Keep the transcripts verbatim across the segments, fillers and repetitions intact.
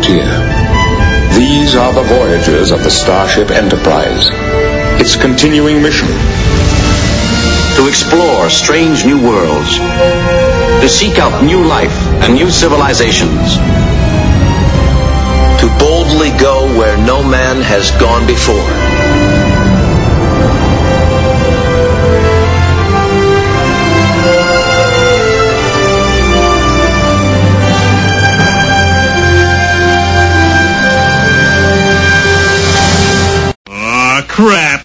frontier. These are the voyages of the Starship Enterprise. Its continuing mission: to explore strange new worlds, to seek out new life and new civilizations, to boldly go where no man has gone before. Aw, crap.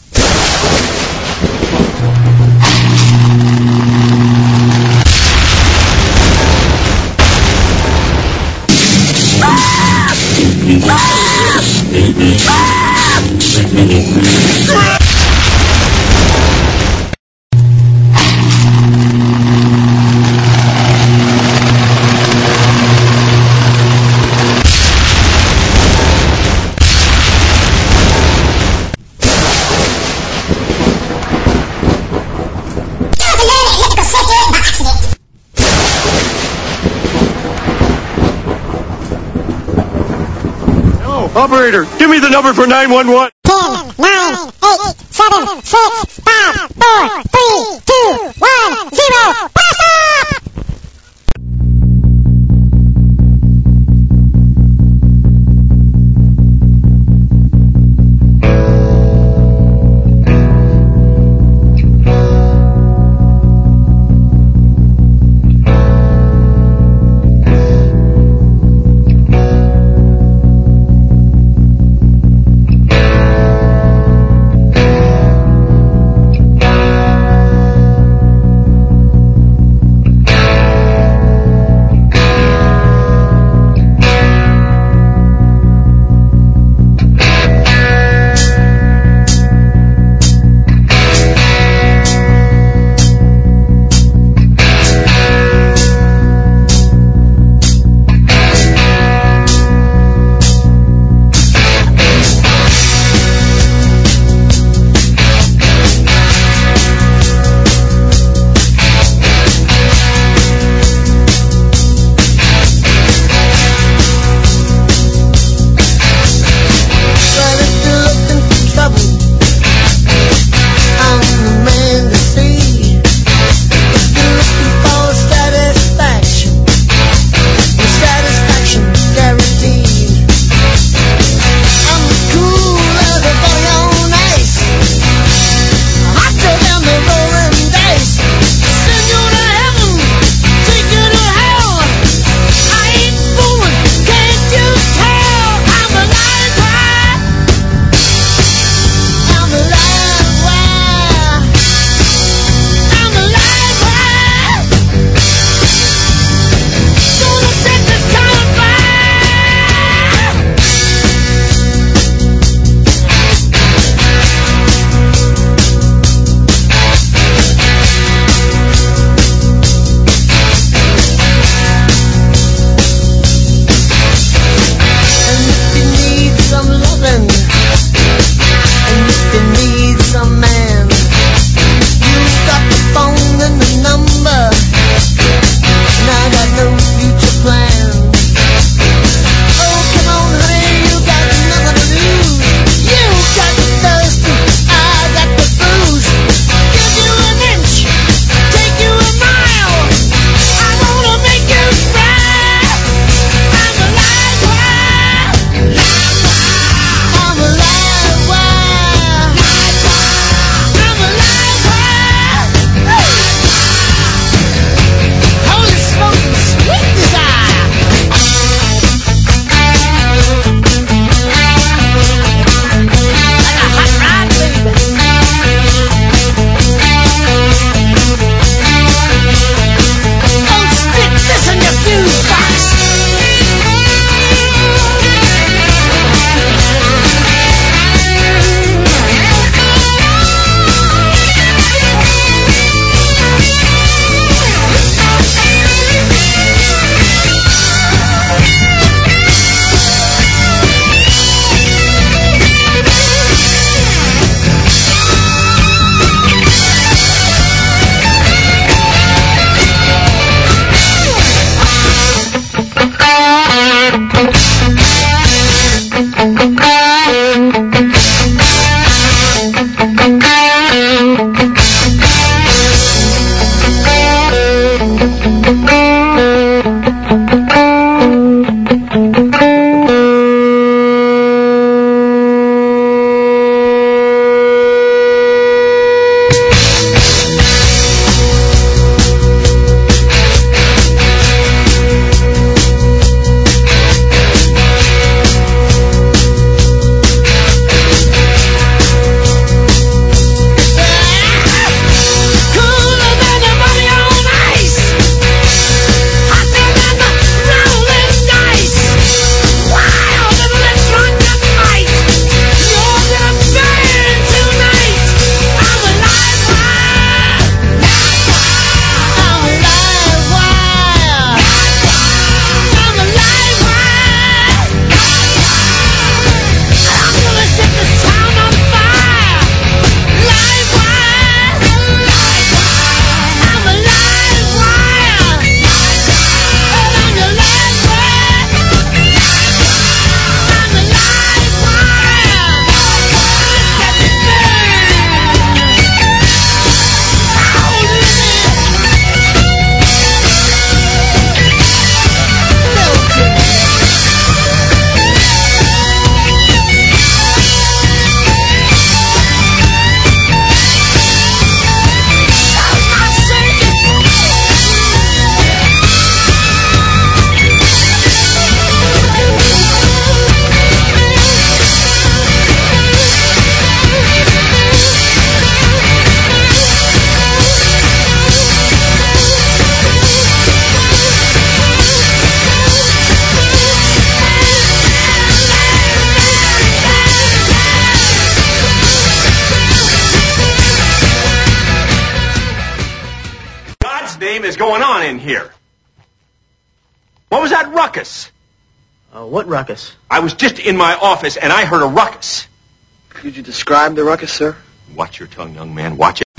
Operator, give me the number for nine one one. ten, nine, eight, seven, six, five, four, three, two, one, zero. Blast off! name is going on in here? What was that ruckus? Uh, what ruckus? I was just in my office and I heard a ruckus. Could you describe the ruckus, sir? Watch your tongue, young man. Watch it.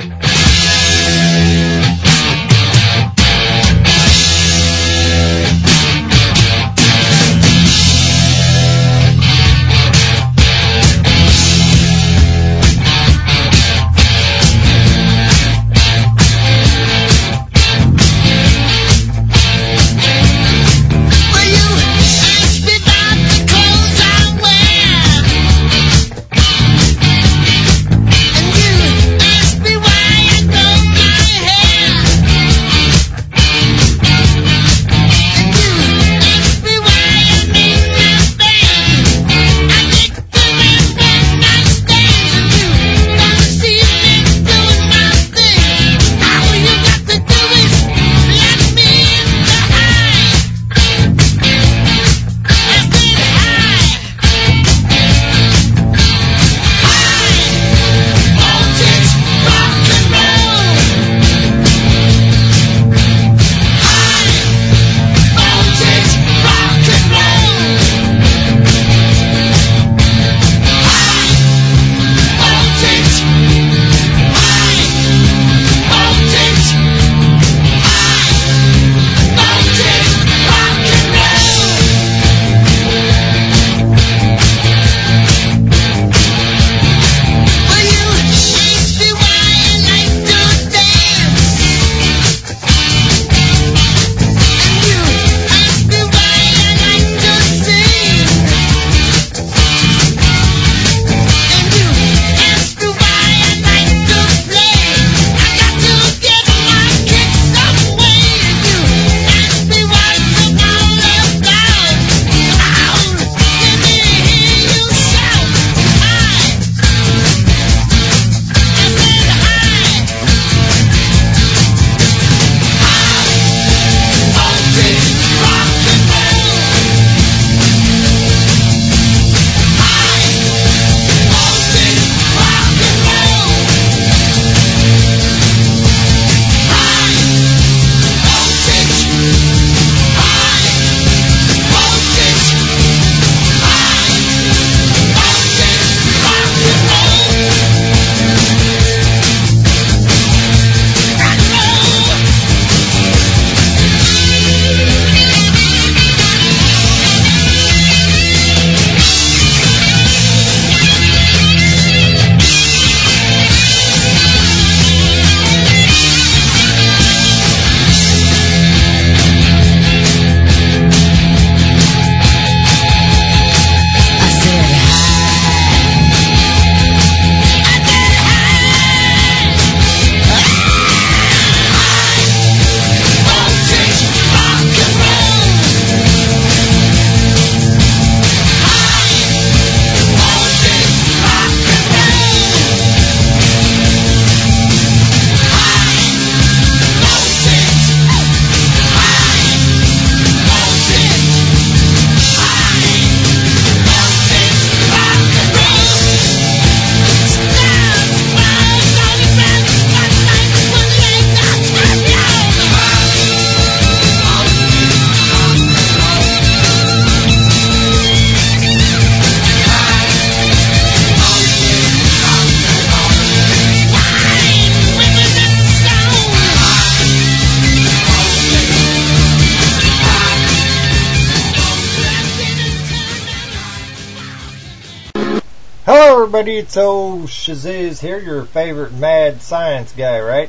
Hello everybody, it's old Shaziz here, your favorite mad science guy, right?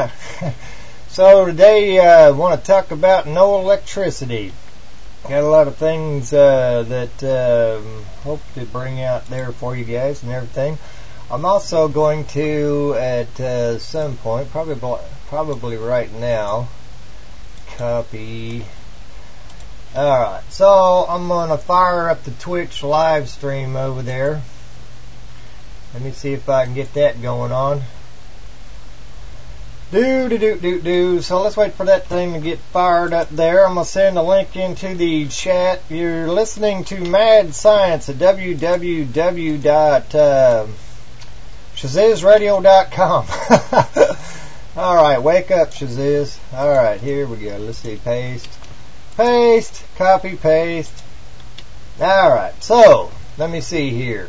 So today I uh, want to talk about no electricity. Got a lot of things uh, that um, hope to bring out there for you guys and everything. I'm also going to, at uh, some point, probably probably right now, copy. Alright, so I'm going to fire up the Twitch live stream over there. Let me see if I can get that going on. Do, do, do, do, do. So let's wait for that thing to get fired up there. I'm going to send a link into the chat. You're listening to Mad Science at w w w dot shaziz radio dot com. Alright, wake up, Shaziz. Alright, here we go. Let's see, paste. Paste, copy, paste. Alright, so, let me see here.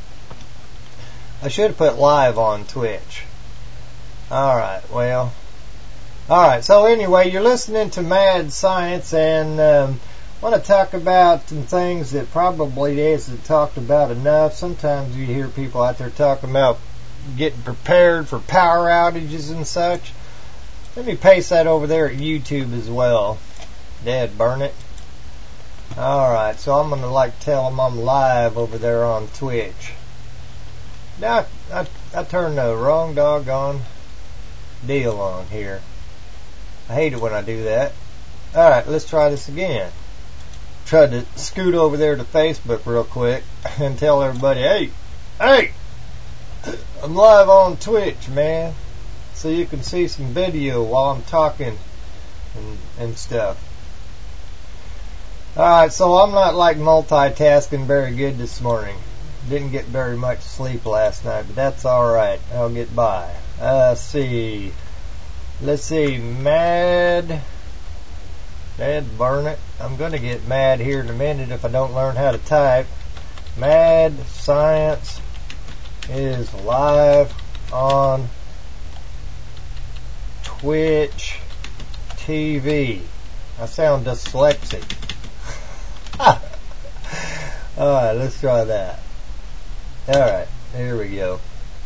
I should have put live on Twitch. Alright, well. Alright, so anyway, you're listening to Mad Science, and um, I want to talk about some things that probably isn't talked about enough. Sometimes you hear people out there talking about getting prepared for power outages and such. Let me paste that over there at YouTube as well. Dad, burn it. Alright, so I'm going to like tell them I'm live over there on Twitch. Now, I, I, I turned the wrong doggone deal on here. I hate it when I do that. Alright, let's try this again. Tried to scoot over there to Facebook real quick and tell everybody, hey, hey, I'm live on Twitch, man, so you can see some video while I'm talking and, and stuff. Alright, so I'm not like multitasking very good this morning. Didn't get very much sleep last night, but that's alright. I'll get by. Uh, let's see. Let's see. Mad. Dad, burn it. I'm going to get mad here in a minute if I don't learn how to type. Mad Science is live on Twitch T V. I sound dyslexic. Alright, let's try that. Alright, here we go.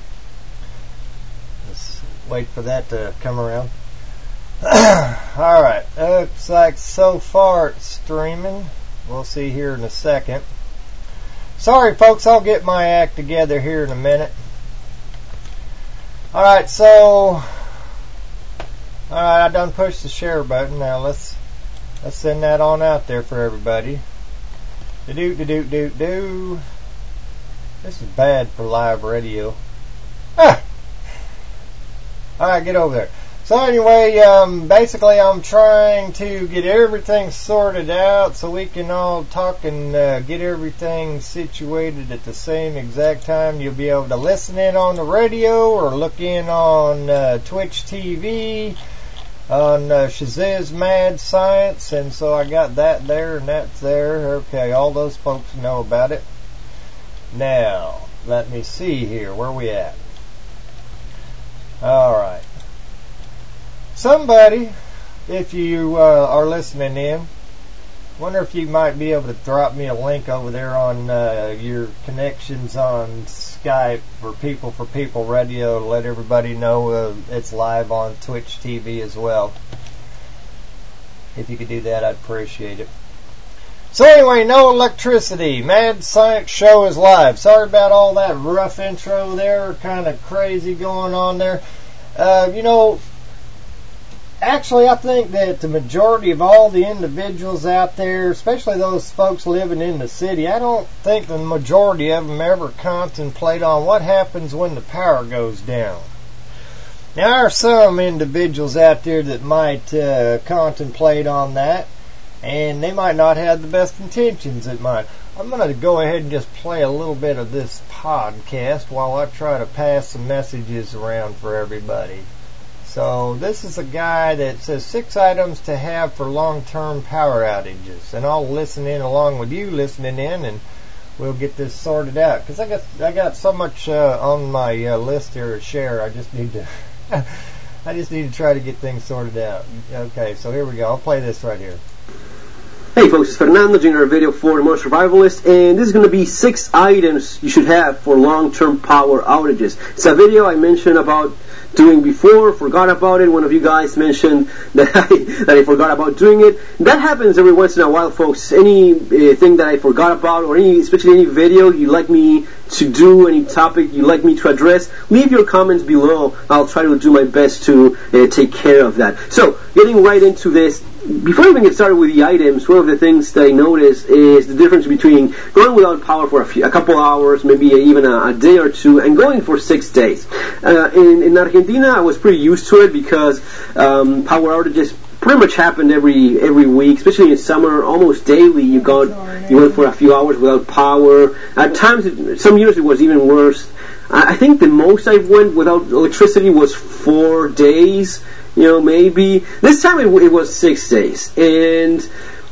Let's wait for that to come around. Alright, looks like so far it's streaming. We'll see here in a second. Sorry folks, I'll get my act together here in a minute. Alright, so alright, I done pushed the share button. Now let's let's send that on out there for everybody. Do do do do do. This is bad for live radio. Ah! Alright, get over there. So anyway, um, basically I'm trying to get everything sorted out so we can all talk and uh, get everything situated at the same exact time. You'll be able to listen in on the radio or look in on uh, Twitch T V, on uh, Shaziz Mad Science, and so I got that there and that's there. Okay, all those folks know about it. Now, let me see here. Where we at? Alright. Somebody, if you uh, are listening in, wonder if you might be able to drop me a link over there on uh, your connections on Skype for People for People Radio to let everybody know uh, it's live on Twitch T V as well. If you could do that, I'd appreciate it. So anyway, no electricity. Mad Science Show is live. Sorry about all that rough intro there. Kind of crazy going on there. Uh, you know, actually, I think that the majority of all the individuals out there, especially those folks living in the city, I don't think the majority of them ever contemplate on what happens when the power goes down. Now, there are some individuals out there that might uh, contemplate on that, and they might not have the best intentions in mind. I'm going to go ahead and just play a little bit of this podcast while I try to pass some messages around for everybody. So this is a guy that says six items to have for long-term power outages, and I'll listen in along with you listening in, and we'll get this sorted out. Because I got I got so much uh, on my uh, list here to share. I just need to I just need to try to get things sorted out. Okay, so here we go. I'll play this right here. Hey folks, it's Fernando doing our video for More Survivalist, and this is going to be six items you should have for long-term power outages. It's a video I mentioned about doing before, forgot about it. One of you guys mentioned that I, that I forgot about doing it. That happens every once in a while, folks. Any uh, thing that I forgot about, or any, especially any video you'd like me to do, any topic you'd like me to address, leave your comments below. I'll try to do my best to uh, take care of that. So, getting right into this, before I even get started with the items, one of the things that I noticed is the difference between going without power for a, few, a couple hours, maybe even a, a day or two, and going for six days. Uh, in, in Argentina, I was pretty used to it because um, power outages pretty much happened every every week, especially in summer, almost daily. You got you went for a few hours without power. At times, it, some years it was even worse. I think the most I went without electricity was four days, you know, maybe. This time it, it was six days. And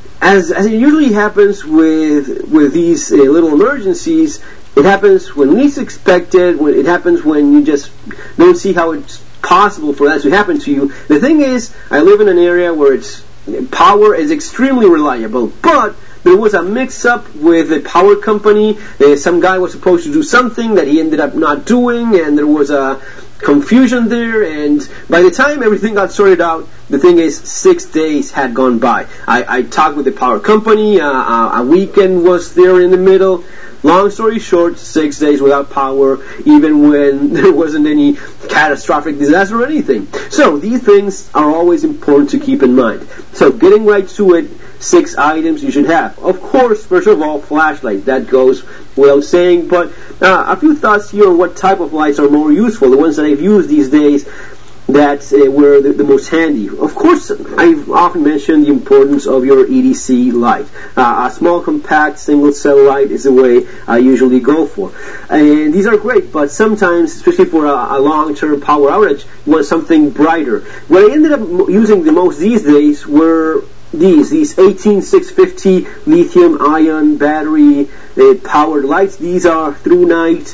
as as it usually happens with with these uh, little emergencies, it happens when least expected. When it happens when you just don't see how it's possible for that to happen to you. The thing is, I live in an area where it's power is extremely reliable, but there was a mix-up with the power company. Uh, some guy was supposed to do something that he ended up not doing, and there was a confusion there, and by the time everything got sorted out, the thing is, six days had gone by. I, I talked with the power company, uh, a weekend was there in the middle. Long story short, six days without power, even when there wasn't any catastrophic disaster or anything. So, these things are always important to keep in mind. So, getting right to it, six items you should have. Of course, first of all, flashlight. That goes without saying, but uh, a few thoughts here on what type of lights are more useful. The ones that I've used these days that uh, were the, the most handy. Of course, I've often mentioned the importance of your E D C light. Uh, a small, compact, single-cell light is the way I usually go for. And these are great, but sometimes, especially for a, a long-term power outage, you want something brighter. What I ended up using the most these days were these, these eighteen six fifty lithium-ion battery uh, powered lights. These are ThruNite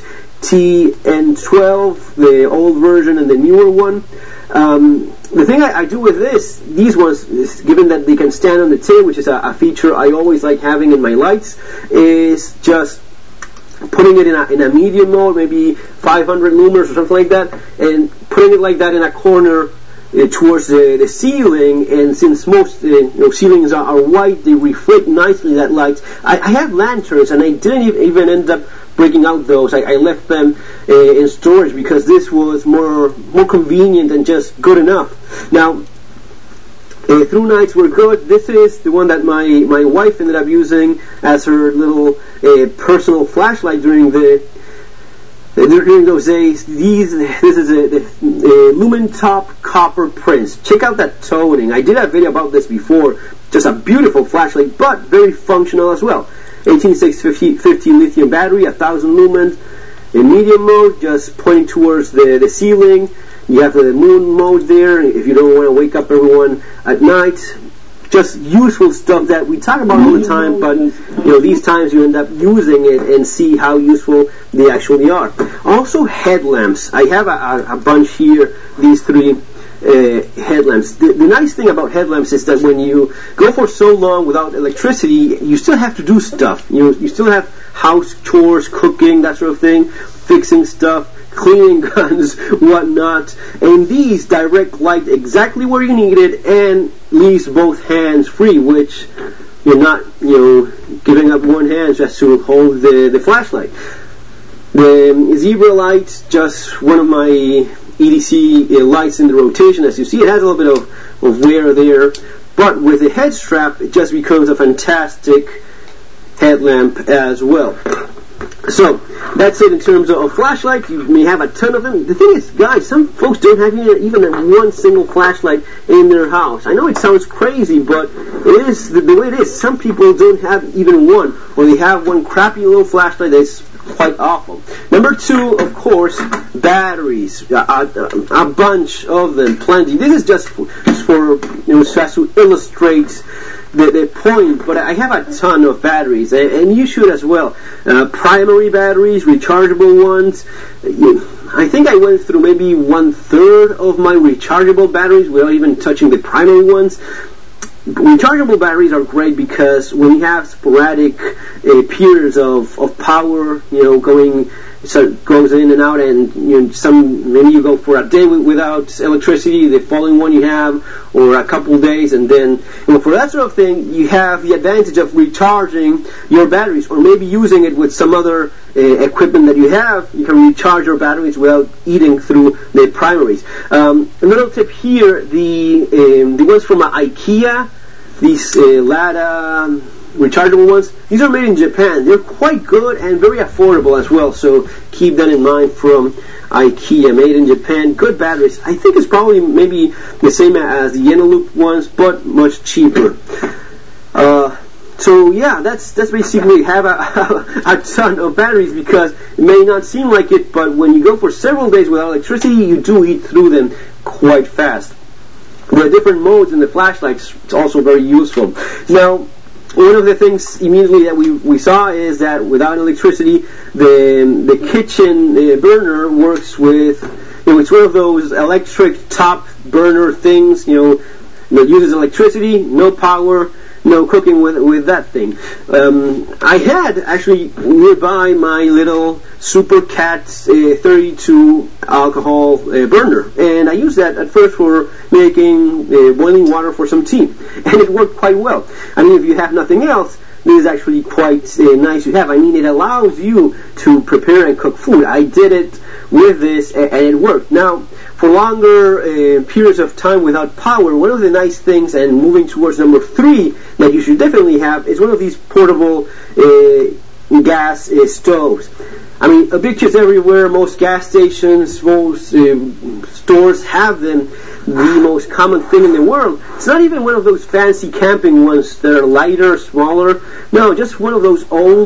T N twelve, the old version and the newer one. Um, the thing I, I do with this, these ones, is, given that they can stand on the tin, which is a, a feature I always like having in my lights, is just putting it in a, in a medium mode, maybe five hundred lumens or something like that, and putting it like that in a corner uh, towards the, the ceiling. And since most uh, you know, ceilings are, are white, they reflect nicely that light. I, I have lanterns, and I didn't even end up breaking out those. I, I left them uh, in storage because this was more more convenient and just good enough. Now, uh, ThruNites were good. This is the one that my, my wife ended up using as her little uh, personal flashlight during the uh, during those days. These this is a, the uh, Lumentop Copper Prince. Check out that toning. I did a video about this before. Just a beautiful flashlight, but very functional as well. eighteen six fifty lithium battery, one thousand lumens, in medium mode, just pointing towards the, the ceiling. You have the moon mode there, if you don't want to wake up everyone at night. Just useful stuff that we talk about all the time, but you know, these times you end up using it and see how useful they actually are. Also, headlamps. I have a, a, a bunch here, these three Uh, headlamps. The, the nice thing about headlamps is that when you go for so long without electricity, you still have to do stuff. You know, you still have house chores, cooking, that sort of thing, fixing stuff, cleaning guns, whatnot. And these direct light exactly where you need it and leaves both hands free, which you're not, you know, giving up one hand just to hold the, the flashlight. The zebra light, just one of my E D C uh, lights in the rotation. As you see, it has a little bit of, of wear there, but with the head strap, it just becomes a fantastic headlamp as well. So, that's it in terms of, of flashlight. You may have a ton of them. The thing is, guys, some folks don't have even one single flashlight in their house. I know it sounds crazy, but it is the, the way it is. Some people don't have even one, or they have one crappy little flashlight that's quite awful. Number two, of course, batteries. A, a, a bunch of them, plenty. This is just for, just for you know, just to illustrate the, the point, but I have a ton of batteries, and, and you should as well. Uh, primary batteries, rechargeable ones. You, I think I went through maybe one third of my rechargeable batteries without even touching the primary ones. Rechargeable batteries are great because when you have sporadic uh, periods of, of power, you know, going, so it goes in and out, and you know, some maybe you go for a day without electricity, the following one you have, or a couple of days, and then you know, for that sort of thing, you have the advantage of recharging your batteries, or maybe using it with some other uh, equipment that you have. You can recharge your batteries without eating through the primaries. Um, a little tip here: the um, the ones from uh, IKEA, these uh, Lada rechargeable ones, these are made in Japan. They're quite good and very affordable as well, so keep that in mind from IKEA, made in Japan. Good batteries. I think it's probably maybe the same as the Eneloop ones, but much cheaper. Uh, So yeah, that's that's basically have a, a ton of batteries, because it may not seem like it, but when you go for several days without electricity, you do eat through them quite fast. There are different modes in the flashlights. It's also very useful. Now, one of the things immediately that we, we saw is that without electricity, the the kitchen uh, burner works with, you know, it's one of those electric top burner things, you know, that uses electricity, no power, no cooking with with that thing. Um, I had actually nearby my little Super Cat uh, thirty-two alcohol uh, burner, and I used that at first for making uh, boiling water for some tea, and it worked quite well. I mean, if you have nothing else, this is actually quite uh, nice to have. I mean, it allows you to prepare and cook food. I did it with this, and, and it worked. Now, for longer uh, periods of time without power, one of the nice things, and moving towards number three, that you should definitely have, is one of these portable uh, gas uh, stoves. I mean, pictures everywhere. Most gas stations, most uh, stores have them. The most common thing in the world. It's not even one of those fancy camping ones that are lighter, smaller. No, just one of those old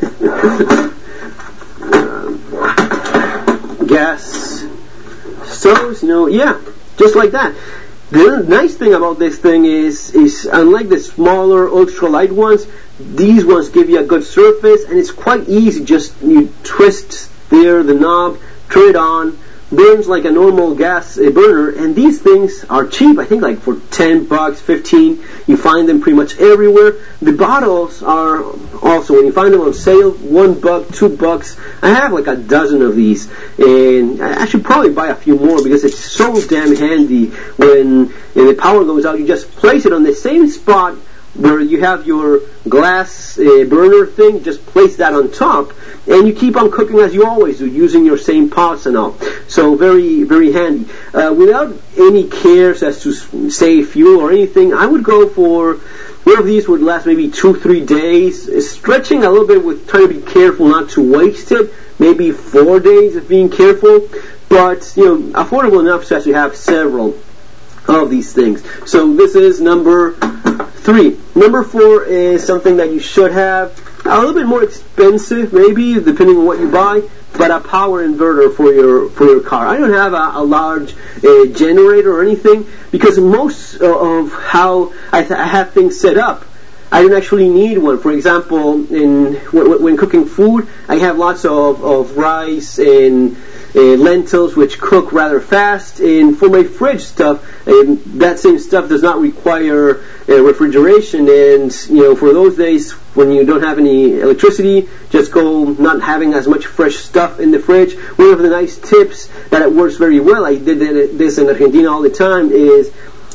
uh, gas stoves. You know, yeah, just like that. The nice thing about this thing is, is unlike the smaller ultralight ones, these ones give you a good surface, and it's quite easy. Just you twist there the knob, turn it on, burns like a normal gas uh, burner, and these things are cheap. I think like for ten bucks, fifteen. You find them pretty much everywhere. The bottles are also, when you find them on sale, one buck, two bucks. I have like a dozen of these, and I should probably buy a few more because it's so damn handy. When uh, the power goes out, you just place it on the same spot where you have your glass uh, burner thing. Just place that on top, and you keep on cooking as you always do, using your same pots and all. So very, very handy. Uh, without any cares as to save fuel or anything, I would go for one of these. Would last maybe two, three days. Stretching a little bit with trying to be careful not to waste it. Maybe four days of being careful, but you know, affordable enough so as to have several of these things. So this is number three. Number four is something that you should have. A little bit more expensive, maybe, depending on what you buy, but a power inverter for your for your car. I don't have a, a large uh, generator or anything, because most uh, of how I, th- I have things set up, I don't actually need one. For example, in w- when cooking food, I have lots of, of rice and uh, lentils, which cook rather fast. And for my fridge stuff, um, that same stuff does not require uh, refrigeration. And you know, for those days when you don't have any electricity, just go not having as much fresh stuff in the fridge. One of the nice tips that it works very well, I did this in Argentina all the time, is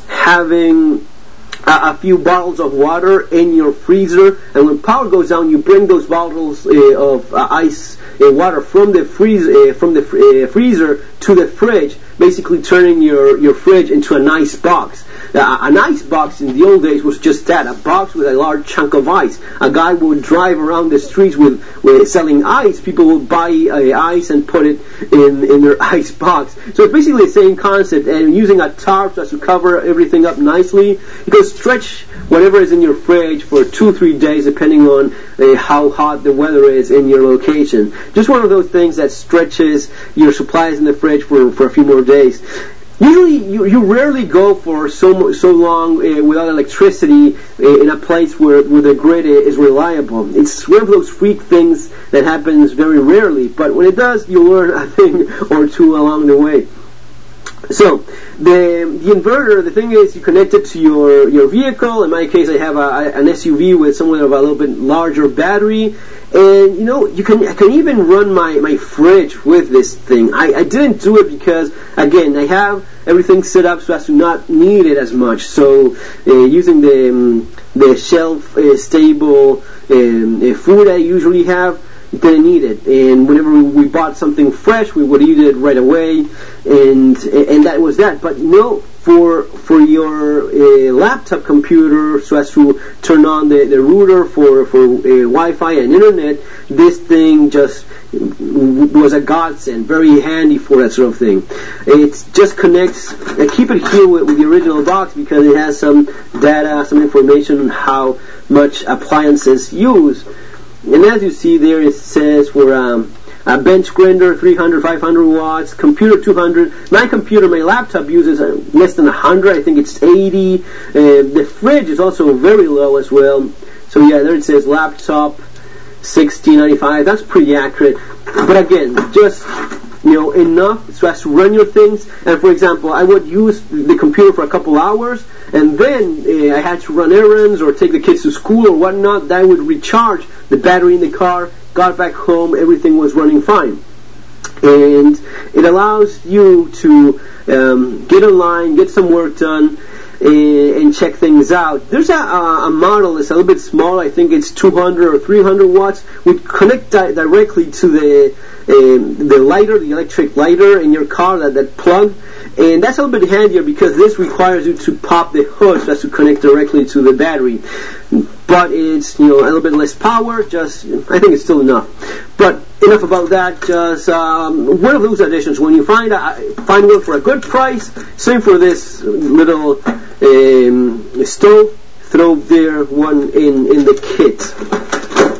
having a, a few bottles of water in your freezer, and when power goes down, you bring those bottles uh, of uh, ice uh, water from the freeze uh, from the fr- uh, freezer to the fridge, basically turning your, your fridge into a nice box. Uh, an ice box in the old days was just that, a box with a large chunk of ice. A guy would drive around the streets with, with selling ice. People would buy uh, ice and put it in, in their ice box. So it's basically the same concept, and using a tarp just to cover everything up nicely. You can stretch whatever is in your fridge for two, three days, depending on uh, how hot the weather is in your location. Just one of those things that stretches your supplies in the fridge for, for a few more days. Usually, you, you rarely go for so so long uh, without electricity uh, in a place where, where the grid is reliable. It's one of those freak things that happens very rarely, but when it does, you learn a thing or two along the way. So, the the inverter, the thing is, you connect it to your, your vehicle. In my case, I have a, an S U V with somewhat of a little bit larger battery. And, you know, you can I can even run my, my fridge with this thing. I, I didn't do it because, again, I have everything set up so as to not need it as much. So, uh, using the um, the shelf uh, stable um, uh, food I usually have, didn't need it. And whenever we, we bought something fresh, we would eat it right away, and and that was that. But no, for for your uh, laptop computer, so as to turn on the, the router for for uh, Wi-Fi and internet, this thing just was a godsend, very handy for that sort of thing. It just connects. I keep it here with, with the original box because it has some data, some information on how much appliances use. And as you see there, it says for um, a bench grinder, three hundred, five hundred watts, computer two hundred. My computer, my laptop uses uh, less than one hundred, I think it's eighty. Uh, the fridge is also very low as well. So yeah, there it says laptop sixty ninety-five. That's pretty accurate. But again, just, you know, enough so as to run your things. And for example, I would use the computer for a couple hours, and then uh, I had to run errands or take the kids to school or whatnot. That would recharge the battery in the car. Got back home, everything was running fine. And it allows you to um, get online, get some work done, uh, and check things out. There's a, a model that's a little bit small. I think it's two hundred or three hundred watts. Would connect di- directly to the um, the lighter, the electric lighter in your car, that, that plug. And that's a little bit handier because this requires you to pop the hood so as to connect directly to the battery. But it's, you know, a little bit less power, just, I think it's still enough. But enough about that, just um, one of those additions. When you find a, find one for a good price, same for this little um, stove, throw there one in, in the kit.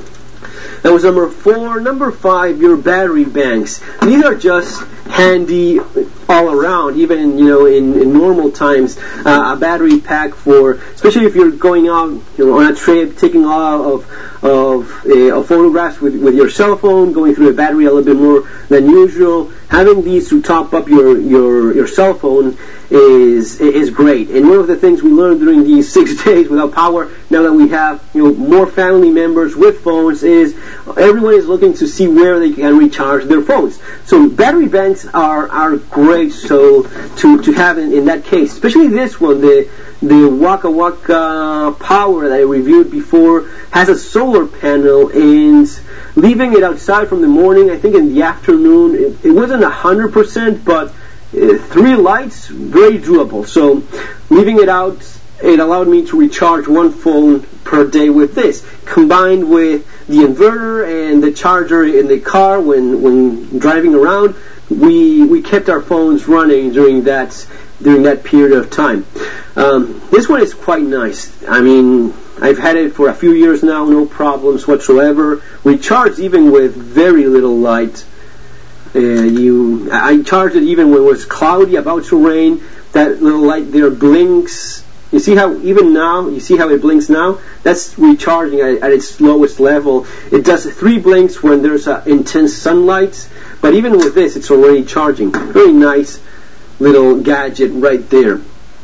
That was number four. Number five, your battery banks. These are just handy all around, even, you know, in, in normal times. Uh, a battery pack for, especially if you're going out, you know, on a trip, taking all of of, uh, of photographs with, with your cell phone, going through the battery a little bit more than usual. Having these to top up your your, your cell phone is is great. And one of the things we learned during these six days without power, now that we have, you know, more family members with phones, is everyone is looking to see where they can recharge their phones. So battery banks are are great. So to to have in, in that case, especially this one, the the Waka Waka Power that I reviewed before, has a solar panel, and leaving it outside from the morning, I think in the afternoon, it, it wasn't one hundred percent, but uh, three lights, very doable. So leaving it out, it allowed me to recharge one phone per day with this, combined with the inverter and the charger in the car when when driving around. We we kept our phones running during that during that period of time. Um, this one is quite nice. I mean, I've had it for a few years now, no problems whatsoever. We charged even with very little light. Uh, you, I charged it even when it was cloudy, about to rain. That little light there blinks. You see how even now, you see how it blinks now? That's recharging at, at its lowest level. It does three blinks when there's uh, intense sunlight, but even with this, it's already charging. Very nice little gadget right there.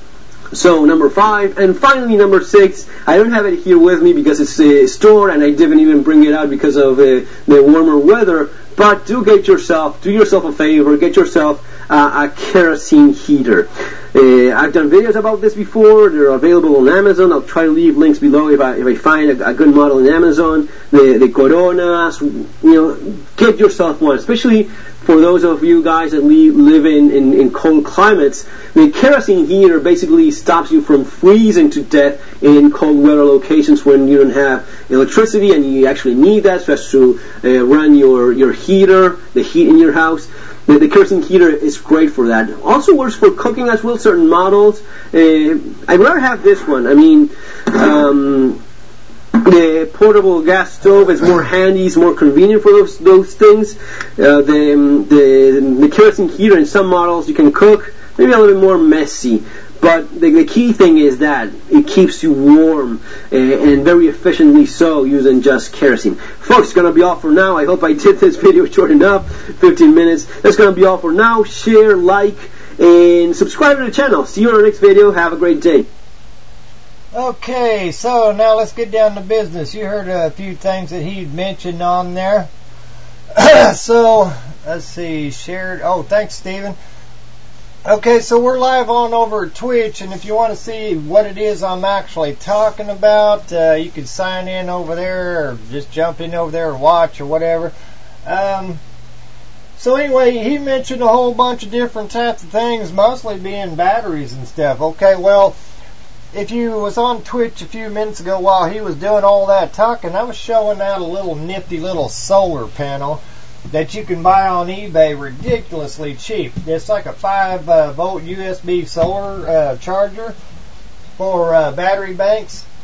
So number five, and finally number six, I don't have it here with me because it's uh, stored, and I didn't even bring it out because of uh, the warmer weather, but do get yourself, do yourself a favor, get yourself uh, a kerosene heater. Uh, I've done videos about this before. They're available on Amazon. I'll try to leave links below if I if I find a, a good model in Amazon. The the Coronas, you know, get yourself one, especially for those of you guys that li- live in, in, in cold climates. The kerosene heater basically stops you from freezing to death in cold weather locations when you don't have electricity and you actually need that so as to uh, run your, your heater, the heat in your house. The, the kerosene heater is great for that. Also works for cooking as well, certain models. Uh, I'd rather have this one. I mean, um, the portable gas stove is more handy, it's more convenient for those those things. Uh, the, um, the the kerosene heater in some models you can cook, maybe a little bit more messy. But the, the key thing is that it keeps you warm uh, and very efficiently so using just kerosene. Folks, it's going to be all for now. I hope I did this video short enough, fifteen minutes. That's going to be all for now. Share, like, and subscribe to the channel. See you in our next video. Have a great day. Okay, so now let's get down to business. You heard a few things that he mentioned on there. So, let's see, shared. Oh, thanks, Stephen. Okay, so we're live on over Twitch, and if you want to see what it is I'm actually talking about, uh, you can sign in over there, or just jump in over there and watch, or whatever. Um, so anyway, he mentioned a whole bunch of different types of things, mostly being batteries and stuff. Okay, well, if you was on Twitch a few minutes ago while he was doing all that talking, I was showing out a little nifty little solar panel that you can buy on eBay ridiculously cheap. It's like a five uh, volt U S B solar uh, charger for uh, battery banks.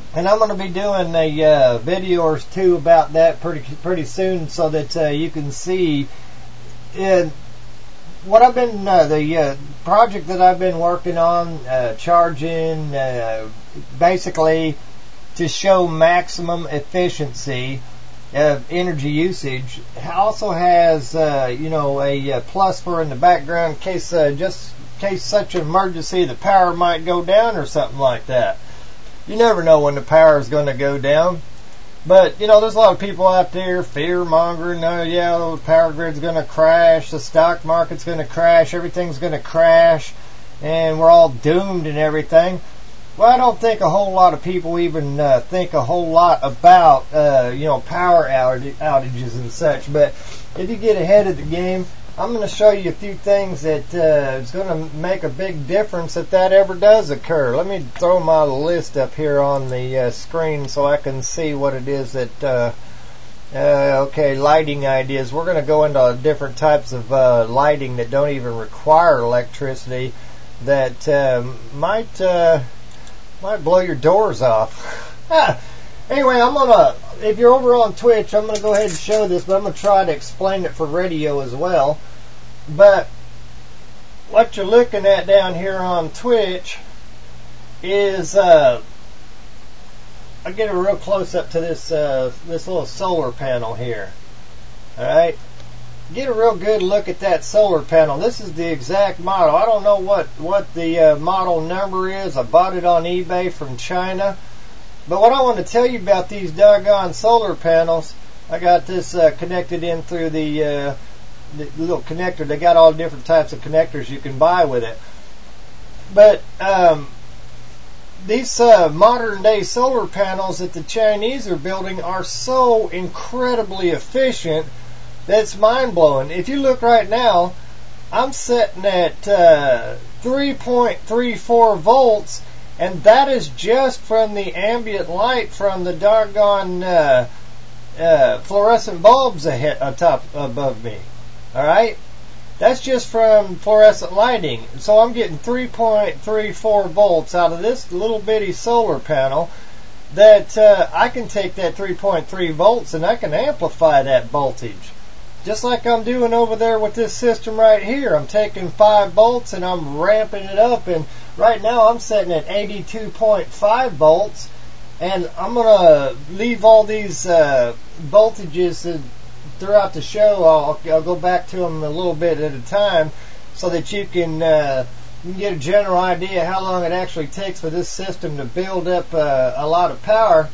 And I'm going to be doing a uh, video or two about that pretty pretty soon, so that uh, you can see uh, what I've been uh, the uh, project that I've been working on, uh, charging uh, basically to show maximum efficiency of energy usage. It also has uh, you know a, a plus for in the background in case uh, just in case such an emergency the power might go down or something like that. You never know when the power is going to go down. But, you know, there's a lot of people out there fear-mongering. Oh, yeah, the power grid's going to crash. The stock market's going to crash. Everything's going to crash. And we're all doomed and everything. Well, I don't think a whole lot of people even uh, think a whole lot about, uh, you know, power outages and such. But if you get ahead of the game, I'm going to show you a few things that uh, is going to make a big difference if that ever does occur. Let me throw my list up here on the uh, screen so I can see what it is that, uh, uh, okay, lighting ideas. We're going to go into different types of uh, lighting that don't even require electricity that uh, might, uh, might blow your doors off. Anyway, I'm going to, if you're over on Twitch, I'm going to go ahead and show this, but I'm going to try to explain it for radio as well. But what you're looking at down here on Twitch is, uh, I'll get a real close up to this, uh, this little solar panel here. Alright? Get a real good look at that solar panel. This is the exact model. I don't know what, what the uh, model number is. I bought it on eBay from China. But what I want to tell you about these doggone solar panels, I got this uh, connected in through the, uh, the little connector. They got all different types of connectors you can buy with it. But um, these uh, modern day solar panels that the Chinese are building are so incredibly efficient that it's mind blowing. If you look right now, I'm sitting at uh, three point three four volts. And that is just from the ambient light from the doggone uh, uh, fluorescent bulbs ahead, atop, above me. Alright? That's just from fluorescent lighting. So I'm getting three point three four volts out of this little bitty solar panel that uh, I can take that three point three volts and I can amplify that voltage. Just like I'm doing over there with this system right here. I'm taking five volts and I'm ramping it up, and right now I'm setting at eighty-two point five volts, and I'm going to leave all these uh, voltages throughout the show. I'll, I'll go back to them a little bit at a time so that you can, uh, you can get a general idea how long it actually takes for this system to build up uh, a lot of power.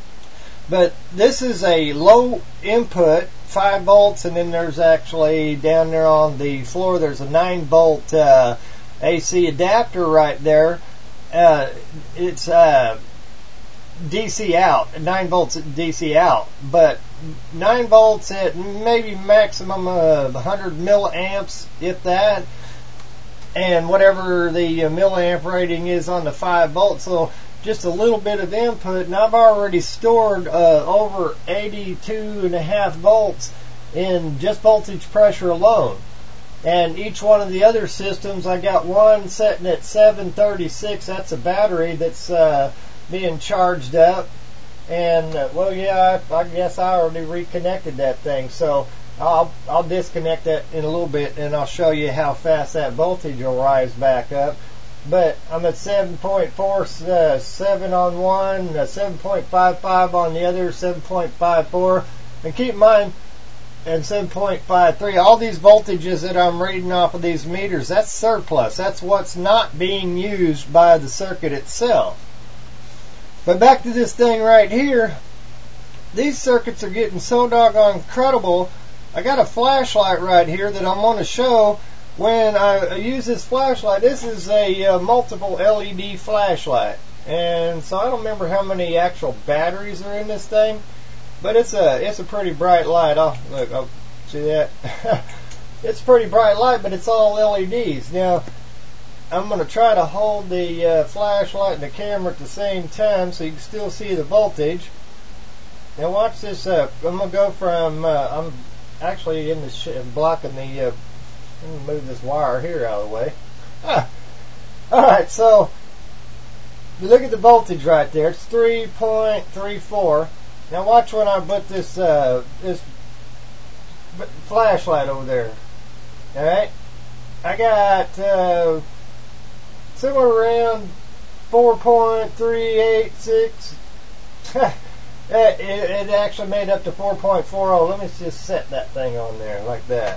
But this is a low input, five volts, and then there's actually down there on the floor there's a nine volt uh, A C adapter right there. Uh, it's uh, D C out, nine volts at D C out, but nine volts at maybe maximum of one hundred milliamps, if that, and whatever the uh, milliamp rating is on the five volts. So just a little bit of input, and I've already stored uh, over eighty-two and a half volts in just voltage pressure alone. And each one of the other systems, I got one sitting at seven thirty-six. That's a battery that's uh, being charged up. And uh, well, yeah, I, I guess I already reconnected that thing. So I'll I'll disconnect that in a little bit, and I'll show you how fast that voltage will rise back up. But I'm at seven point four seven on one, uh, seven point five five on the other, seven point five four. And keep in mind, and seven point five three, all these voltages that I'm reading off of these meters, that's surplus. That's what's not being used by the circuit itself. But back to this thing right here, these circuits are getting so doggone incredible. I got a flashlight right here that I'm going to show when I use this flashlight. This is a uh, multiple L E D flashlight. And so I don't remember how many actual batteries are in this thing, but it's a it's a pretty bright light. Oh, look, oh, see that? It's a pretty bright light, but it's all L E Ds. Now, I'm going to try to hold the uh, flashlight and the camera at the same time so you can still see the voltage. Now watch this up. I'm going to go from, uh, I'm actually in the sh blocking the, uh, let me move this wire here out of the way. Ah. Alright, so You look at the voltage right there. It's three point three four. Now watch when I put this uh, this flashlight over there. All right, I got uh, somewhere around four point three eight six. it, it actually made up to four point four zero. Let me just set that thing on there like that.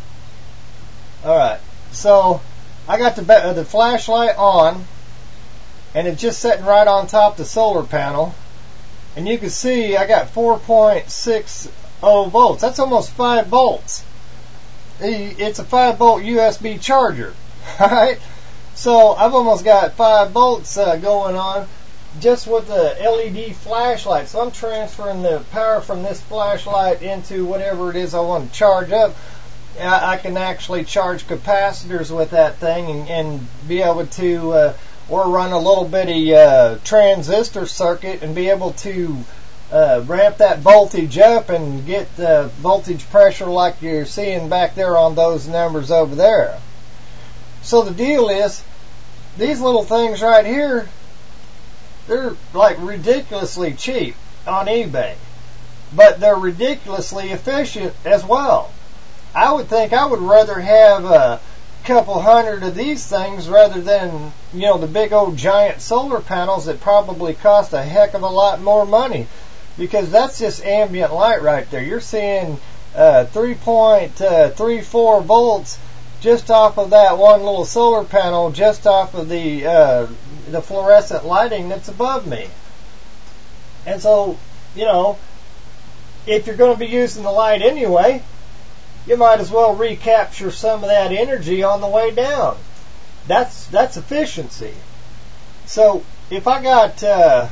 All right, so I got the uh, the flashlight on, and it's just sitting right on top of the solar panel. And you can see I got four point six zero volts. That's almost five volts. It's a five volt U S B charger. Alright? So I've almost got five volts uh, going on just with the L E D flashlight. So I'm transferring the power from this flashlight into whatever it is I want to charge up. I, I can actually charge capacitors with that thing and, and be able to uh, or run a little bitty uh, transistor circuit and be able to uh, ramp that voltage up and get the voltage pressure like you're seeing back there on those numbers over there. So the deal is, these little things right here, they're like ridiculously cheap on eBay, but they're ridiculously efficient as well. I would think I would rather have a couple hundred of these things rather than, you know, the big old giant solar panels that probably cost a heck of a lot more money, because that's just ambient light right there. You're seeing uh, three point three four volts just off of that one little solar panel, just off of the uh, the fluorescent lighting that's above me. And so, you know, if you're going to be using the light anyway, you might as well recapture some of that energy on the way down. That's that's efficiency. So if I got uh,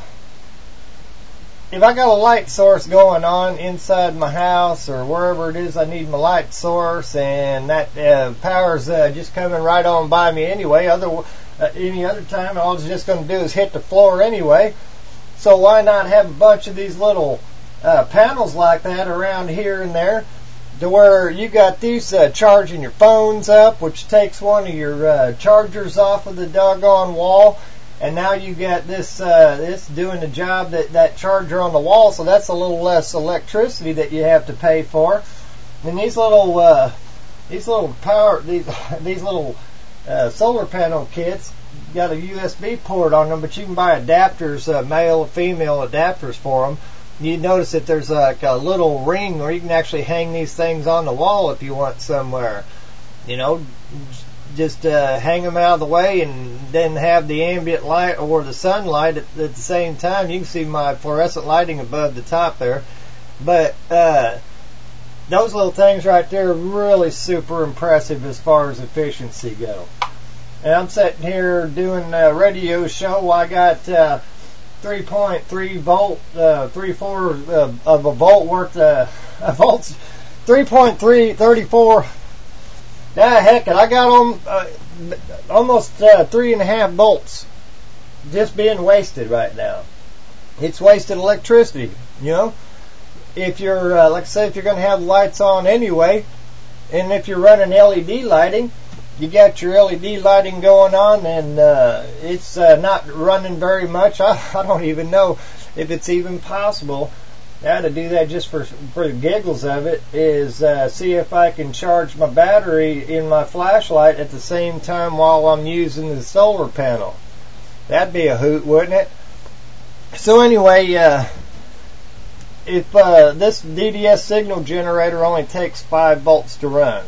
if I got a light source going on inside my house or wherever it is I need my light source, and that uh, power's uh, just coming right on by me anyway, other uh, any other time all it's just going to do is hit the floor anyway. So why not have a bunch of these little uh, panels like that around here and there, to where you got these uh, charging your phones up, which takes one of your uh, chargers off of the doggone wall, and now you got this uh, this doing the job that that charger on the wall. So that's a little less electricity that you have to pay for. And these little uh, these little power these these little uh, solar panel kits got a U S B port on them, but you can buy adapters, uh, male and female adapters for them. You notice that there's like a little ring where you can actually hang these things on the wall if you want somewhere. You know, just uh, hang them out of the way and then have the ambient light or the sunlight at, at the same time. You can see my fluorescent lighting above the top there. But uh, those little things right there are really super impressive as far as efficiency go. And I'm sitting here doing a radio show. I got Uh, three point three volt, uh, three four uh, of a volt worth uh, of volts, three point three thirty-four. Ah, heck, I got on uh, almost uh, three and a half volts just being wasted right now. It's wasted electricity, you know. If you're, uh, like I said, if you're going to have lights on anyway, and if you're running L E D lighting, you got your L E D lighting going on, and uh, it's uh, not running very much. I, I don't even know if it's even possible now to do that just for for the giggles of it, is uh, see if I can charge my battery in my flashlight at the same time while I'm using the solar panel. That'd be a hoot, wouldn't it? So anyway, uh, if uh, this D D S signal generator only takes five volts to run,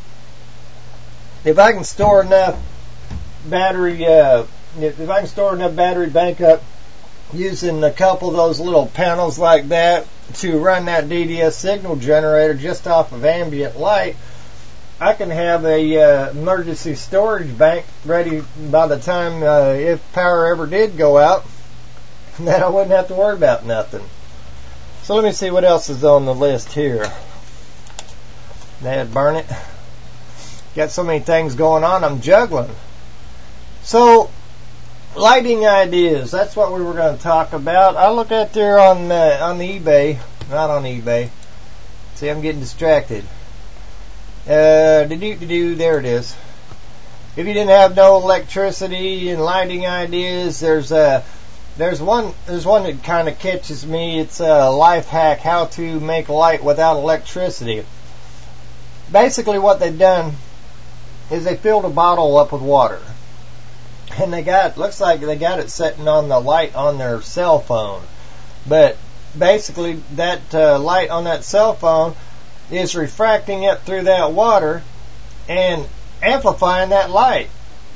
if I can store enough battery, uh, if I can store enough battery backup using a couple of those little panels like that to run that D D S signal generator just off of ambient light, I can have a uh, emergency storage bank ready by the time uh, if power ever did go out, that I wouldn't have to worry about nothing. So let me see what else is on the list here. That'd burn it. Got so many things going on, I'm juggling. So, lighting ideas, that's what we were going to talk about. I look at there on uh, on the eBay, not on eBay. See, I'm getting distracted. Uh, do do do there it is. if you didn't have no electricity and lighting ideas, there's a there's one there's one that kind of catches me. It's a life hack: how to make light without electricity. Basically, what they've done is they filled a bottle up with water, and they got looks like they got it sitting on the light on their cell phone, but basically that uh, light on that cell phone is refracting up through that water and amplifying that light.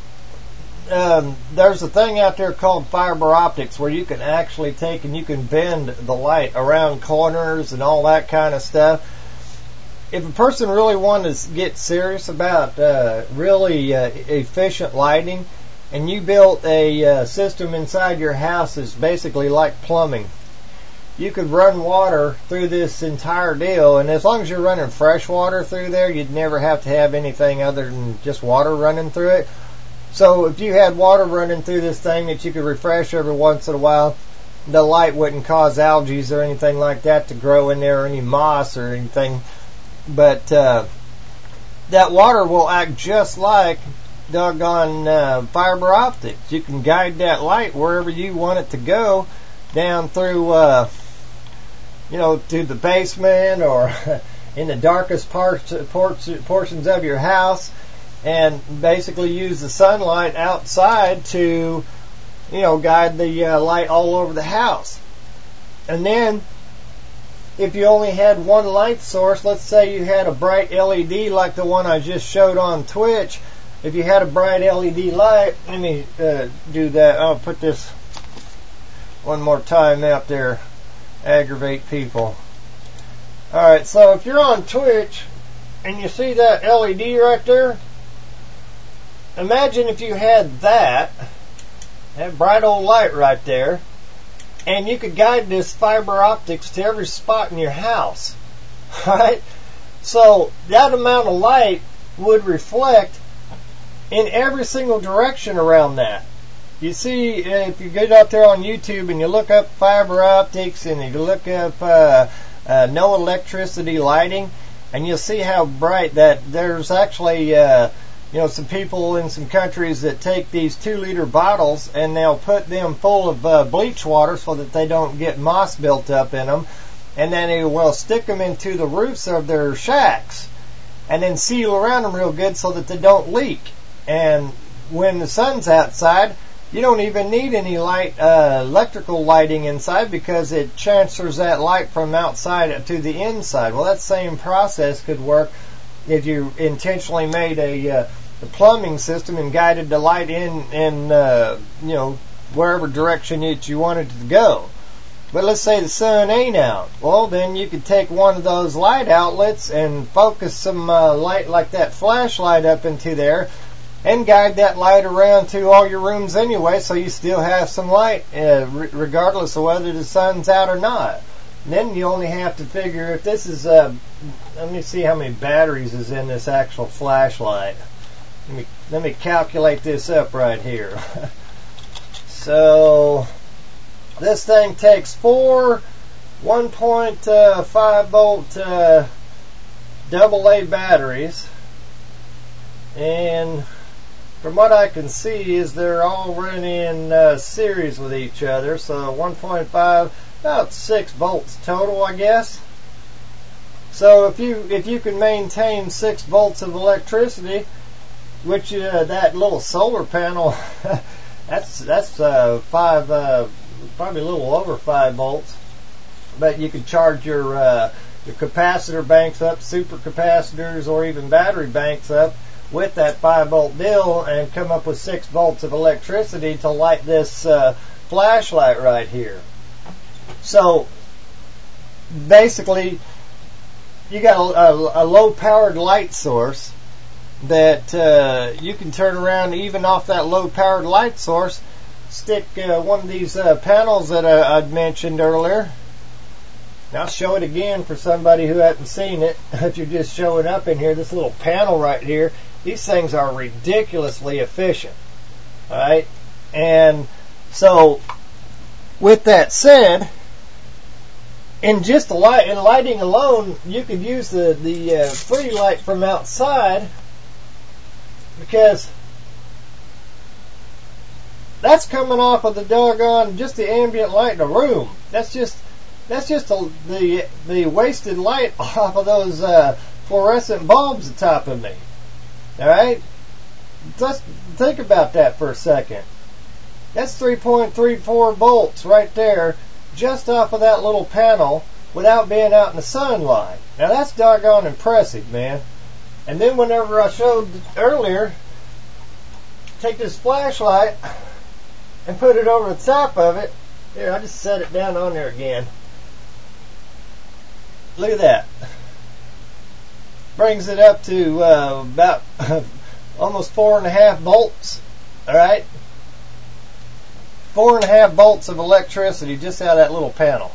Um, there's a thing out there called fiber optics where you can actually take and you can bend the light around corners and all that kind of stuff. If a person really wanted to get serious about uh, really uh, efficient lighting, and you built a uh, system inside your house that's basically like plumbing, you could run water through this entire deal, and as long as you're running fresh water through there, you'd never have to have anything other than just water running through it. So if you had water running through this thing that you could refresh every once in a while, the light wouldn't cause algae or anything like that to grow in there, or any moss or anything. But uh, that water will act just like doggone uh, fiber optics. You can guide that light wherever you want it to go, down through, uh, you know, to the basement or in the darkest parts, ports, portions of your house, and basically use the sunlight outside to, you know, guide the uh, light all over the house. And then, if you only had one light source, let's say you had a bright L E D like the one I just showed on Twitch. If you had a bright L E D light, let me uh, do that. I'll put this one more time out there, aggravate people. Alright, so if you're on Twitch and you see that L E D right there, imagine if you had that, that bright old light right there, and you could guide this fiber optics to every spot in your house. Right? So that amount of light would reflect in every single direction around that. You see, if you get out there on YouTube and you look up fiber optics and you look up uh, uh, no electricity lighting, and you'll see how bright that there's actually uh, you know, some people in some countries that take these two liter bottles and they'll put them full of uh, bleach water so that they don't get moss built up in them, and then they will stick them into the roofs of their shacks and then seal around them real good so that they don't leak. And when the sun's outside, you don't even need any light, uh, electrical lighting inside, because it transfers that light from outside to the inside. Well, that same process could work if you intentionally made a, uh, a plumbing system and guided the light in, in uh, you know, wherever direction it you wanted it to go. But let's say the sun ain't out. Well, then you could take one of those light outlets and focus some uh, light like that flashlight up into there, and guide that light around to all your rooms anyway, so you still have some light, uh, re- regardless of whether the sun's out or not. And then you only have to figure if this is, uh, let me see how many batteries is in this actual flashlight. Let me, let me calculate this up right here. So, this thing takes four one point five volt uh, double A batteries, and from what I can see is they're all running in uh, series with each other, so one point five, about six volts total, I guess. So if you if you can maintain six volts of electricity, which uh, that little solar panel, that's that's uh, five, uh, probably a little over five volts. But you could charge your uh, your capacitor banks up, super capacitors, or even battery banks up with that five volt deal and come up with six volts of electricity to light this uh, flashlight right here. So basically, you got a, a, a low powered light source that uh, you can turn around even off that low powered light source, stick uh, one of these uh, panels that uh, I'd mentioned earlier. Now I'll show it again for somebody who hasn't seen it. If you're just showing up in here, this little panel right here, these things are ridiculously efficient. Alright? And so, with that said, in just the light, in lighting alone, you could use the, the uh, free light from outside, because that's coming off of the doggone, just the ambient light in the room. That's just, that's just the, the, the wasted light off of those, uh, fluorescent bulbs at the top of me. Alright? Let's think about that for a second. That's three point three four volts right there, just off of that little panel, without being out in the sunlight. Now that's doggone impressive, man. And then whenever I showed earlier, take this flashlight and put it over the top of it. Here, I just set it down on there again. Look at that. Brings it up to uh, about almost four and a half volts. Alright? Four and a half volts of electricity just out of that little panel.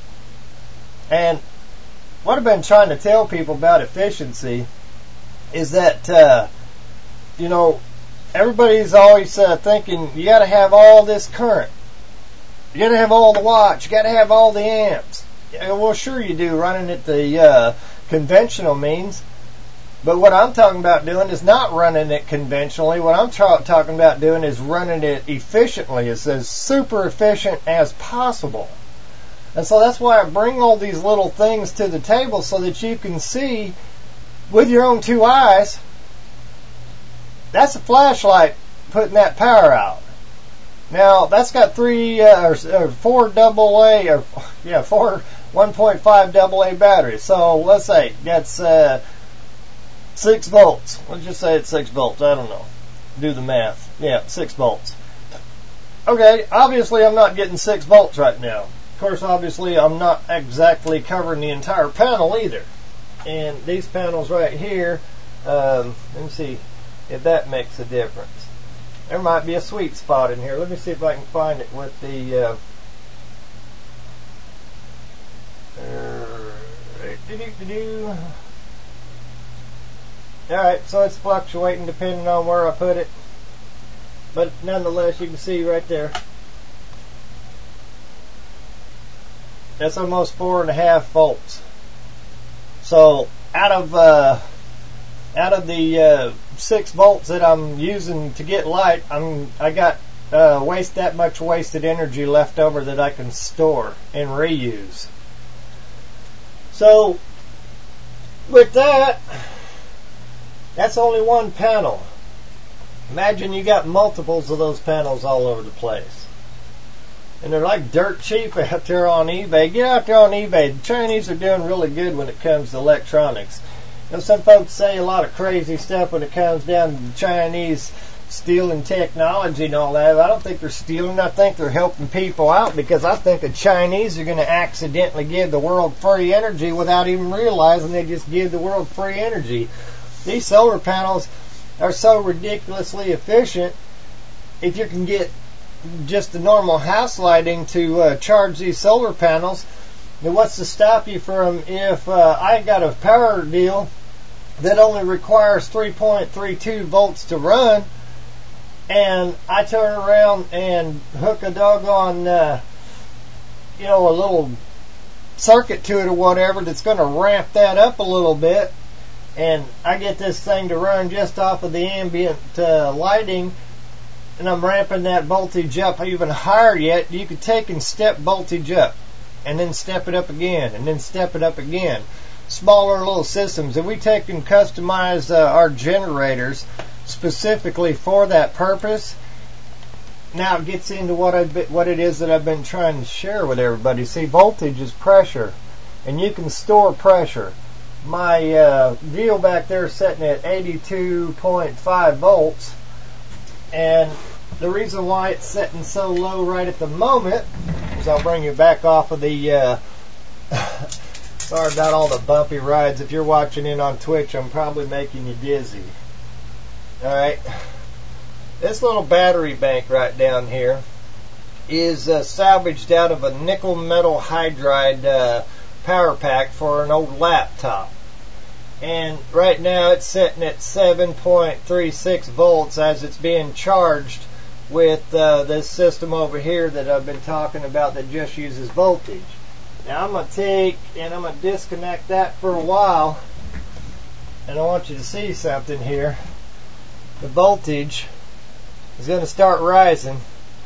And what I've been trying to tell people about efficiency is that, uh, you know, everybody's always uh, thinking you got to have all this current. You got to have all the watts. You got to have all the amps. Yeah, well, sure you do, running it the uh, conventional means. But what I'm talking about doing is not running it conventionally. What I'm tra- talking about doing is running it efficiently. It's as super efficient as possible. And so that's why I bring all these little things to the table so that you can see with your own two eyes. That's a flashlight putting that power out. Now that's got three uh, or, or four double A or yeah four one point five double A batteries. So let's say that's uh, six volts. Let's just say it's six volts. I don't know. Do the math. Yeah, six volts. Okay, obviously I'm not getting six volts right now. Of course, obviously I'm not exactly covering the entire panel either. And these panels right here, um, let me see if that makes a difference. There might be a sweet spot in here. Let me see if I can find it with the uh, uh, alright, so it's fluctuating depending on where I put it, but nonetheless you can see right there that's almost four and a half volts. So out of uh, out of the uh, six volts that I'm using to get light, I'm I got uh, waste that much wasted energy left over that I can store and reuse. So with that, that's only one panel. Imagine you got multiples of those panels all over the place. And they're like dirt cheap out there on eBay. Get out there on eBay. The Chinese are doing really good when it comes to electronics. You know, some folks say a lot of crazy stuff when it comes down to the Chinese stealing technology and all that. I don't think they're stealing. I think they're helping people out, because I think the Chinese are going to accidentally give the world free energy without even realizing they just give the world free energy. These solar panels are so ridiculously efficient. If you can get just the normal house lighting to uh, charge these solar panels, then what's to stop you from, if uh, I got a power deal that only requires three point three two volts to run, and I turn around and hook a doggone uh, you know, a little circuit to it or whatever that's going to ramp that up a little bit, and I get this thing to run just off of the ambient uh, lighting, and I'm ramping that voltage up even higher yet, you could take and step voltage up, and then step it up again, and then step it up again. Smaller little systems. And we take and customize uh, our generators specifically for that purpose. Now it gets into what I what it is that I've been trying to share with everybody. See, voltage is pressure, and you can store pressure. My uh, deal back there is setting at eighty-two point five volts. And the reason why it's setting so low right at the moment is, I'll bring you back off of the, uh, sorry about all the bumpy rides. If you're watching in on Twitch, I'm probably making you dizzy. Alright. This little battery bank right down here is uh, salvaged out of a nickel metal hydride uh, power pack for an old laptop. And right now it's sitting at seven point three six volts as it's being charged with uh, this system over here that I've been talking about that just uses voltage. Now I'm going to take and I'm going to disconnect that for a while, and I want you to see something here. The voltage is going to start rising,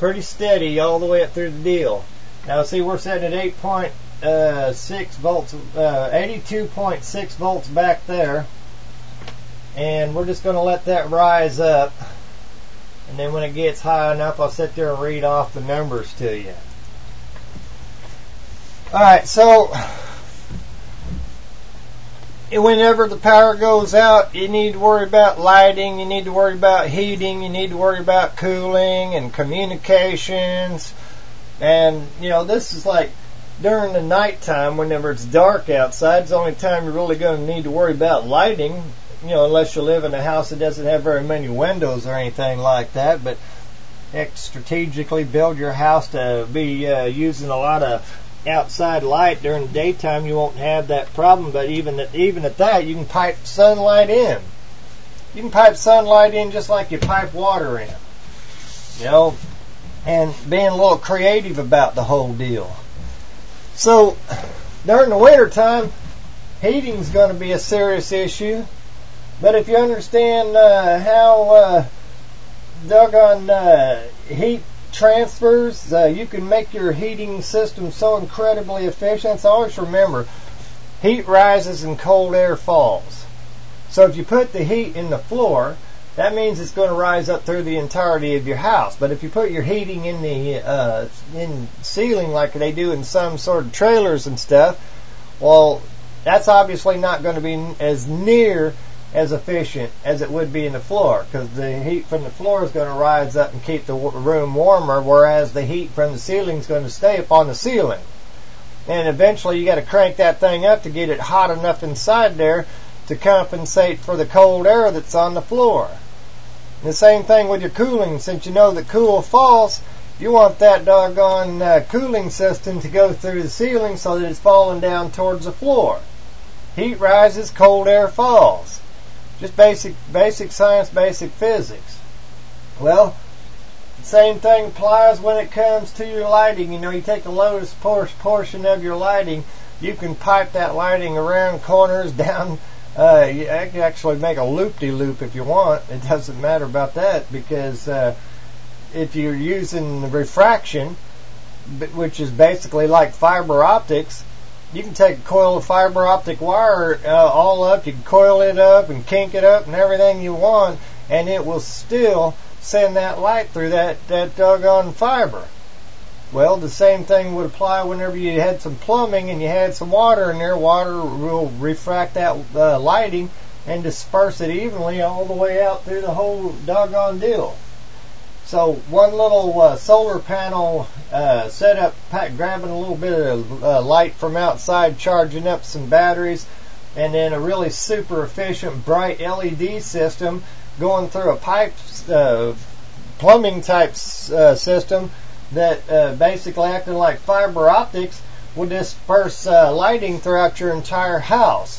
pretty steady all the way up through the deal. Now see, we're setting at eight point six volts, uh, eighty-two point six volts back there, and we're just going to let that rise up, and then when it gets high enough, I'll sit there and read off the numbers to you. Alright, so whenever the power goes out, you need to worry about lighting, you need to worry about heating, you need to worry about cooling and communications. And, you know, this is like during the nighttime, whenever it's dark outside, it's the only time you're really going to need to worry about lighting, you know, unless you live in a house that doesn't have very many windows or anything like that. But heck, strategically build your house to be uh, using a lot of outside light during the daytime. You won't have that problem. But even at, even at that, you can pipe sunlight in. You can pipe sunlight in just like you pipe water in. You know, and being a little creative about the whole deal. So during the winter time, heating is going to be a serious issue. But if you understand uh, how uh, doggone uh, heat transfers, uh, you can make your heating system so incredibly efficient. So always remember, heat rises and cold air falls. So if you put the heat in the floor, that means it's going to rise up through the entirety of your house. But if you put your heating in the uh, in ceiling like they do in some sort of trailers and stuff, well, that's obviously not going to be as near as efficient as it would be in the floor, because the heat from the floor is going to rise up and keep the room warmer, whereas the heat from the ceiling is going to stay up on the ceiling. And eventually you got to crank that thing up to get it hot enough inside there to compensate for the cold air that's on the floor. And the same thing with your cooling. Since you know that cool falls, you want that doggone uh, cooling system to go through the ceiling so that it's falling down towards the floor. Heat rises, cold air falls. Just basic basic science, basic physics. Well, the same thing applies when it comes to your lighting. You know, you take the lowest portion of your lighting, you can pipe that lighting around corners, down. Uh, you can actually make a loop-de-loop if you want. It doesn't matter about that, because uh, if you're using refraction, which is basically like fiber optics, you can take a coil of fiber optic wire uh, all up, you can coil it up and kink it up and everything you want, and it will still send that light through that, that doggone fiber. Well, the same thing would apply whenever you had some plumbing and you had some water in there. Water will refract that uh, lighting and disperse it evenly all the way out through the whole doggone deal. So one little uh, solar panel uh, setup, grabbing a little bit of uh, light from outside, charging up some batteries, and then a really super efficient bright L E D system going through a pipe, uh, plumbing type uh, system that uh, basically acting like fiber optics will disperse uh, lighting throughout your entire house.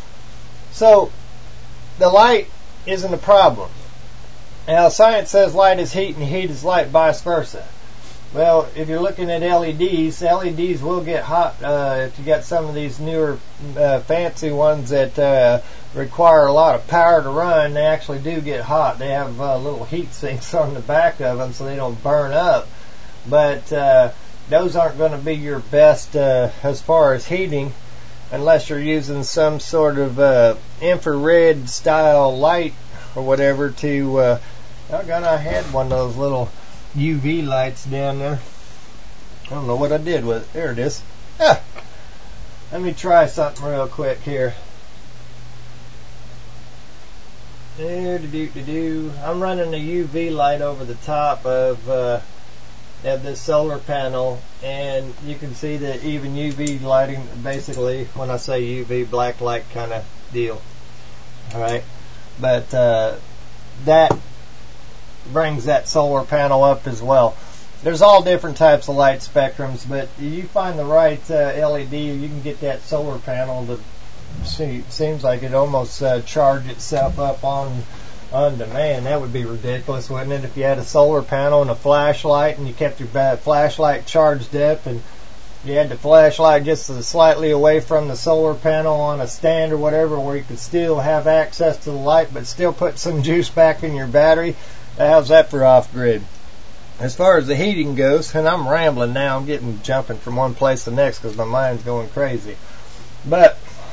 So the light isn't a problem. Now, science says light is heat and heat is light, vice versa. Well, if you're looking at L E Ds, L E Ds will get hot uh, if you got some of these newer uh, fancy ones that uh, require a lot of power to run. They actually do get hot. They have uh, little heat sinks on the back of them so they don't burn up. But uh, those aren't going to be your best uh, as far as heating, unless you're using some sort of uh, infrared style light or whatever to uh, oh God, I had one of those little U V lights down there. I don't know what I did with it. There it is. Ah, let me try something real quick here. Do-do-do-do-do. I'm running a U V light over the top of, uh, of this solar panel, and you can see that even U V lighting, basically, when I say U V, black light kind of deal. Alright, but uh, that brings that solar panel up as well. There's all different types of light spectrums, but if you find the right uh, L E D, you can get that solar panel to see. Seems like it almost uh, charge itself up on on demand. That would be ridiculous, wouldn't it? If you had a solar panel and a flashlight, and you kept your uh, flashlight charged up, and you had the flashlight just slightly away from the solar panel on a stand or whatever, where you could still have access to the light, but still put some juice back in your battery. How's that for off-grid? as far as the heating goes, and I'm rambling now, I'm getting jumping from one place to the next because my mind's going crazy. But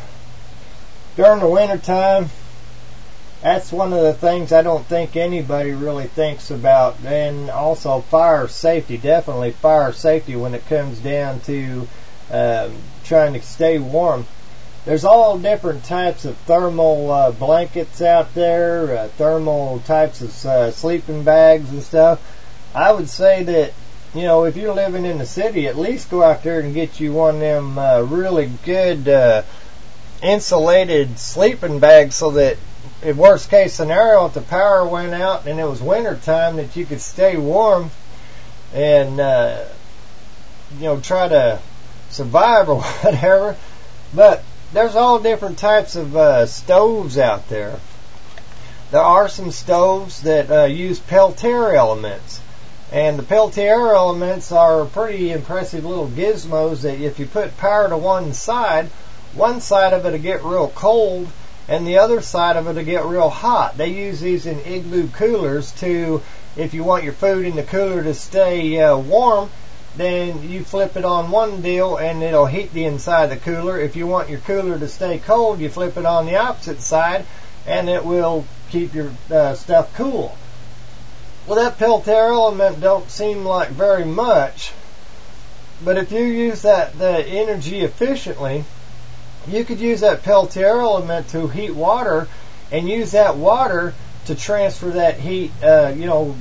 during the winter time, that's one of the things I don't think anybody really thinks about. And also fire safety, definitely fire safety when it comes down to um, trying to stay warm. There's all different types of thermal uh, blankets out there, uh, thermal types of uh, sleeping bags and stuff. I would say that, you know, if you're living in the city, at least go out there and get you one of them uh, really good uh, insulated sleeping bags, so that in worst case scenario, if the power went out and it was winter time, that you could stay warm and, uh, you know, try to survive or whatever. But there's all different types of uh, stoves out there. There are some stoves that uh, use Peltier elements. And the Peltier elements are pretty impressive little gizmos that if you put power to one side, one side of it will get real cold and the other side of it will get real hot. They use these in igloo coolers to, if you want your food in the cooler to stay uh, warm, then you flip it on one deal and it'll heat the inside of the cooler. If you want your cooler to stay cold, you flip it on the opposite side and it will keep your uh, stuff cool. Well, that Peltier element don't seem like very much, but if you use that the energy efficiently, you could use that Peltier element to heat water and use that water to transfer that heat. Uh, you know,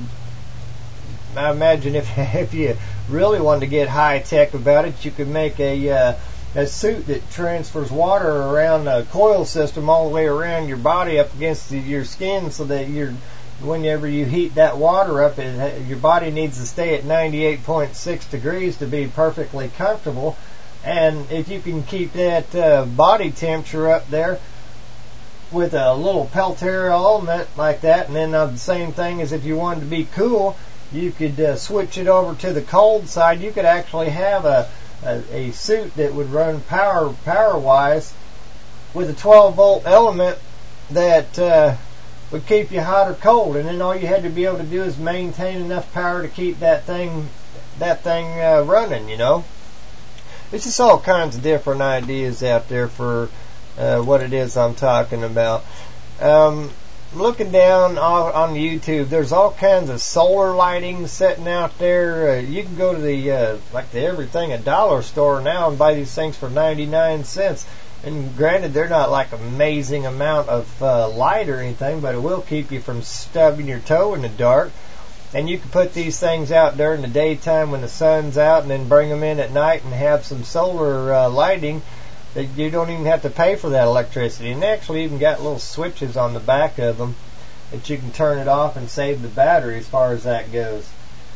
I imagine if if you really wanted to get high tech about it, you could make a uh, a suit that transfers water around a coil system all the way around your body up against the, your skin, so that you're whenever you heat that water up, it, your body needs to stay at ninety-eight point six degrees to be perfectly comfortable. And if you can keep that uh, body temperature up there with a little Peltier element like that, and then uh, the same thing as if you wanted to be cool, you could uh, switch it over to the cold side. You could actually have a, a, a suit that would run power power wise with a twelve volt element that uh, would keep you hot or cold, and then all you had to be able to do is maintain enough power to keep that thing that thing uh, running. You know, it's just all kinds of different ideas out there for uh, what it is I'm talking about. Um, looking down on, on YouTube, there's all kinds of solar lighting sitting out there. Uh, you can go to the uh, like the Everything a Dollar store now and buy these things for ninety-nine cents. And granted, they're not like amazing amount of uh, light or anything, but it will keep you from stubbing your toe in the dark. And you can put these things out during the daytime when the sun's out, and then bring them in at night and have some solar uh, lighting that you don't even have to pay for that electricity. And they actually even got little switches on the back of them that you can turn it off and save the battery as far as that goes.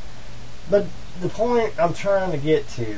But the point I'm trying to get to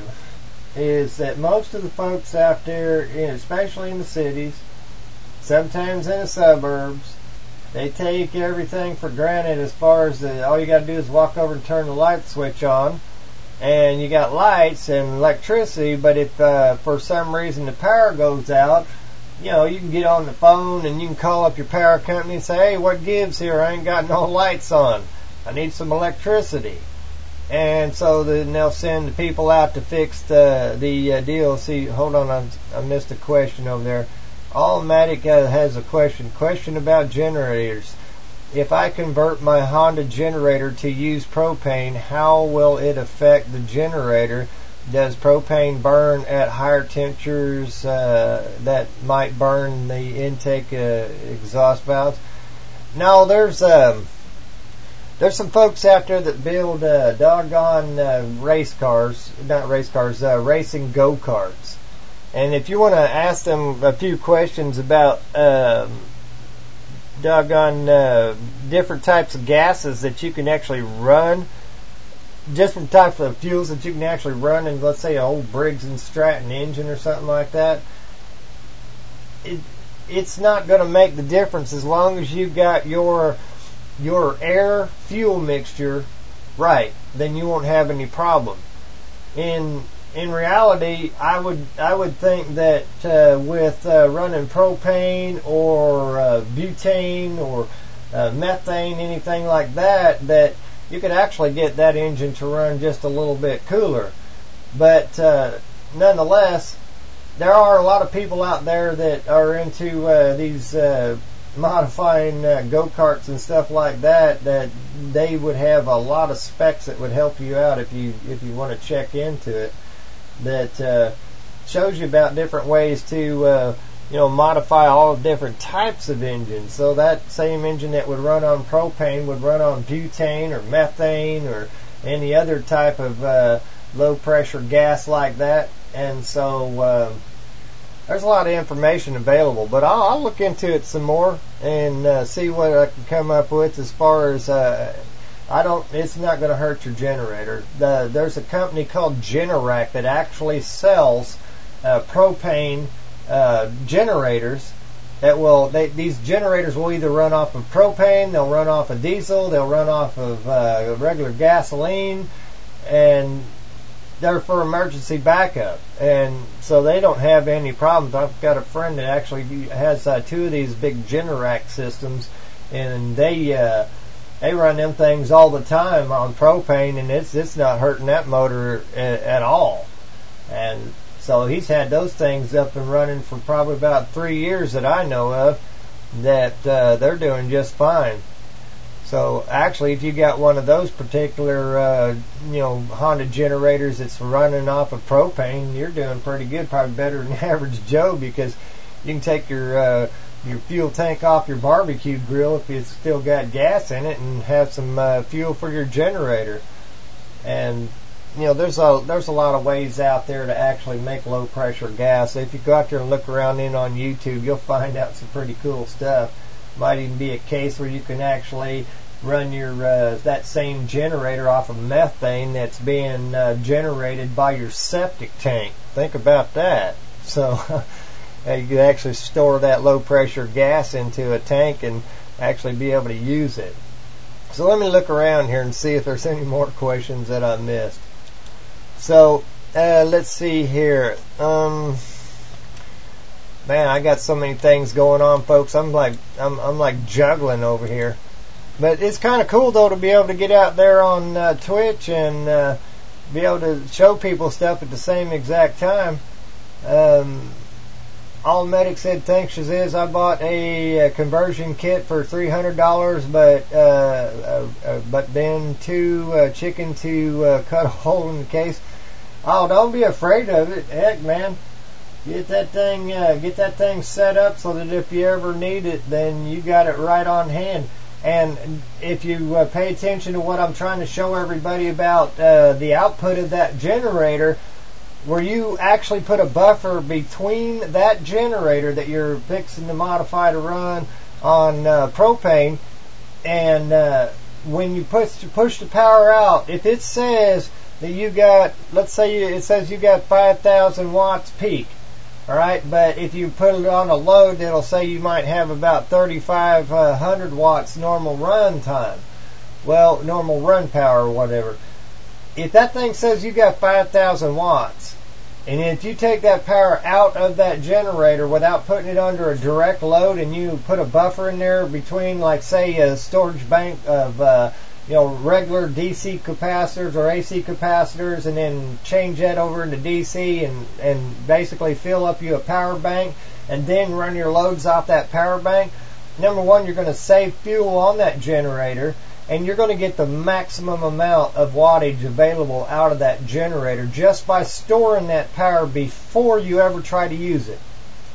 is that most of the folks out there, especially in the cities, sometimes in the suburbs, they take everything for granted as far as the, all you got to do is walk over and turn the light switch on, and you got lights and electricity. But if uh, for some reason the power goes out, you know, you can get on the phone and you can call up your power company and say, hey, what gives here? I ain't got no lights on. I need some electricity. And so then they'll send the people out to fix the the uh, deal. See, hold on, I, I missed a question over there. Allmatic uh, has a question. Question about generators. If I convert my Honda generator to use propane, how will it affect the generator? Does propane burn at higher temperatures uh, that might burn the intake uh, exhaust valves? No, there's um. There's some folks out there that build uh, doggone uh, race cars, not race cars, uh, racing go-karts. And if you want to ask them a few questions about um, doggone uh, different types of gases that you can actually run, different types of fuels that you can actually run in, let's say, an old Briggs and Stratton engine or something like that, it, it's not going to make the difference as long as you've got your your air fuel mixture right, then you won't have any problem. In in reality, I would I would think that uh, with uh, running propane or uh, butane or uh, methane, anything like that, that you could actually get that engine to run just a little bit cooler. But uh, nonetheless, there are a lot of people out there that are into uh, these uh, modifying uh, go-karts and stuff like that, that they would have a lot of specs that would help you out if you if you want to check into it, that uh, shows you about different ways to uh, you know modify all different types of engines. So that same engine that would run on propane would run on butane or methane or any other type of uh, low pressure gas like that. And so uh, there's a lot of information available, but I'll, I'll look into it some more and uh, see what I can come up with as far as uh, I don't. It's not going to hurt your generator. The, there's a company called Generac that actually sells uh, propane uh, generators. That will. They, these generators will either run off of propane, they'll run off of diesel, they'll run off of uh, regular gasoline, and they're for emergency backup, and so they don't have any problems. I've got a friend that actually has uh, two of these big Generac systems, and they uh, they run them things all the time on propane, and it's it's not hurting that motor at, at all. And so he's had those things up and running for probably about three years that I know of, that uh, they're doing just fine. So actually, if you got one of those particular, uh, you know, Honda generators that's running off of propane, you're doing pretty good, probably better than the average Joe, because you can take your uh, your fuel tank off your barbecue grill if it's still got gas in it, and have some uh, fuel for your generator. And you know, there's a there's a lot of ways out there to actually make low pressure gas. So if you go out there and look around in on YouTube, you'll find out some pretty cool stuff. Might even be a case where you can actually run your uh, that same generator off of methane that's being uh, generated by your septic tank. Think about that. So you could actually store that low pressure gas into a tank and actually be able to use it. So let me look around here and see if there's any more questions that I missed. So uh, let's see here. Um, man, I got so many things going on, folks. I'm like I'm I'm like juggling over here. But it's kind of cool, though, to be able to get out there on uh, Twitch and uh, be able to show people stuff at the same exact time. Um, All Medic said, thanks, Shaziz. I bought a, a conversion kit for three hundred dollars, but uh, uh, uh, but then two uh, chicken to uh, cut a hole in the case. Oh, don't be afraid of it. Heck, man. Get that thing, uh, get that thing set up so that if you ever need it, then you got it right on hand. And if you uh, pay attention to what I'm trying to show everybody about uh, the output of that generator, where you actually put a buffer between that generator that you're fixing to modify to run on uh, propane, and uh, when you push, push the power out, if it says that you got, let's say it says you got five thousand watts peak, alright, but if you put it on a load, it'll say you might have about thirty-five hundred watts normal run time. Well, normal run power or whatever. If that thing says you got five thousand watts, and if you take that power out of that generator without putting it under a direct load, and you put a buffer in there between, like, say, a storage bank of uh, you know, regular D C capacitors or A C capacitors, and then change that over into D C and, and basically fill up you a power bank, and then run your loads off that power bank. Number one, you're going to save fuel on that generator, and you're going to get the maximum amount of wattage available out of that generator just by storing that power before you ever try to use it.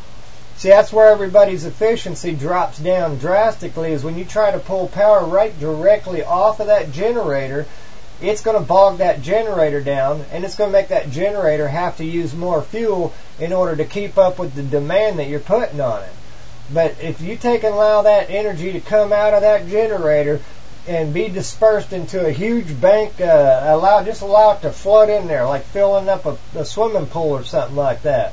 See, that's where everybody's efficiency drops down drastically, is when you try to pull power right directly off of that generator, it's going to bog that generator down, and it's going to make that generator have to use more fuel in order to keep up with the demand that you're putting on it. But if you take and allow that energy to come out of that generator and be dispersed into a huge bank, uh, allow just allow it to flood in there, like filling up a, a swimming pool or something like that.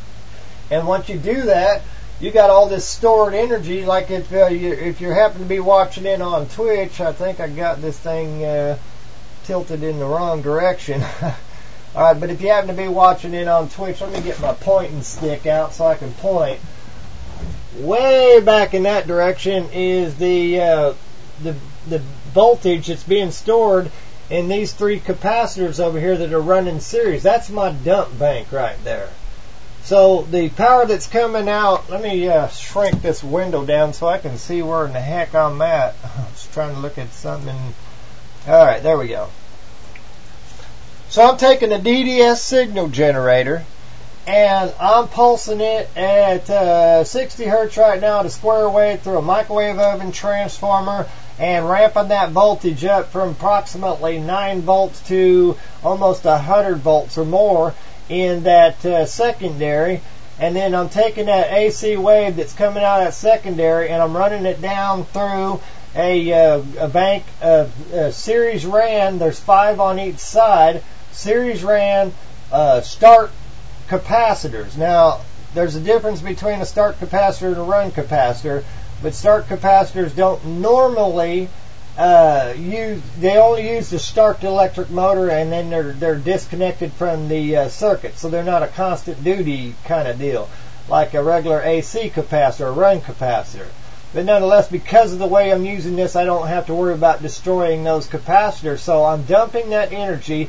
And once you do that, you got all this stored energy. Like if uh, you if you happen to be watching in on Twitch, I think I got this thing uh, tilted in the wrong direction. All right, but if you happen to be watching in on Twitch, let me get my pointing stick out so I can point. Way back in that direction is the uh, the the voltage that's being stored in these three capacitors over here that are running series. That's my dump bank right there. So the power that's coming out, let me uh, shrink this window down so I can see where in the heck I'm at. I was trying to look at something. All right, there we go. So I'm taking a D D S signal generator, and I'm pulsing it at uh, sixty hertz right now to square wave through a microwave oven transformer, and ramping that voltage up from approximately nine volts to almost one hundred volts or more in that uh, secondary. And then I'm taking that A C wave that's coming out of that secondary, and I'm running it down through a, uh, a bank of uh, series ran. There's five on each side. Series ran uh, start capacitors. Now, there's a difference between a start capacitor and a run capacitor, but start capacitors don't normally uh, use, they only use the start electric motor, and then they're they're disconnected from the uh, circuit, so they're not a constant duty kind of deal, like a regular A C capacitor or run capacitor. But nonetheless, because of the way I'm using this, I don't have to worry about destroying those capacitors, so I'm dumping that energy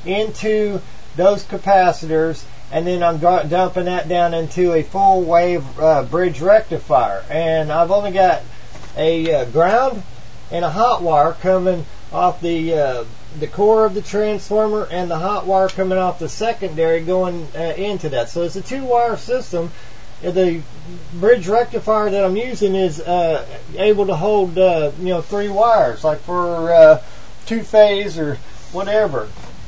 into those capacitors, and then I'm dumping that down into a full wave uh, bridge rectifier. And I've only got a uh, ground and a hot wire coming off the uh, the core of the transformer, and the hot wire coming off the secondary going uh, into that. So it's a two wire system. The bridge rectifier that I'm using is uh, able to hold uh, you know three wires, like for uh, two phase or whatever.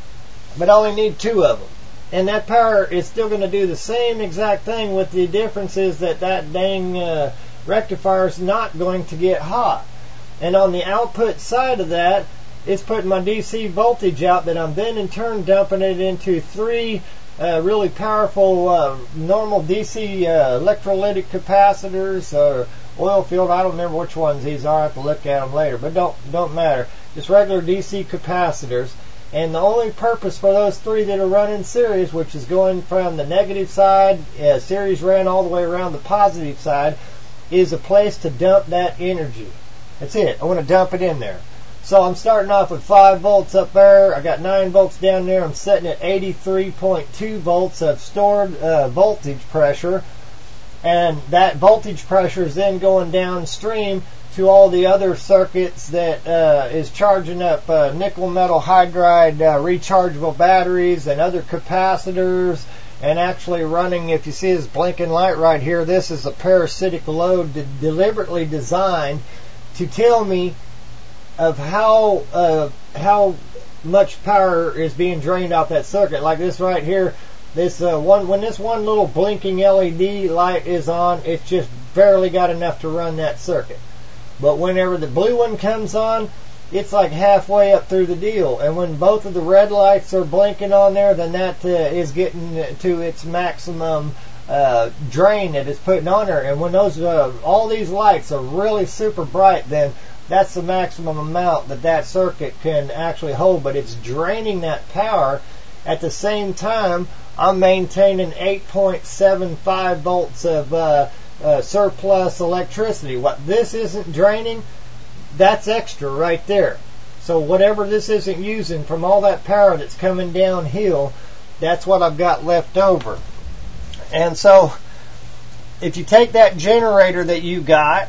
But I only need two of them. And that power is still going to do the same exact thing, with the difference is that that dang uh, rectifier is not going to get hot. And on the output side of that, it's putting my D C voltage out that I'm then in turn dumping it into three uh, really powerful uh, normal D C uh, electrolytic capacitors or oil field. I don't remember which ones these are. I have to look at them later, but don't don't matter. Just regular D C capacitors. And the only purpose for those three that are running series, which is going from the negative side, uh, series ran all the way around the positive side, is a place to dump that energy. That's it. I want to dump it in there. So I'm starting off with five volts up there. I got nine volts down there. I'm setting at eighty-three point two volts of stored uh, voltage pressure. And that voltage pressure is then going downstream to all the other circuits that uh, is charging up uh, nickel metal hydride uh, rechargeable batteries and other capacitors, and actually running, if you see this blinking light right here, this is a parasitic load de- deliberately designed to tell me of how uh, how much power is being drained off that circuit. Like this right here, this uh, one when this one little blinking L E D light is on, it's just barely got enough to run that circuit. But whenever the blue one comes on, it's like halfway up through the deal. And when both of the red lights are blinking on there, then that uh, is getting to its maximum uh, drain that it's putting on there. And when those uh, all these lights are really super bright, then that's the maximum amount that that circuit can actually hold. But it's draining that power. At the same time, I'm maintaining eight point seven five volts of uh, Uh, surplus electricity. What this isn't draining, that's extra right there. So whatever this isn't using from all that power that's coming downhill, that's what I've got left over. And so if you take that generator that you got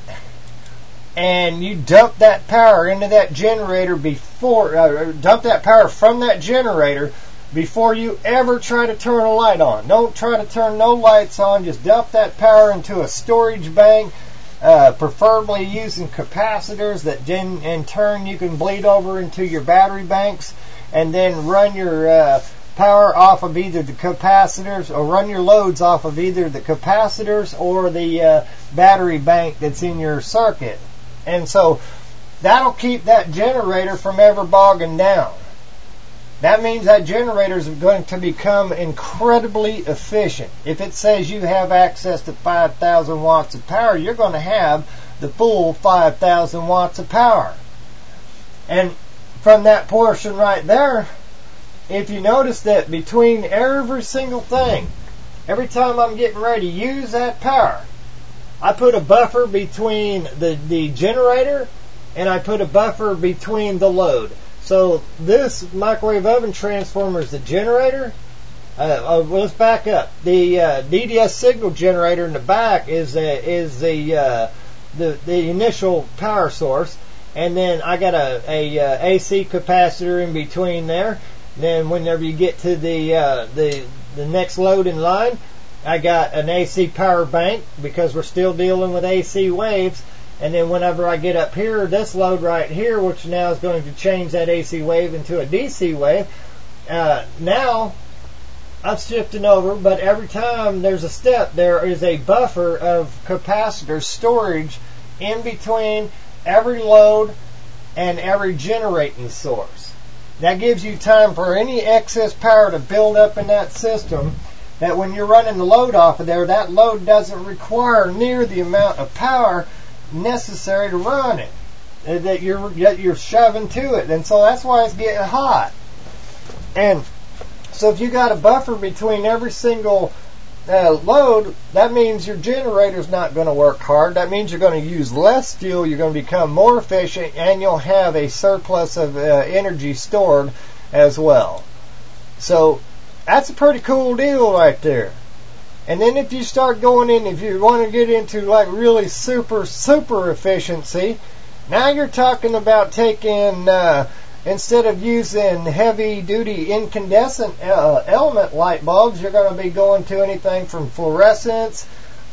and you dump that power into that generator before, uh, dump that power from that generator before you ever try to turn a light on. Don't try to turn no lights on. Just dump that power into a storage bank, uh, preferably using capacitors that then in turn you can bleed over into your battery banks, and then run your uh, power off of either the capacitors, or run your loads off of either the capacitors or the uh, battery bank that's in your circuit. And so that'll keep that generator from ever bogging down. That means that generator is going to become incredibly efficient. If it says you have access to five thousand watts of power, you're going to have the full five thousand watts of power. And from that portion right there, if you notice that between every single thing, every time I'm getting ready to use that power, I put a buffer between the, the generator and I put a buffer between the load. So this microwave oven transformer is the generator. Uh, uh, let's back up. The uh, D D S signal generator in the back is the is the uh, the the initial power source, and then I got a a, uh, A C capacitor in between there. Then whenever you get to the uh, the the next load in line, I got an A C power bank because we're still dealing with A C waves. And then whenever I get up here, this load right here, which now is going to change that A C wave into a D C wave, uh, now I'm shifting over, but every time there's a step, there is a buffer of capacitor storage in between every load and every generating source. That gives you time for any excess power to build up in that system, that when you're running the load off of there, that load doesn't require near the amount of power necessary to run it, that you're that you're shoving to it. And so that's why it's getting hot. And so if you got a buffer between every single uh, load, that means your generator's not going to work hard. That means you're going to use less fuel, you're going to become more efficient, and you'll have a surplus of uh, energy stored as well. So that's a pretty cool deal right there. And then if you start going in, if you want to get into like really super, super efficiency, now you're talking about taking, uh, instead of using heavy duty incandescent uh, element light bulbs, you're going to be going to anything from fluorescence.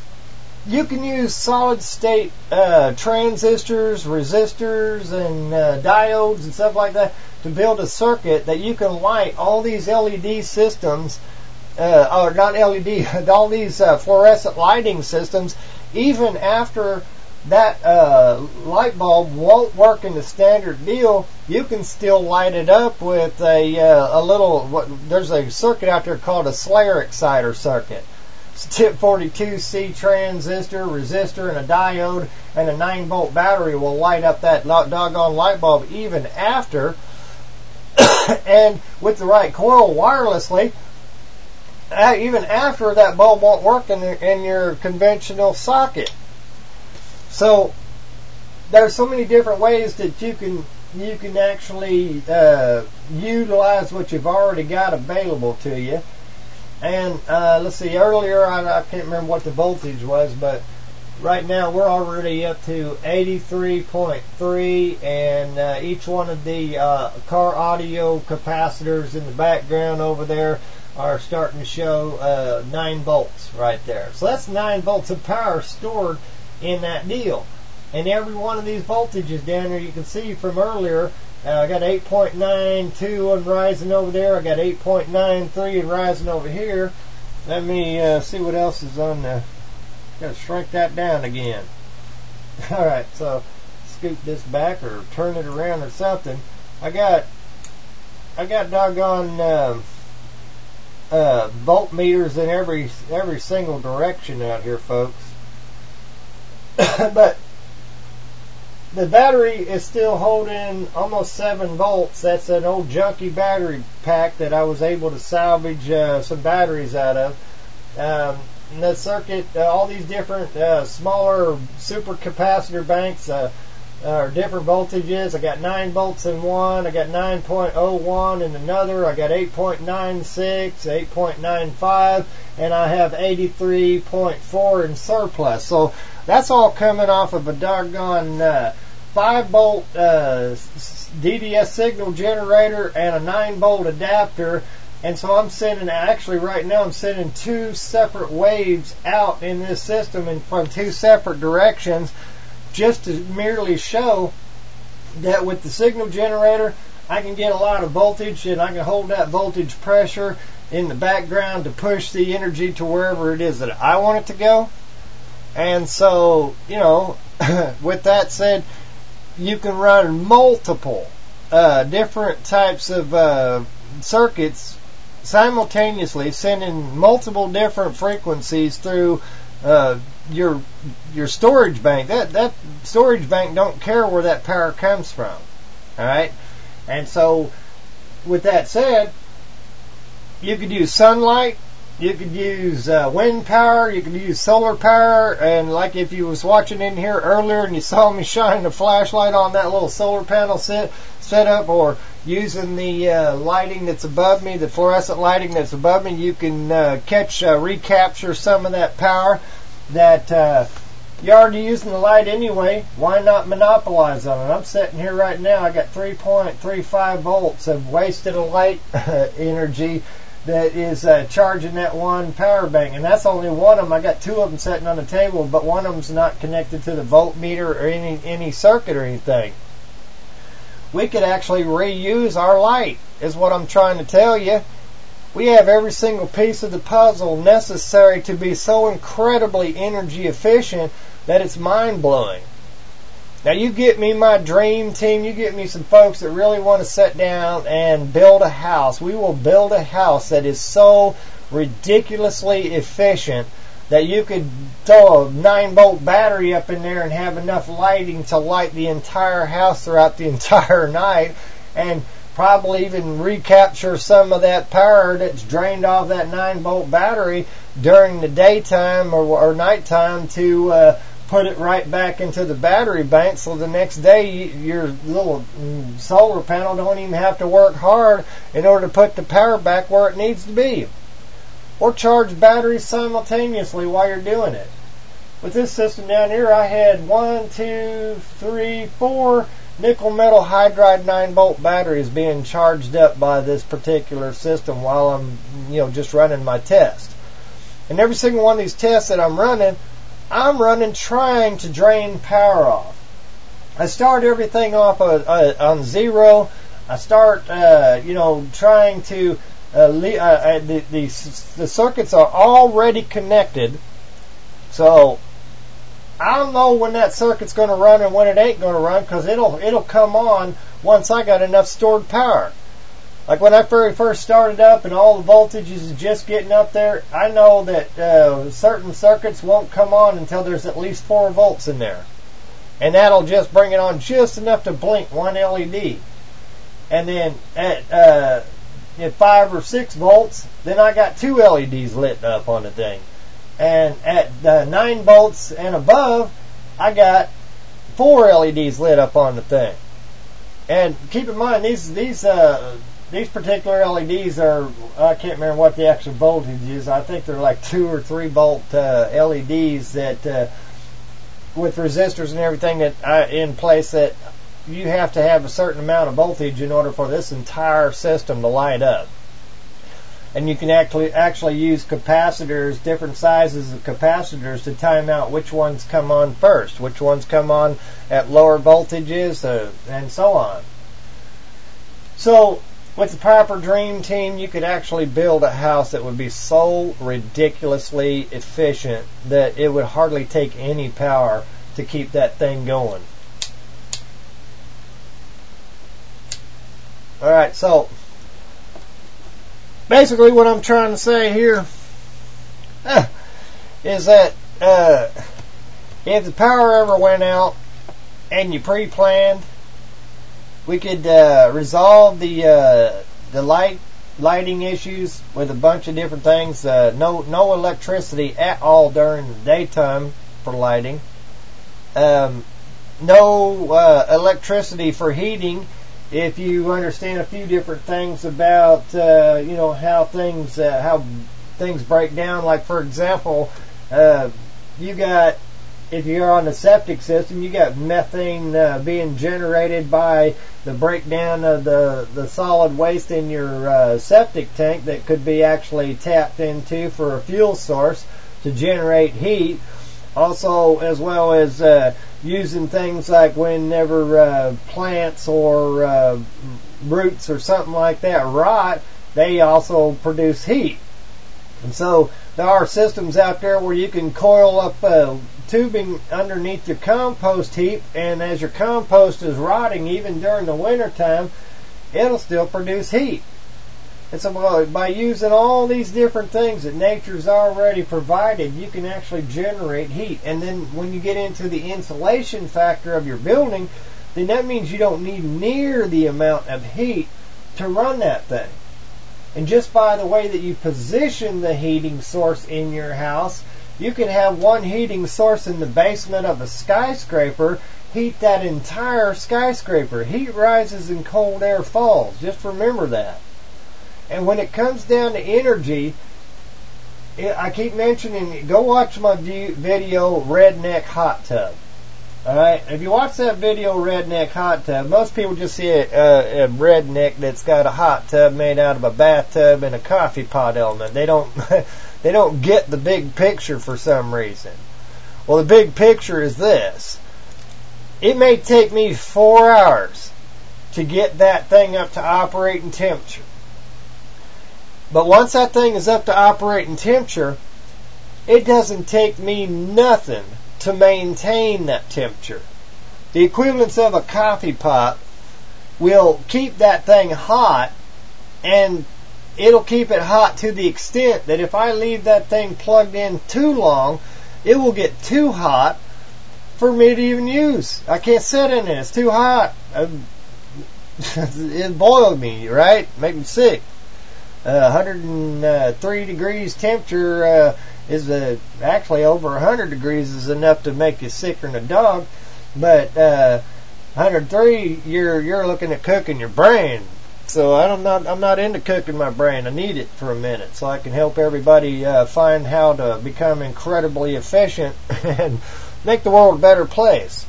You can use solid state uh, transistors, resistors, and uh, diodes and stuff like that to build a circuit that you can light all these L E D systems, uh, or not L E D, all these uh, fluorescent lighting systems, even after that uh, light bulb won't work in the standard deal. You can still light it up with a uh, a little. What, there's a circuit out there called a Slayer exciter circuit. It's a tip forty-two C transistor, resistor, and a diode, and a nine volt battery will light up that doggone light bulb even after. And with the right coil wirelessly, even after that bulb won't work in, the, in your conventional socket. So there's so many different ways that you can you can actually uh, utilize what you've already got available to you. And uh, let's see, earlier I, I can't remember what the voltage was, but right now we're already up to eighty-three point three, and uh, each one of the uh, car audio capacitors in the background over there are starting to show uh, nine volts right there. So that's nine volts of power stored in that deal. And every one of these voltages down there, you can see from earlier, uh, I got eight point nine two on rising over there, I got eight point nine three and rising over here. Let me uh, see what else is on the, gotta shrink that down again. Alright, so scoot this back or turn it around or something. I got I got doggone um, uh, voltmeters in every every single direction out here, folks. But the battery is still holding almost seven volts. That's an old junky battery pack that I was able to salvage uh, some batteries out of. Um, and the circuit, uh, all these different uh, smaller super capacitor banks uh, are different voltages. I got nine volts in one, I got nine point oh one in another, I got eight point nine six, eight point nine five, and I have eighty-three point four in surplus. So that's all coming off of a doggone uh, five volt uh, D D S signal generator and a nine volt adapter. And so I'm sending, actually right now I'm sending two separate waves out in this system and from two separate directions, just to merely show that with the signal generator I can get a lot of voltage, and I can hold that voltage pressure in the background to push the energy to wherever it is that I want it to go. And so, you know, with that said, you can run multiple uh, different types of uh, circuits simultaneously, sending multiple different frequencies through uh, your your storage bank. That that storage bank don't care where that power comes from. All right, and so with that said, you could use sunlight. You could use uh, wind power, you could use solar power, and like if you was watching in here earlier and you saw me shine the flashlight on that little solar panel set setup, or using the uh, lighting that's above me, the fluorescent lighting that's above me, you can uh, catch, uh, recapture some of that power that uh, you're already using the light anyway. Why not monopolize on it? I'm sitting here right now, I got three point three five volts of wasted light energy that is uh, charging that one power bank, and that's only one of them. I got two of them sitting on the table, but one of them's not connected to the voltmeter or any any circuit or anything. We could actually reuse our light, is what I'm trying to tell you. We have every single piece of the puzzle necessary to be so incredibly energy efficient that it's mind-blowing. Now, you get me my dream team, you get me some folks that really want to sit down and build a house. We will build a house that is so ridiculously efficient that you could throw a nine volt battery up in there and have enough lighting to light the entire house throughout the entire night, and probably even recapture some of that power that's drained off that nine volt battery during the daytime or, or nighttime to uh, put it right back into the battery bank, so the next day your little solar panel don't even have to work hard in order to put the power back where it needs to be. Or charge batteries simultaneously while you're doing it. With this system down here, I had one, two, three, four nickel metal hydride nine volt batteries being charged up by this particular system while I'm, you know, just running my test. And every single one of these tests that I'm running, I'm running trying to drain power off. I start everything off uh, uh, on zero. I start, uh, you know, trying to, uh, le- uh, uh, the, the, the circuits are already connected. So I don't know when that circuit's going to run and when it ain't going to run, because it'll, it'll come on once I got enough stored power. Like when I very first started up and all the voltages is just getting up there, I know that uh, certain circuits won't come on until there's at least four volts in there. And that'll just bring it on just enough to blink one L E D. And then at, uh, at five or six volts, then I got two L E Ds lit up on the thing. And at uh, nine volts and above, I got four L E Ds lit up on the thing. And keep in mind, these these uh, these particular L E Ds are, I can't remember what the actual voltage is. I think they're like two or three volt uh, L E Ds that, uh, with resistors and everything that uh, in place, that you have to have a certain amount of voltage in order for this entire system to light up. And you can actually actually use capacitors, different sizes of capacitors, to time out which ones come on first, which ones come on at lower voltages, uh, and so on. So, with the proper dream team, you could actually build a house that would be so ridiculously efficient that it would hardly take any power to keep that thing going. Alright, so basically what I'm trying to say here uh, is that uh, if the power ever went out and you pre-planned, we could uh, resolve the uh, the light lighting issues with a bunch of different things. Uh, no no electricity at all during the daytime for lighting. Um, no uh, electricity for heating. If you understand a few different things about uh, you know how things uh, how things break down. Like for example, uh, you got, if you're on the septic system, you got methane uh, being generated by the breakdown of the, the solid waste in your uh, septic tank that could be actually tapped into for a fuel source to generate heat. Also, as well as uh, using things like whenever uh, plants or uh, roots or something like that rot, they also produce heat. And so there are systems out there where you can coil up uh, tubing underneath your compost heap, and as your compost is rotting, even during the winter time, it'll still produce heat. And so by using all these different things that nature's already provided, you can actually generate heat. And then when you get into the insulation factor of your building, then that means you don't need near the amount of heat to run that thing. And just by the way that you position the heating source in your house, you can have one heating source in the basement of a skyscraper heat that entire skyscraper. Heat rises and cold air falls. Just remember that. And when it comes down to energy, I keep mentioning, go watch my video, Redneck Hot Tub. Alright, if you watch that video, Redneck Hot Tub, most people just see a, a, a redneck that's got a hot tub made out of a bathtub and a coffee pot element. They don't, they don't get the big picture for some reason. Well, the big picture is this. It may take me four hours to get that thing up to operating temperature. But once that thing is up to operating temperature, it doesn't take me nothing to maintain that temperature. The equivalence of a coffee pot will keep that thing hot, and it'll keep it hot to the extent that if I leave that thing plugged in too long, it will get too hot for me to even use. I can't sit in it. It's too hot. It boiled me, right? Make me sick. Uh, one hundred three degrees temperature uh, is uh, actually over one hundred degrees is enough to make you sicker than a dog. But uh, one hundred three, you're you're looking at cooking your brain. So I'm not I'm not into cooking my brain. I need it for a minute so I can help everybody uh, find how to become incredibly efficient and make the world a better place.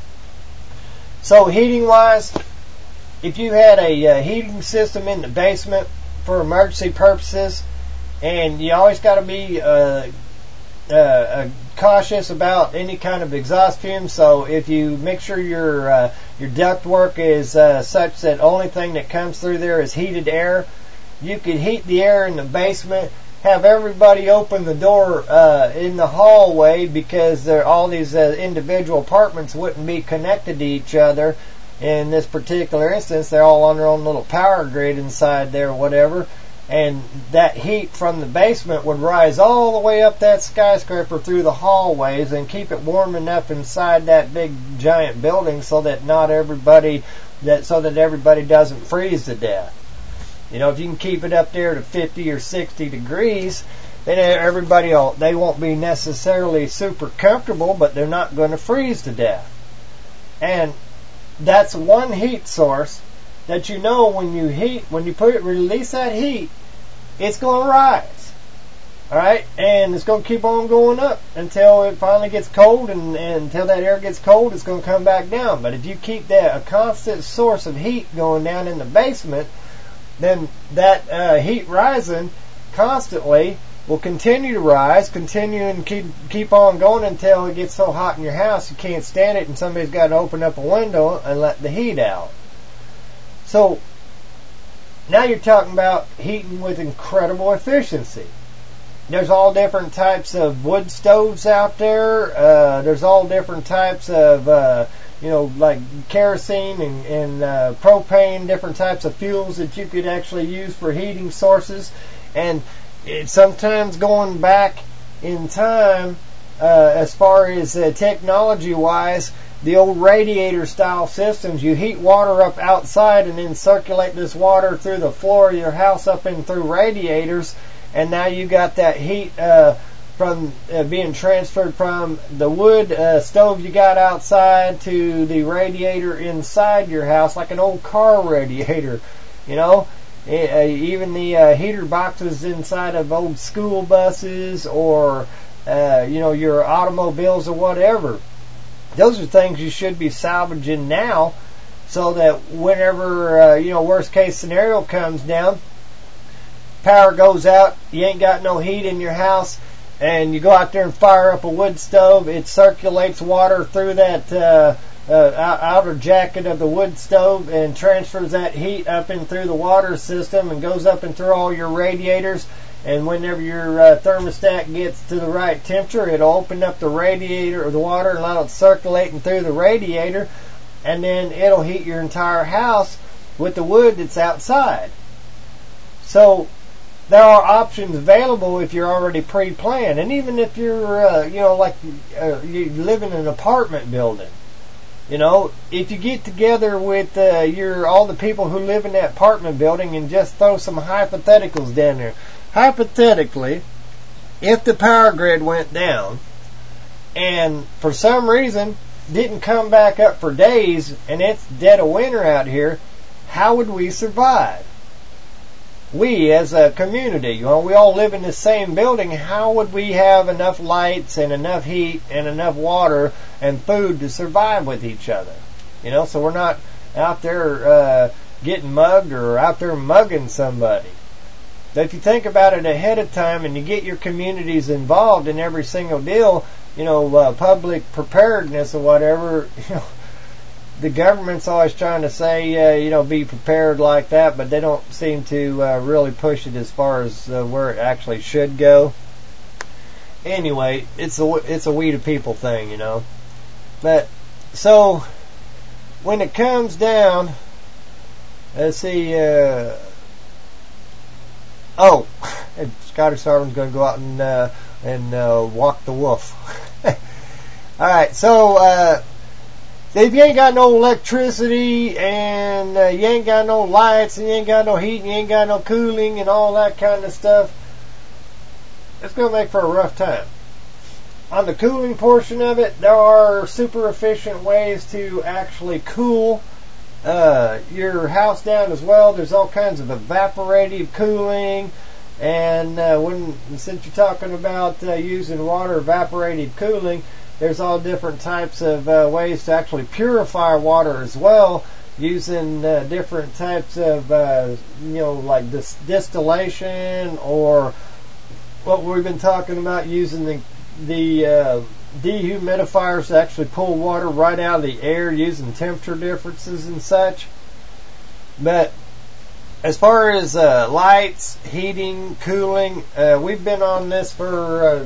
So heating wise, if you had a uh, heating system in the basement for emergency purposes, and you always got to be uh, uh, uh, cautious about any kind of exhaust fumes. So if you make sure your uh, your duct work is uh, such that only thing that comes through there is heated air, you could heat the air in the basement. Have everybody open the door uh, in the hallway, because there all these uh, individual apartments wouldn't be connected to each other. In this particular instance, they're all on their own little power grid inside there or whatever, and that heat from the basement would rise all the way up that skyscraper through the hallways and keep it warm enough inside that big giant building so that not everybody that so that everybody doesn't freeze to death. You know, if you can keep it up there to fifty or sixty degrees, then everybody will, they won't be necessarily super comfortable, but they're not going to freeze to death. And that's one heat source that you know when you heat, when you put it, release that heat, it's going to rise. Alright? And it's going to keep on going up until it finally gets cold, and, and until that air gets cold, it's going to come back down. But if you keep that, a constant source of heat going down in the basement, then that uh, heat rising constantly will continue to rise, continue and keep keep on going until it gets so hot in your house you can't stand it, and somebody's got to open up a window and let the heat out. So now you're talking about heating with incredible efficiency. There's all different types of wood stoves out there. Uh, there's all different types of uh, you know, like kerosene and, and uh, propane, different types of fuels that you could actually use for heating sources. And it, sometimes going back in time, uh, as far as uh, technology-wise, the old radiator-style systems, you heat water up outside and then circulate this water through the floor of your house up and through radiators, and now you got that heat uh, from uh, being transferred from the wood uh, stove you got outside to the radiator inside your house, like an old car radiator, you know. Uh, even the uh, heater boxes inside of old school buses or, uh, you know, your automobiles or whatever. Those are things you should be salvaging now, so that whenever, uh, you know, worst case scenario comes down, power goes out, you ain't got no heat in your house, and you go out there and fire up a wood stove, it circulates water through that uh, uh, outer jacket of the wood stove and transfers that heat up and through the water system and goes up and through all your radiators. And whenever your uh, thermostat gets to the right temperature, it'll open up the radiator or the water and allow it circulating through the radiator, and then it'll heat your entire house with the wood that's outside. So there are options available if you're already pre-planned, and even if you're, uh, you know, like uh, you live in an apartment building, You know, if you get together with uh, your all the people who live in that apartment building and just throw some hypotheticals down there. Hypothetically, if the power grid went down and for some reason didn't come back up for days and it's dead of winter out here, how would we survive? We as a community, you know, we all live in the same building, how would we have enough lights and enough heat and enough water and food to survive with each other? You know, so we're not out there uh, getting mugged or out there mugging somebody. But if you think about it ahead of time and you get your communities involved in every single deal, you know, uh, public preparedness or whatever, you know, the government's always trying to say, uh, you know, be prepared like that, but they don't seem to uh, really push it as far as uh, where it actually should go. Anyway, it's a it's a we the people thing, you know. But so when it comes down, let's see. Uh, oh, Scotty Sarvin's going to go out and uh, and uh, walk the wolf. All right, so. Uh, If you ain't got no electricity and uh, you ain't got no lights and you ain't got no heat and you ain't got no cooling and all that kind of stuff, it's going to make for a rough time. On the cooling portion of it, there are super efficient ways to actually cool uh, your house down as well. There's all kinds of evaporative cooling, and uh, when since you're talking about uh, using water evaporative cooling, there's all different types of uh, ways to actually purify water as well, using uh, different types of, uh, you know, like this distillation, or what we've been talking about, using the the uh, dehumidifiers to actually pull water right out of the air, using temperature differences and such. But as far as uh, lights, heating, cooling, uh, we've been on this for uh,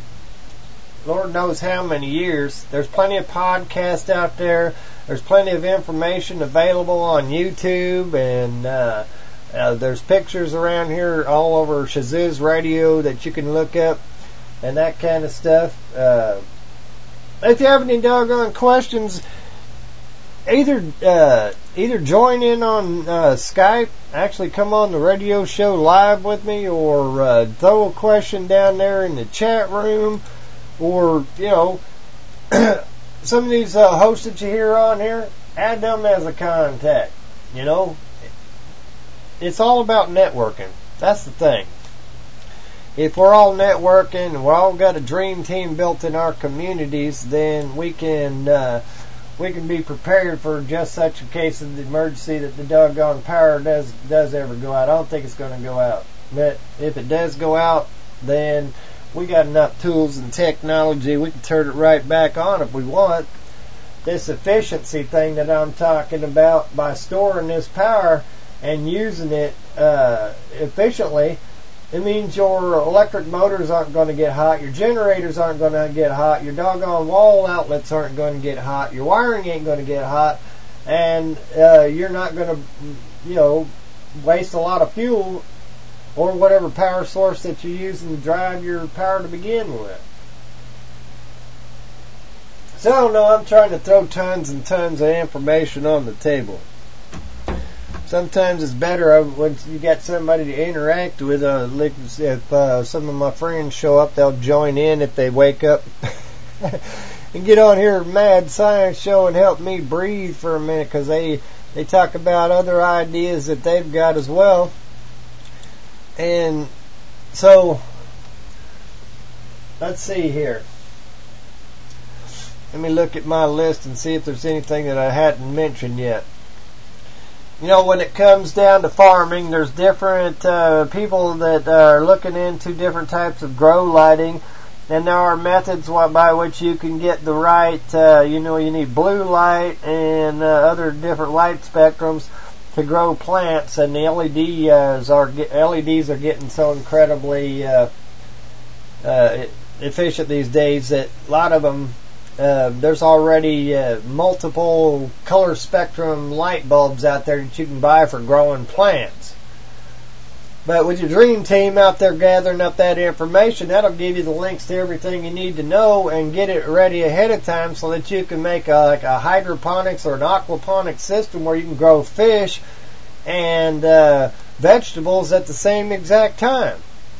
Lord knows how many years. There's plenty of podcasts out there. There's plenty of information available on YouTube, and uh, uh, there's pictures around here all over Shazuz Radio that you can look up and that kind of stuff. Uh, if you have any doggone questions, either uh, either join in on uh, Skype, actually come on the radio show live with me, or uh, throw a question down there in the chat room. Or, you know, some of these uh, hosts that you hear on here, add them as a contact. You know, it's all about networking. That's the thing. If we're all networking and we're all got a dream team built in our communities, then we can uh, we can be prepared for just such a case of the emergency that the doggone power does does ever go out. I don't think it's going to go out, but if it does go out, then we got enough tools and technology, we can turn it right back on if we want. This efficiency thing that I'm talking about, by storing this power and using it uh, efficiently, it means your electric motors aren't going to get hot, your generators aren't going to get hot, your doggone wall outlets aren't going to get hot, your wiring ain't going to get hot, and uh, you're not going to, you know, waste a lot of fuel or whatever power source that you're using to drive your power to begin with. So I don't know, I'm trying to throw tons and tons of information on the table. Sometimes it's better when you got somebody to interact with. Uh, if uh, some of my friends show up, they'll join in if they wake up and get on here Mad Science Show and help me breathe for a minute, because they, they talk about other ideas that they've got as well. And so, let's see here. Let me look at my list and see if there's anything that I hadn't mentioned yet. You know, when it comes down to farming, there's different uh, people that are looking into different types of grow lighting, and there are methods by which you can get the right, uh, you know, you need blue light and uh, other different light spectrums to grow plants, and the L E Ds are L E Ds are getting so incredibly uh, uh, efficient these days that a lot of them, uh, there's already uh, multiple color spectrum light bulbs out there that you can buy for growing plants. But with your dream team out there gathering up that information, that'll give you the links to everything you need to know and get it ready ahead of time so that you can make a, like a hydroponics or an aquaponics system where you can grow fish and uh, vegetables at the same exact time.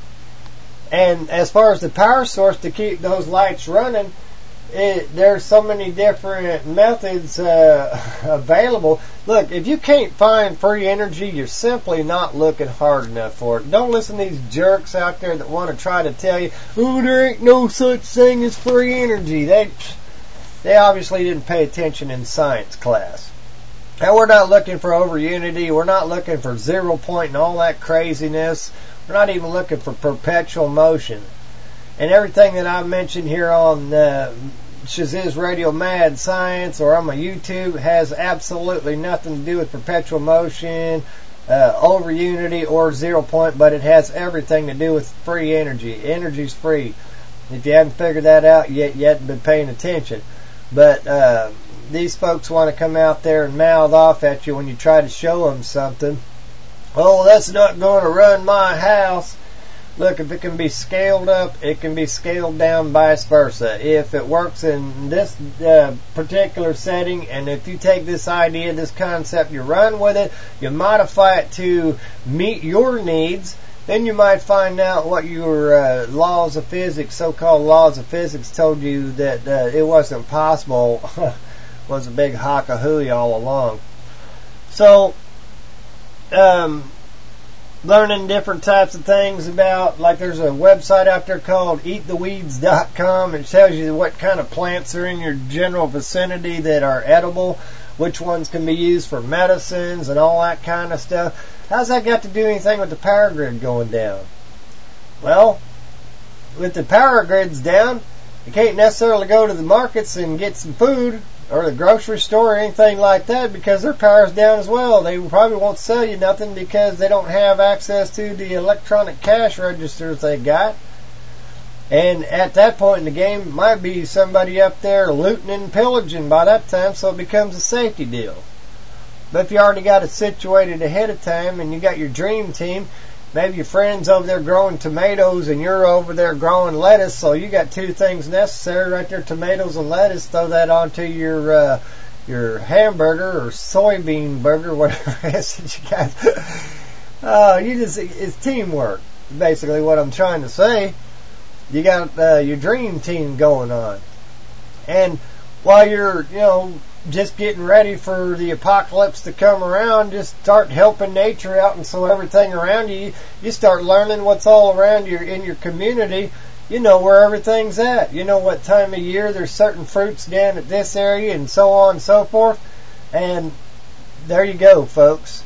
And as far as the power source to keep those lights running, It, there's so many different methods uh, available. Look, if you can't find free energy, you're simply not looking hard enough for it. Don't listen to these jerks out there that want to try to tell you, oh, there ain't no such thing as free energy. They, they obviously didn't pay attention in science class. And we're not looking for over unity. We're not looking for zero point and all that craziness. We're not even looking for perpetual motion. And everything that I mentioned here on uh, Shaziz Radio Mad Science or on my YouTube has absolutely nothing to do with perpetual motion, uh, over unity, or zero point, but it has everything to do with free energy. Energy's free. If you haven't figured that out yet, you haven't been paying attention. But uh, these folks want to come out there and mouth off at you when you try to show them something. Oh, that's not going to run my house. Look, if it can be scaled up, it can be scaled down, vice versa. If it works in this uh, particular setting, and if you take this idea, this concept, you run with it, you modify it to meet your needs, then you might find out what your uh, laws of physics, so-called laws of physics, told you that uh, it wasn't possible, was a big hock-a-hooey all along. So, um... learning different types of things about, like there's a website out there called eat the weeds dot com. It tells you what kind of plants are in your general vicinity that are edible, which ones can be used for medicines and all that kind of stuff. How's that got to do anything with the power grid going down? Well, with the power grids down, you can't necessarily go to the markets and get some food or the grocery store or anything like that because their power's down as well. They probably won't sell you nothing because they don't have access to the electronic cash registers they got. And at that point in the game, might be somebody up there looting and pillaging by that time, so it becomes a safety deal. But if you already got it situated ahead of time and you got your dream team, maybe your friend's over there growing tomatoes and you're over there growing lettuce, so you got two things necessary right there, tomatoes and lettuce. Throw that onto your uh, your hamburger or soybean burger, whatever it is that you got. Uh, you just, it's teamwork, basically what I'm trying to say. You got uh, your dream team going on. And while you're, you know, just getting ready for the apocalypse to come around, just start helping nature out, and so everything around you, you start learning what's all around you in your community. You know where everything's at. You know what time of year there's certain fruits down at this area, and so on and so forth. And there you go, folks.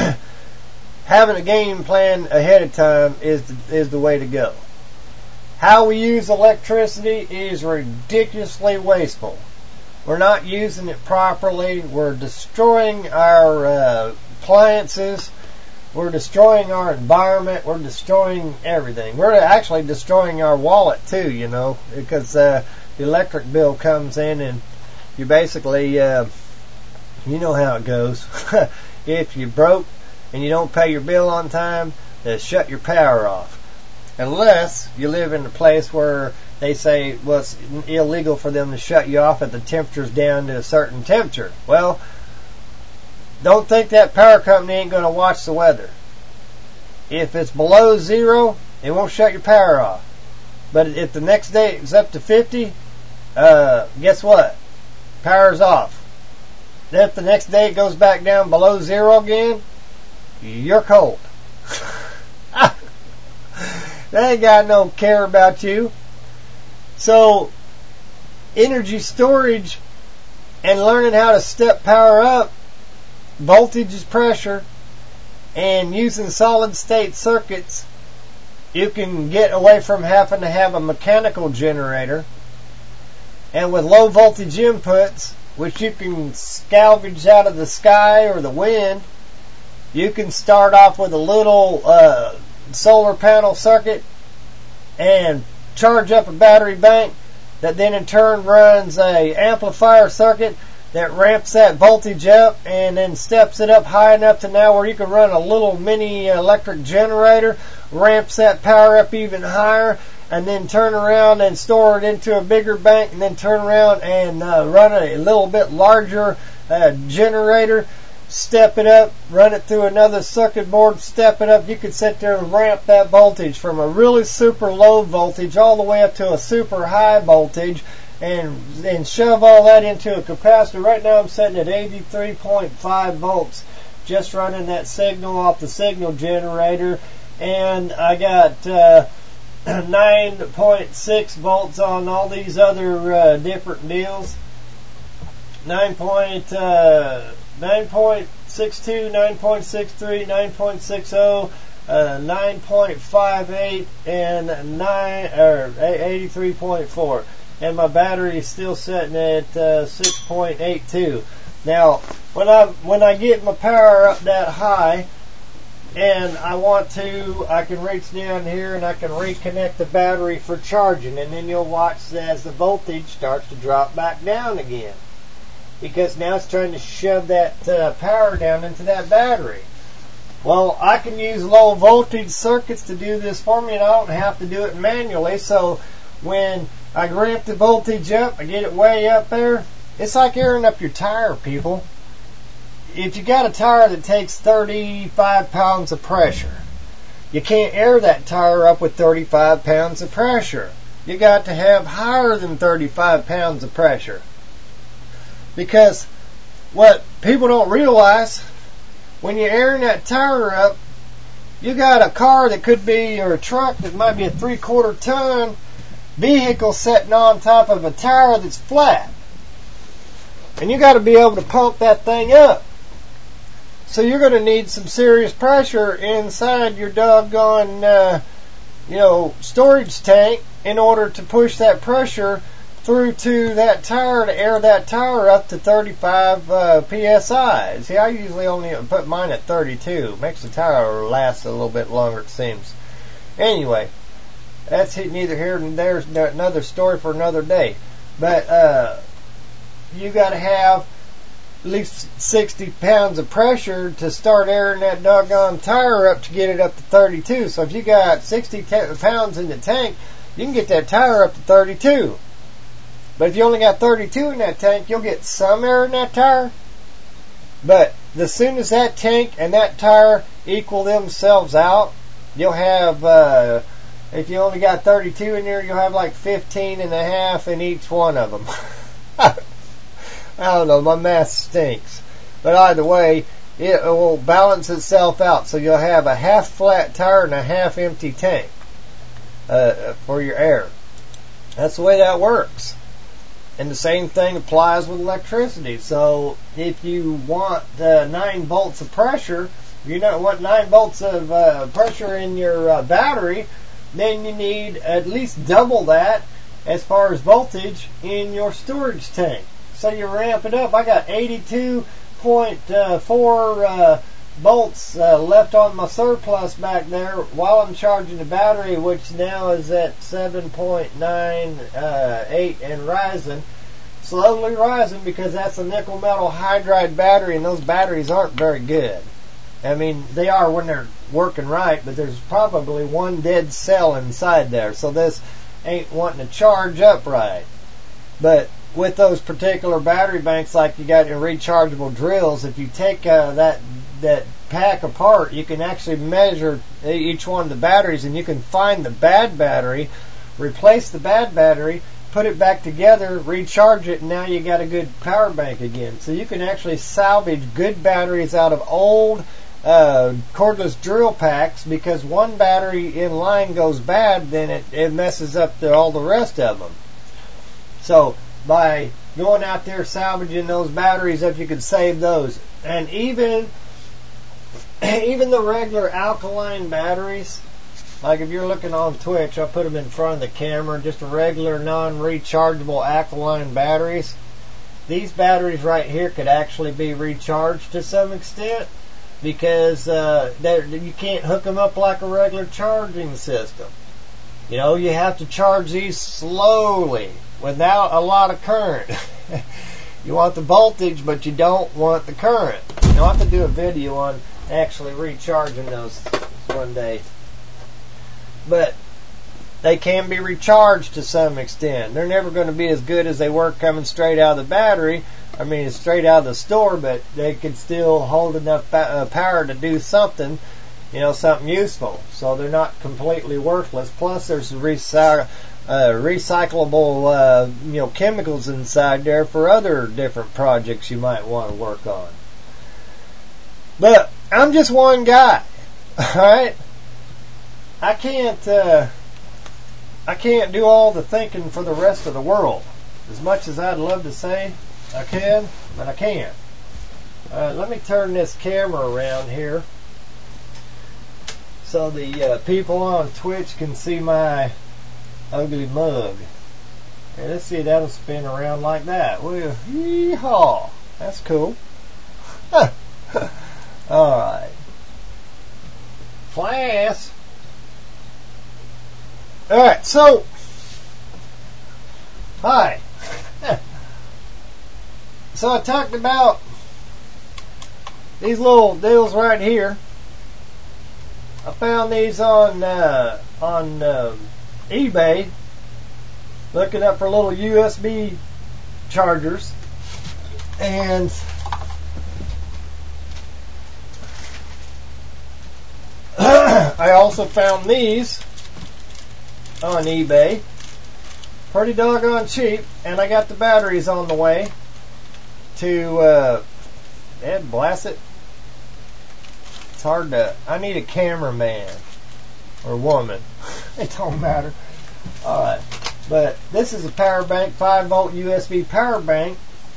Having a game plan ahead of time is the, is the way to go. How we use electricity is ridiculously wasteful. We're not using it properly. We're destroying our uh, appliances. We're destroying our environment. We're destroying everything. We're actually destroying our wallet too, you know, because uh, the electric bill comes in and you basically, uh, you know how it goes. If you broke and you don't pay your bill on time, they shut your power off. Unless you live in a place where they say, well, it's illegal for them to shut you off if the temperature's down to a certain temperature. Well, don't think that power company ain't going to watch the weather. If it's below zero, they won't shut your power off. But if the next day it's up to fifty, uh, guess what? Power's off. Then if the next day it goes back down below zero again, you're cold. They ain't got no care about you. So, energy storage and learning how to step power up, voltage is pressure, and using solid state circuits, you can get away from having to have a mechanical generator. And with low voltage inputs, which you can salvage out of the sky or the wind, you can start off with a little uh, solar panel circuit and charge up a battery bank that then in turn runs a amplifier circuit that ramps that voltage up and then steps it up high enough to now where you can run a little mini electric generator, ramps that power up even higher, and then turn around and store it into a bigger bank, and then turn around and uh, run a little bit larger uh, generator, step it up, run it through another circuit board, step it up. You could sit there and ramp that voltage from a really super low voltage all the way up to a super high voltage, and and shove all that into a capacitor. Right now I'm setting at eighty-three point five volts, just running that signal off the signal generator, and I got uh, nine point six volts on all these other uh, different deals. nine point uh, nine point six two, nine point six three, nine point six zero, uh, nine point five eight, and nine or eighty-three point four. And my battery is still sitting at uh, six point eight two. Now, when I when I get my power up that high, and I want to, I can reach down here and I can reconnect the battery for charging, and then you'll watch as the voltage starts to drop back down again, because now it's trying to shove that uh, power down into that battery. Well, I can use low voltage circuits to do this for me, and I don't have to do it manually. So when I ramp the voltage up, I get it way up there. It's like airing up your tire, people. If you got a tire that takes thirty-five pounds of pressure, you can't air that tire up with thirty-five pounds of pressure. You got to have higher than thirty-five pounds of pressure. Because what people don't realize, when you're airing that tire up, you got a car that could be, or a truck that might be a three-quarter ton vehicle sitting on top of a tire that's flat. And you got to be able to pump that thing up. So you're going to need some serious pressure inside your doggone, uh, you know, storage tank in order to push that pressure through to that tire to air that tire up to thirty-five uh, P S I. See, I usually only put mine at thirty-two. Makes the tire last a little bit longer, it seems. Anyway, that's neither here nor there. Another story for another day. But uh, you got to have at least sixty pounds of pressure to start airing that doggone tire up to get it up to thirty-two. So if you got sixty pounds in the tank, you can get that tire up to thirty-two. But if you only got thirty-two in that tank, you'll get some air in that tire. But as soon as that tank and that tire equal themselves out, you'll have, uh, if you only got thirty-two in there, you'll have like fifteen and a half in each one of them. I don't know, my math stinks. But either way, it will balance itself out. So you'll have a half flat tire and a half empty tank uh, for your air. That's the way that works. And the same thing applies with electricity. So if you want uh, nine volts of pressure, you don't want nine volts of uh, pressure in your uh, battery, then you need at least double that as far as voltage in your storage tank. So you ramp it up. I got eighty-two point four uh, volts uh, left on my surplus back there while I'm charging the battery, which now is at seven point nine eight and rising. Slowly rising, because that's a nickel metal hydride battery, and those batteries aren't very good. I mean, they are when they're working right, but there's probably one dead cell inside there, so this ain't wanting to charge up right. But with those particular battery banks, like you got your rechargeable drills, if you take uh, that that pack apart, you can actually measure each one of the batteries, and you can find the bad battery, replace the bad battery, put it back together, recharge it, and now you got a good power bank again. So you can actually salvage good batteries out of old uh, cordless drill packs, because one battery in line goes bad, then it, it messes up the, all the rest of them. So by going out there salvaging those batteries up, you can save those. And even even the regular alkaline batteries, like if you're looking on Twitch, I'll put them in front of the camera, just a regular non-rechargeable alkaline batteries. These batteries right here could actually be recharged to some extent, because uh, you can't hook them up like a regular charging system. You know, you have to charge these slowly without a lot of current. You want the voltage, but you don't want the current. I'll have to do a video on actually recharging those one day. But they can be recharged to some extent. They're never going to be as good as they were coming straight out of the battery. I mean, it's straight out of the store, but they can still hold enough power to do something, you know, something useful. So they're not completely worthless. Plus, there's recy- uh, recyclable, uh, you know, chemicals inside there for other different projects you might want to work on. But I'm just one guy, all right? I can't, uh, I can't do all the thinking for the rest of the world. As much as I'd love to say I can, but I can't. Uh, let me turn this camera around here so the uh, people on Twitch can see my ugly mug. Okay, let's see, that'll spin around like that. Well, yeehaw! That's cool. Alright. Class. Alright, so, hi. So I talked about these little deals right here. I found these on uh, on uh, eBay, looking up for little U S B chargers, and I also found these on eBay, pretty doggone cheap, and I got the batteries on the way to uh, Ed, blast it. It's hard to, I need a cameraman or woman. It don't matter. Alright, but this is a power bank, five volt U S B power bank,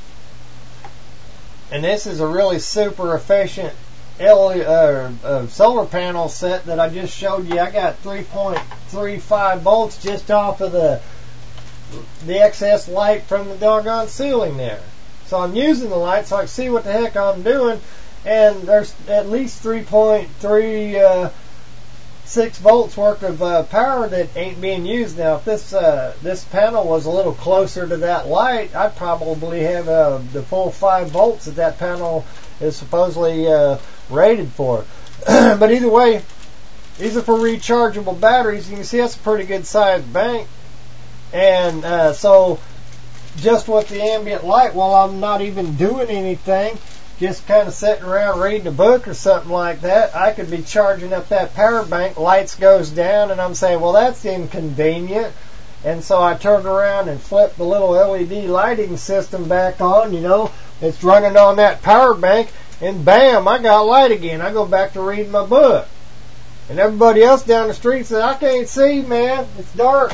and this is a really super efficient L uh, uh, solar panel set that I just showed you. I got three point three five volts just off of the the excess light from the doggone ceiling there. So I'm using the light so I can see what the heck I'm doing, and there's at least three point three six volts worth of uh, power that ain't being used. Now, if this uh, this panel was a little closer to that light, I'd probably have uh, the full five volts that that panel is supposedly uh, rated for. But either way, these are for rechargeable batteries. You can see that's a pretty good sized bank, and uh, so just with the ambient light, while I'm not even doing anything, just kind of sitting around reading a book or something like that, I could be charging up that power bank. Lights goes down, and I'm saying, well, that's inconvenient. And so I turned around and flipped the little L E D lighting system back on. You know, it's running on that power bank, and bam, I got light again. I go back to reading my book. And everybody else down the street said, I can't see, man. It's dark.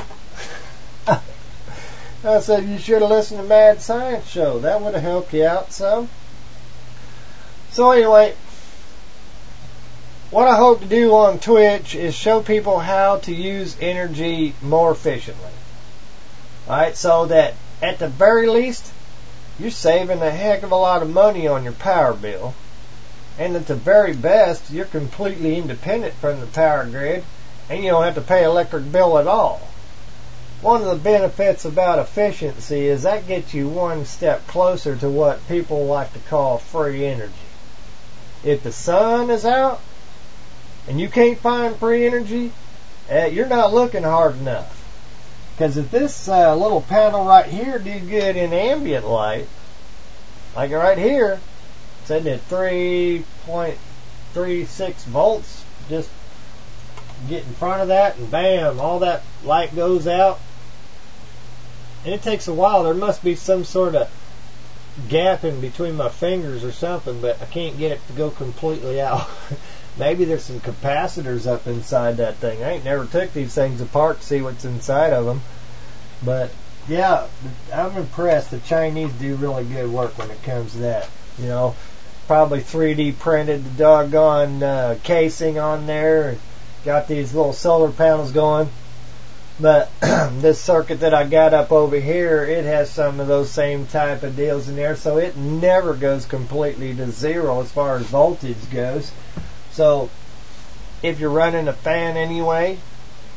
I said, you should have listened to Mad Science Show. That would have helped you out some. So anyway, what I hope to do on Twitch is show people how to use energy more efficiently. Alright, so that at the very least, you're saving a heck of a lot of money on your power bill. And at the very best, you're completely independent from the power grid, and you don't have to pay electric bill at all. One of the benefits about efficiency is that gets you one step closer to what people like to call free energy. If the sun is out and you can't find free energy, uh, you're not looking hard enough. Because if this uh, little panel right here do good in ambient light, like right here, it's at three point three six volts, just get in front of that and bam, all that light goes out. And it takes a while. There must be some sort of gap in between my fingers or something, but I can't get it to go completely out. Maybe there's some capacitors up inside that thing. I ain't never took these things apart to see what's inside of them. But yeah, I'm impressed. The Chinese do really good work when it comes to that. You know, probably three D printed the doggone uh, casing on there. Got these little solar panels going. But this circuit that I got up over here, it has some of those same type of deals in there, so it never goes completely to zero as far as voltage goes. So if you're running a fan anyway,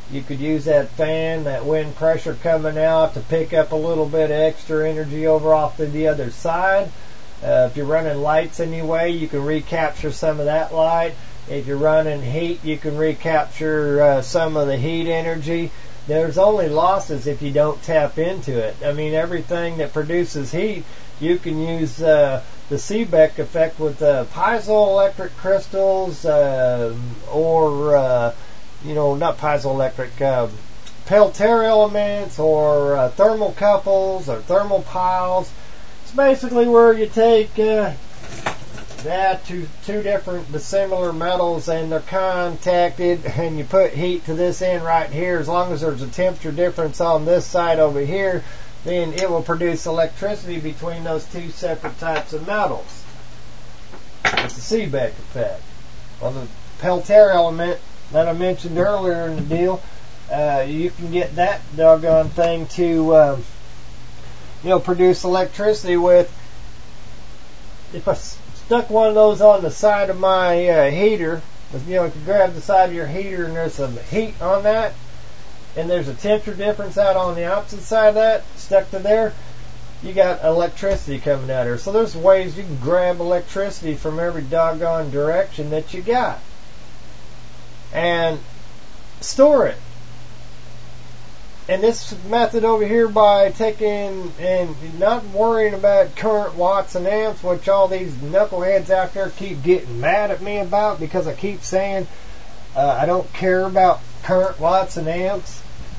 You could use that fan, that wind pressure coming out to pick up a little bit of extra energy over off to the other side. Uh, if you're running lights anyway, you can recapture some of that light. If you're running heat, you can recapture uh, some of the heat energy. There's only losses if you don't tap into it. I mean, everything that produces heat, you can use uh, the Seebeck effect with uh, piezoelectric crystals uh, or, uh, you know, not piezoelectric, uh, Peltier elements or uh, thermocouples or thermal piles. It's basically where you take uh, that to two different dissimilar metals and they're contacted and you put heat to this end right here. As long as there's a temperature difference on this side over here, then it will produce electricity between those two separate types of metals. It's the Seebeck effect. Well, the Peltier element that I mentioned earlier in the deal, uh, you can get that doggone thing to um, you know, produce electricity with. If I stuck one of those on the side of my uh, heater, you know, you can grab the side of your heater and there's some heat on that, and there's a temperature difference out on the opposite side of that, stuck to there, you got electricity coming out here. So there's ways you can grab electricity from every doggone direction that you got and store it. And this method over here, by taking and not worrying about current watts and amps, which all these knuckleheads out there keep getting mad at me about because I keep saying uh, I don't care about current watts and amps.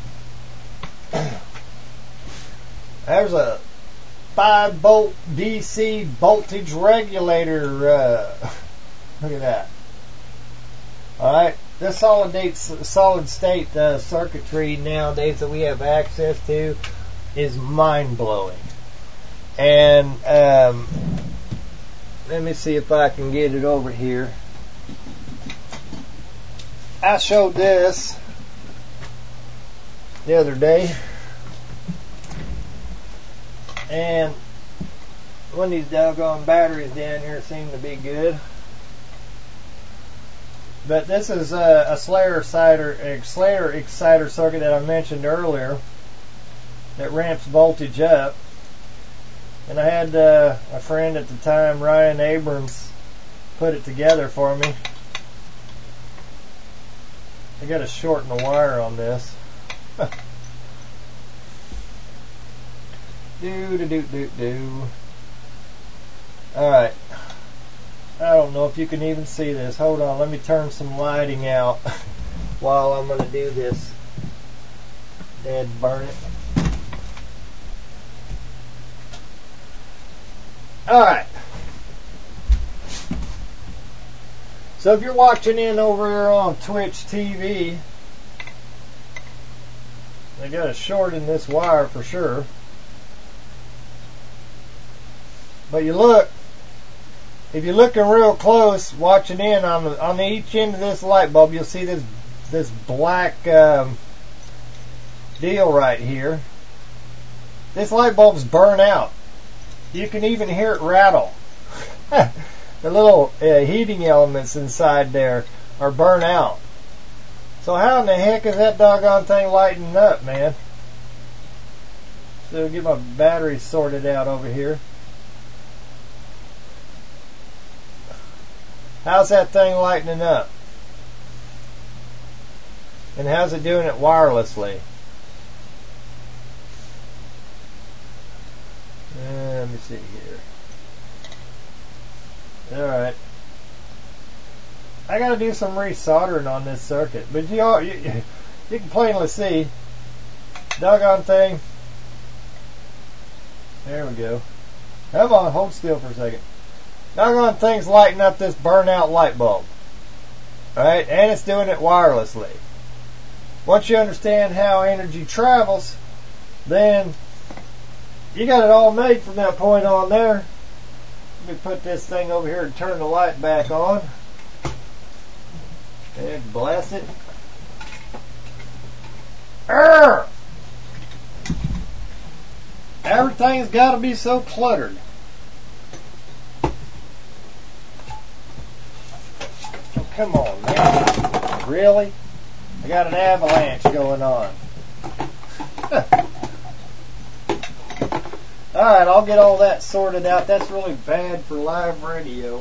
There's a five volt D C voltage regulator. Uh, look at that. Alright. This solid, solid state uh, circuitry nowadays that we have access to is mind-blowing. And um, let me see if I can get it over here. I showed this the other day. And one of these doggone batteries down here seem to be good. But this is a, a Slayer exciter, Slayer exciter circuit that I mentioned earlier that ramps voltage up. And I had uh, a friend at the time, Ryan Abrams, put it together for me. I got to shorten the wire on this. do do do do do. All right. I don't know if you can even see this. Hold on, let me turn some lighting out while I'm going to do this. Dead burn it. Alright. So if you're watching in over here on Twitch T V, they got to shorten this wire for sure. But you look, if you're looking real close, watching in on the, on the each end of this light bulb, you'll see this this black um, deal right here. This light bulb's burnt out. You can even hear it rattle. The little uh, heating elements inside there are burnt out. So how in the heck is that doggone thing lighting up, man? So get my batteries sorted out over here. How's that thing lightening up? And how's it doing it wirelessly? Uh, let me see here. Alright. I gotta do some resoldering on this circuit. But you, all, you, you can plainly see. Doggone thing. There we go. Come on, hold still for a second. Doggone thing's lighting up this burnout light bulb. Alright, and it's doing it wirelessly. Once you understand how energy travels, then you got it all made from that point on there. Let me put this thing over here and turn the light back on. And blast it. Urgh! Everything's got to be so cluttered. Come on, man. Really? I got an avalanche going on. Alright, I'll get all that sorted out. That's really bad for live radio.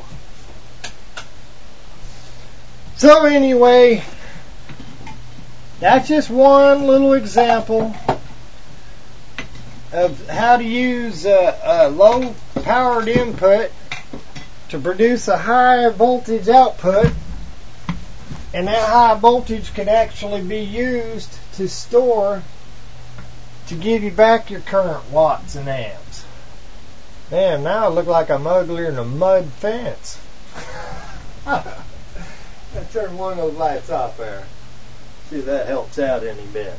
So anyway, that's just one little example of how to use a, a low powered input to produce a high voltage output, and that high voltage can actually be used to store to give you back your current watts and amps. Man, now I look like I'm uglier than a mud fence. Let's turn one of those lights off there. See if that helps out any bit.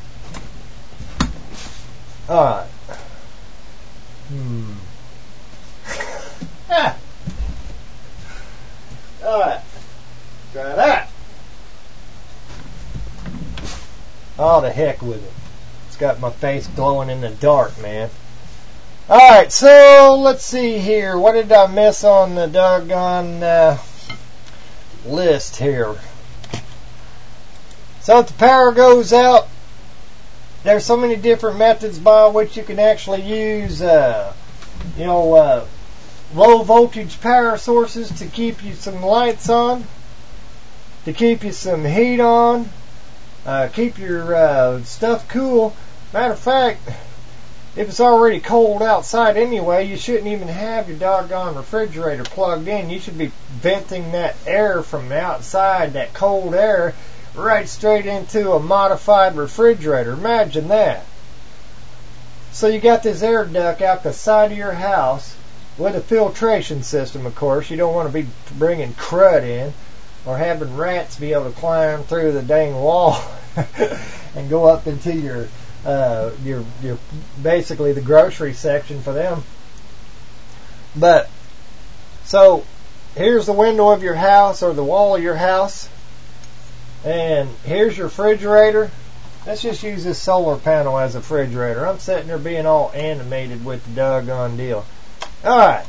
Alright. Hmm. Ah. Alright. Try that. Oh, the heck with it. It's got my face glowing in the dark, man. Alright, so let's see here. What did I miss on the doggone uh, list here? So if the power goes out, there's so many different methods by which you can actually use, uh, you know, uh, low voltage power sources to keep you some lights on, to keep you some heat on, uh, keep your uh, stuff cool. Matter of fact, if it's already cold outside anyway, you shouldn't even have your doggone refrigerator plugged in. You should be venting that air from the outside, that cold air, right straight into a modified refrigerator. Imagine that. So you got this air duct out the side of your house with a filtration system, of course. You don't want to be bringing crud in or having rats be able to climb through the dang wall and go up into your uh, your your basically the grocery section for them. But so here's the window of your house or the wall of your house. And here's your refrigerator. Let's just use this solar panel as a refrigerator. I'm sitting there being all animated with the doggone deal. Alright.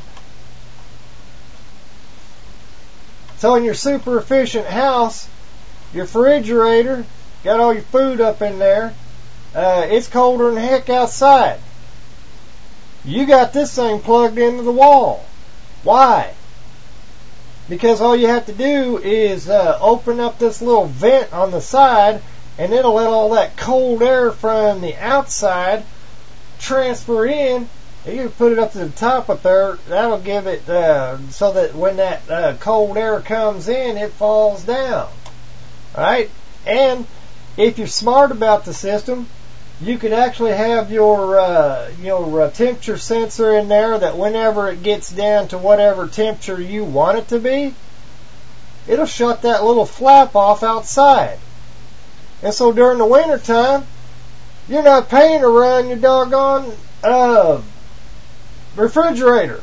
So in your super efficient house, your refrigerator, got all your food up in there. Uh, it's colder than heck outside. You got this thing plugged into the wall. Why? Because all you have to do is uh, open up this little vent on the side, and it'll let all that cold air from the outside transfer in. And you put it up to the top up there. That'll give it uh, so that when that uh, cold air comes in, it falls down. Alright? And if you're smart about the system, you could actually have your uh, your uh, temperature sensor in there that whenever it gets down to whatever temperature you want it to be, it'll shut that little flap off outside. And so during the winter time, you're not paying to run your doggone uh, refrigerator.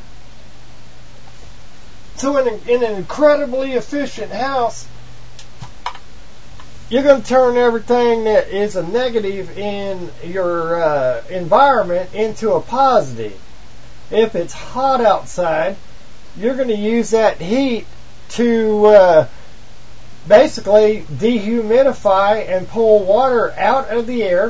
So in, a, in an incredibly efficient house, you're going to turn everything that is a negative in your uh, environment into a positive. If it's hot outside, you're going to use that heat to uh, basically dehumidify and pull water out of the air.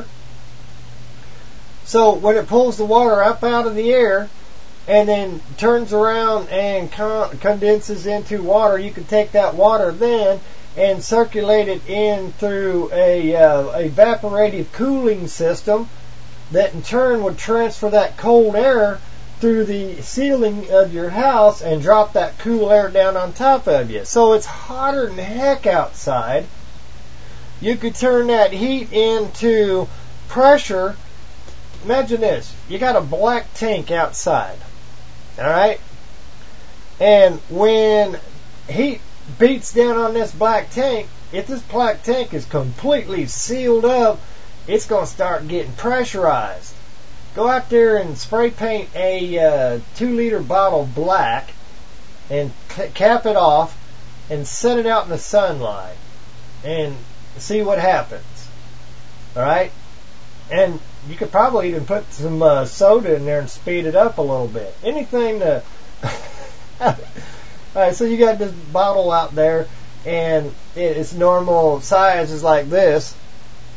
So when it pulls the water up out of the air and then turns around and con- condenses into water, you can take that water then and circulate it in through a uh, evaporative cooling system that in turn would transfer that cold air through the ceiling of your house and drop that cool air down on top of you. So it's hotter than heck outside. You could turn that heat into pressure. Imagine this. You got a black tank outside. Alright? And when heat beats down on this black tank, if this black tank is completely sealed up, it's going to start getting pressurized. Go out there and spray paint a uh, two liter bottle black and c- cap it off and set it out in the sunlight and see what happens. Alright? And you could probably even put some uh, soda in there and speed it up a little bit. Anything to... Alright, so you got this bottle out there, and its normal size is like this,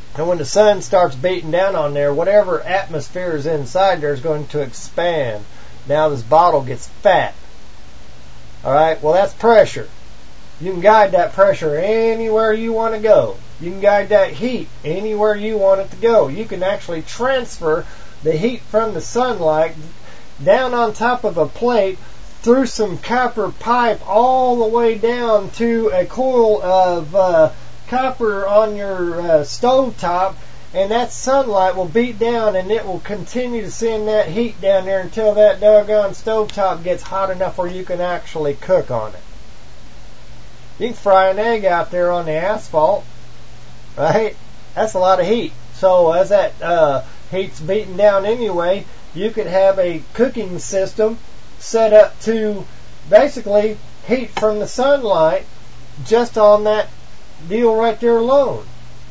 And when the sun starts beating down on there, whatever atmosphere is inside there is going to expand. Now this bottle gets fat. Alright, well that's pressure. You can guide that pressure anywhere you want to go. You can guide that heat anywhere you want it to go. You can actually transfer the heat from the sunlight down on top of a plate through some copper pipe all the way down to a coil of uh, copper on your uh, stove top, and that sunlight will beat down and it will continue to send that heat down there until that doggone stove top gets hot enough where you can actually cook on it. You can fry an egg out there on the asphalt, right? That's a lot of heat. So as that uh, heat's beating down anyway, you could have a cooking system set up to basically heat from the sunlight just on that deal right there alone.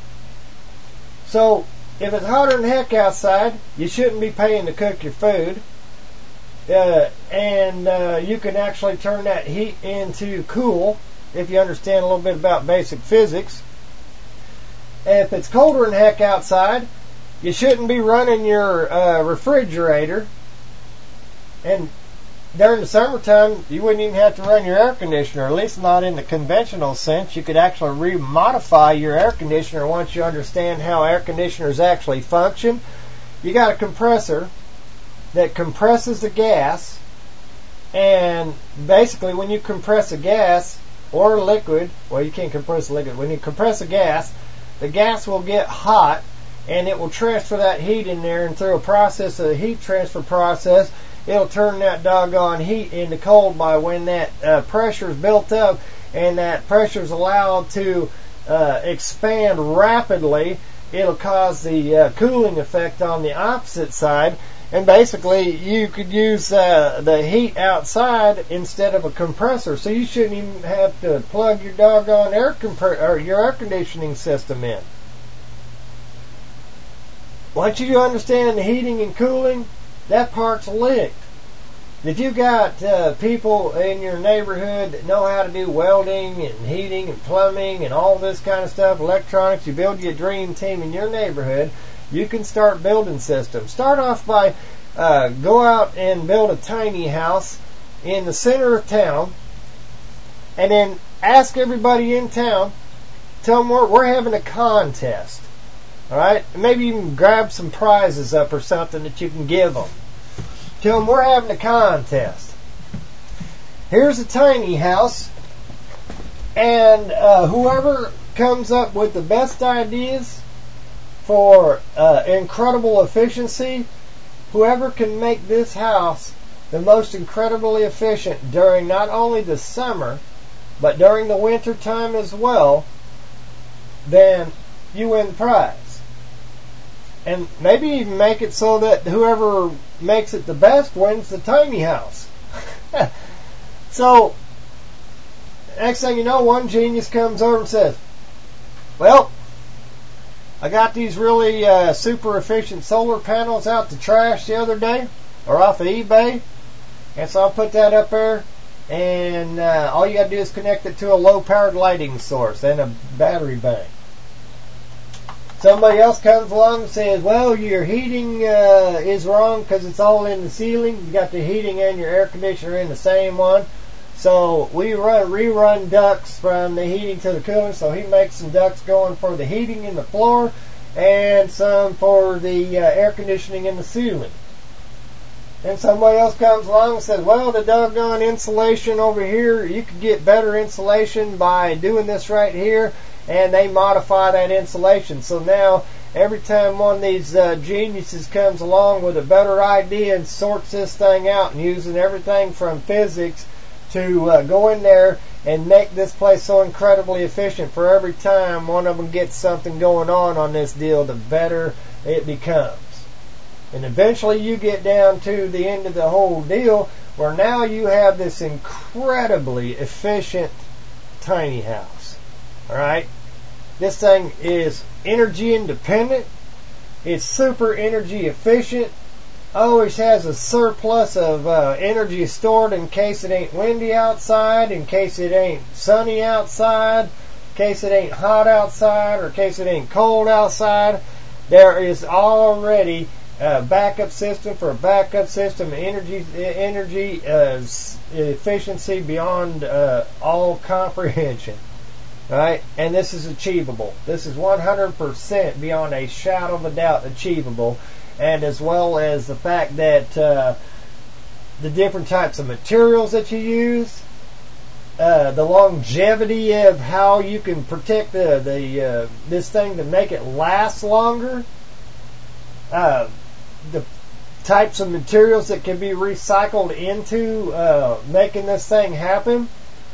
So if it's hotter than heck outside, you shouldn't be paying to cook your food. Uh, and uh, you can actually turn that heat into cool if you understand a little bit about basic physics. And if it's colder than heck outside, you shouldn't be running your uh, refrigerator. And during the summertime, you wouldn't even have to run your air conditioner, at least not in the conventional sense. You could actually remodify your air conditioner once you understand how air conditioners actually function. You got a compressor that compresses the gas, and basically when you compress a gas or a liquid, well, you can't compress a liquid. When you compress a gas, the gas will get hot, and it will transfer that heat in there, and through a process, a heat transfer process, it'll turn that doggone heat into cold by when that uh, pressure is built up, and that pressure is allowed to uh, expand rapidly. It'll cause the uh, cooling effect on the opposite side, and basically you could use uh, the heat outside instead of a compressor. So you shouldn't even have to plug your doggone air compre- or your air conditioning system in. Once you understand the heating and cooling, that part's licked. If you got uh, people in your neighborhood that know how to do welding and heating and plumbing and all this kind of stuff, electronics, you build you a dream team in your neighborhood, you can start building systems. Start off by uh, go out and build a tiny house in the center of town, and then ask everybody in town, tell them we're, we're having a contest. All right? Maybe you can grab some prizes up or something that you can give them. Tell them we're having a contest. Here's a tiny house, and uh, whoever comes up with the best ideas for uh, incredible efficiency, whoever can make this house the most incredibly efficient during not only the summer, but during the winter time as well, then you win the prize. And maybe even make it so that whoever makes it the best wins the tiny house. So, next thing you know, one genius comes over and says, well, I got these really uh, super efficient solar panels out the trash the other day, or off of eBay, and so I'll put that up there, and uh, all you got to do is connect it to a low-powered lighting source and a battery bank. Somebody else comes along and says, well, your heating uh, is wrong because it's all in the ceiling. You got the heating and your air conditioner in the same one. So we run rerun ducts from the heating to the cooling. So he makes some ducts going for the heating in the floor and some for the uh, air conditioning in the ceiling. And somebody else comes along and says, well, the doggone insulation over here, you could get better insulation by doing this right here. And they modify that insulation. So now, every time one of these uh, geniuses comes along with a better idea and sorts this thing out and using everything from physics to uh, go in there and make this place so incredibly efficient, for every time one of them gets something going on on this deal, the better it becomes. And eventually you get down to the end of the whole deal where now you have this incredibly efficient tiny house. Alright? This thing is energy independent. It's super energy efficient. Always has a surplus of uh, energy stored in case it ain't windy outside, in case it ain't sunny outside, in case it ain't hot outside or in case it ain't cold outside, there is already a backup system for a backup system, energy energy uh, efficiency beyond uh, all comprehension. Right? And this is achievable. This is one hundred percent beyond a shadow of a doubt achievable. And as well as the fact that uh, the different types of materials that you use, uh, the longevity of how you can protect the, the uh, this thing to make it last longer, uh, the types of materials that can be recycled into uh, making this thing happen.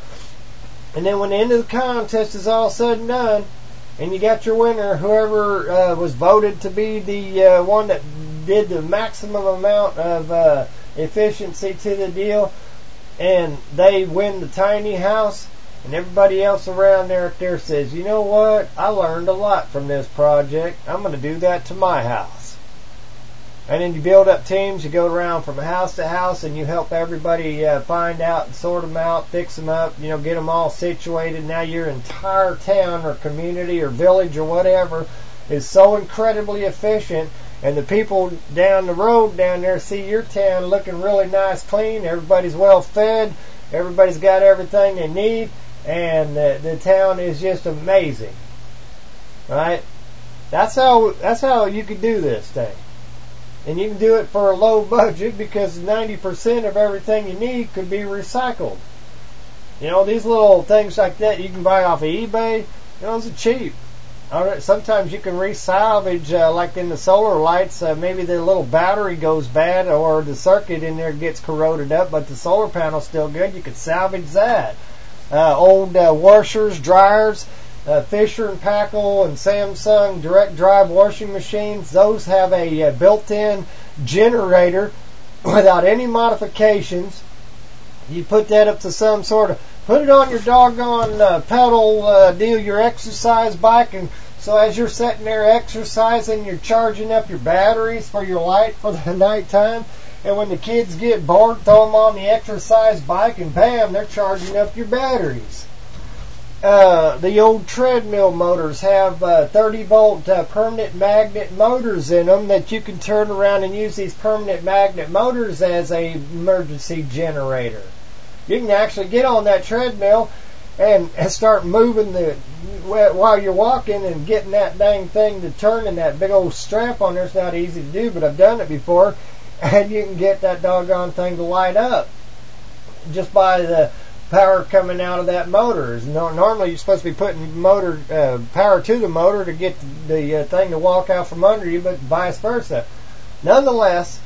And then when the end of the contest is all said and done, and you got your winner, whoever uh, was voted to be the uh, one that did the maximum amount of uh, efficiency to the deal, and they win the tiny house, and everybody else around there up there says, you know what, I learned a lot from this project. I'm going to do that to my house. And then you build up teams, you go around from house to house, and you help everybody uh, find out and sort them out, fix them up, you know, get them all situated. Now your entire town or community or village or whatever is so incredibly efficient, and the people down the road down there see your town looking really nice, clean, everybody's well fed, everybody's got everything they need, and uh, the town is just amazing. Right? That's how, that's how you could do this thing. And you can do it for a low budget because ninety percent of everything you need could be recycled. You know, these little things like that you can buy off of eBay, you know, those are cheap. Sometimes you can resalvage, uh, like in the solar lights, uh, maybe the little battery goes bad or the circuit in there gets corroded up, but the solar panel's still good. You can salvage that. Uh, old uh, washers, dryers, Uh, Fisher and Paykel and Samsung direct drive washing machines, those have a uh, built-in generator without any modifications. You put that up to some sort of, put it on your doggone uh, pedal uh, deal, your exercise bike, and so as you're sitting there exercising, you're charging up your batteries for your light for the nighttime. And when the kids get bored, throw them on the exercise bike, and bam, they're charging up your batteries. Uh, the old treadmill motors have uh, thirty volt uh, permanent magnet motors in them that you can turn around and use these permanent magnet motors as a emergency generator. You can actually get on that treadmill and, and start moving the while you're walking and getting that dang thing to turn, and that big old strap on there. It's not easy to do, but I've done it before, and you can get that doggone thing to light up just by the power coming out of that motor. Normally you're supposed to be putting motor uh, power to the motor to get the uh, thing to walk out from under you, but vice versa. Nonetheless,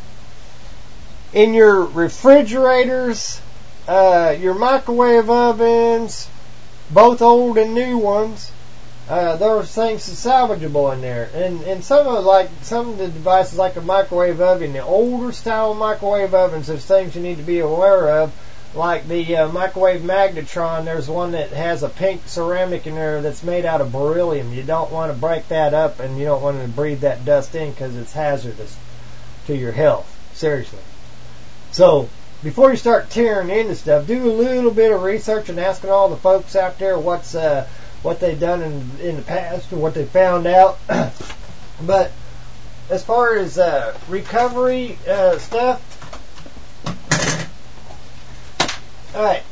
in your refrigerators, uh, your microwave ovens, both old and new ones, uh, those things are salvageable in there. And and some of like some of the devices, like a microwave oven, the older style microwave ovens, there's things you need to be aware of. Like the uh, microwave magnetron, there's one that has a pink ceramic in there that's made out of beryllium. You don't want to break that up, and you don't want to breathe that dust in because it's hazardous to your health. Seriously. So, before you start tearing into stuff, do a little bit of research and asking all the folks out there what's uh, what they've done in, in the past and what they found out. But as far as uh, recovery uh, stuff, alright,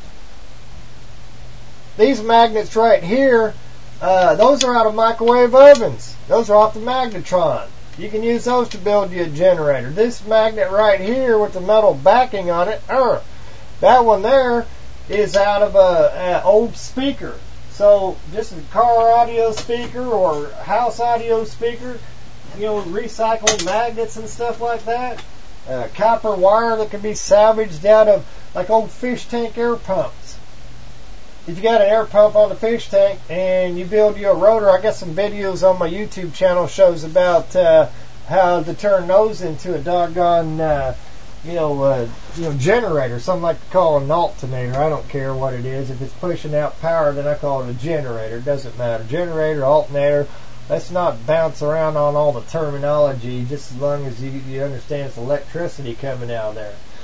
these magnets right here, uh, those are out of microwave ovens. Those are off the magnetron. You can use those to build you a generator. This magnet right here with the metal backing on it, uh, that one there is out of a, a old speaker. So just a car audio speaker or house audio speaker, you know, recycled magnets and stuff like that. Uh, copper wire that can be salvaged out of like old fish tank air pumps. If you got an air pump on the fish tank and you build you a rotor, I got some videos on my YouTube channel shows about uh, how to turn those into a doggone uh, you know uh, you know generator. Some like to call it an alternator. I don't care what it is. If it's pushing out power, then I call it a generator. It doesn't matter. Generator, alternator. Let's not bounce around on all the terminology, just as long as you, you understand it's electricity coming out of there.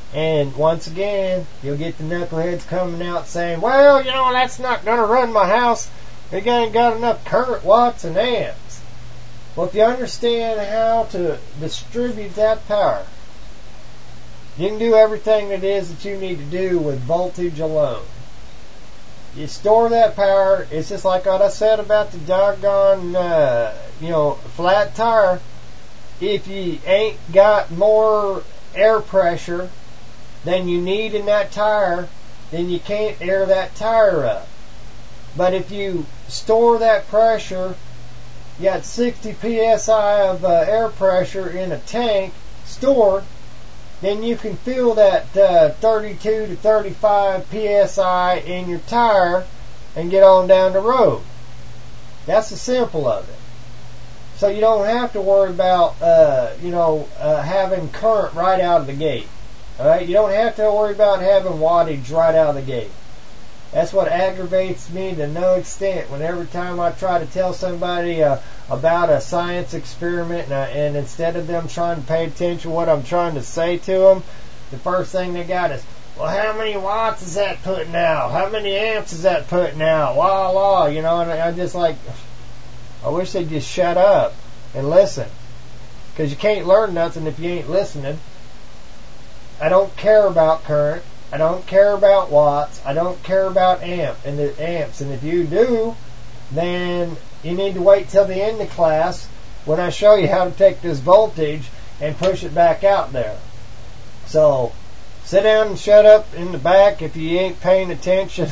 And once again, you'll get the knuckleheads coming out saying, well, you know, that's not going to run my house. It ain't got enough current, watts, and amps. Well, if you understand how to distribute that power, you can do everything it is that you need to do with voltage alone. You store that power. It's just like what I said about the doggone, uh, you know, flat tire. If you ain't got more air pressure than you need in that tire, then you can't air that tire up. But if you store that pressure, you got sixty P S I of uh, air pressure in a tank stored, then you can fill that uh, thirty-two to thirty-five P S I in your tire and get on down the road. That's the simple of it. So you don't have to worry about, uh, you know, uh, having current right out of the gate. All right, you don't have to worry about having wattage right out of the gate. That's what aggravates me to no extent. When every time I try to tell somebody uh, about a science experiment, and, I, and instead of them trying to pay attention to what I'm trying to say to them, the first thing they got is, well, how many watts is that putting out? How many amps is that putting out? La la, you know. And I just like, I wish they'd just shut up and listen, because you can't learn nothing if you ain't listening. I don't care about current. I don't care about watts. I don't care about amp and the amps. And if you do, then you need to wait till the end of class when I show you how to take this voltage and push it back out there. So sit down and shut up in the back if you ain't paying attention.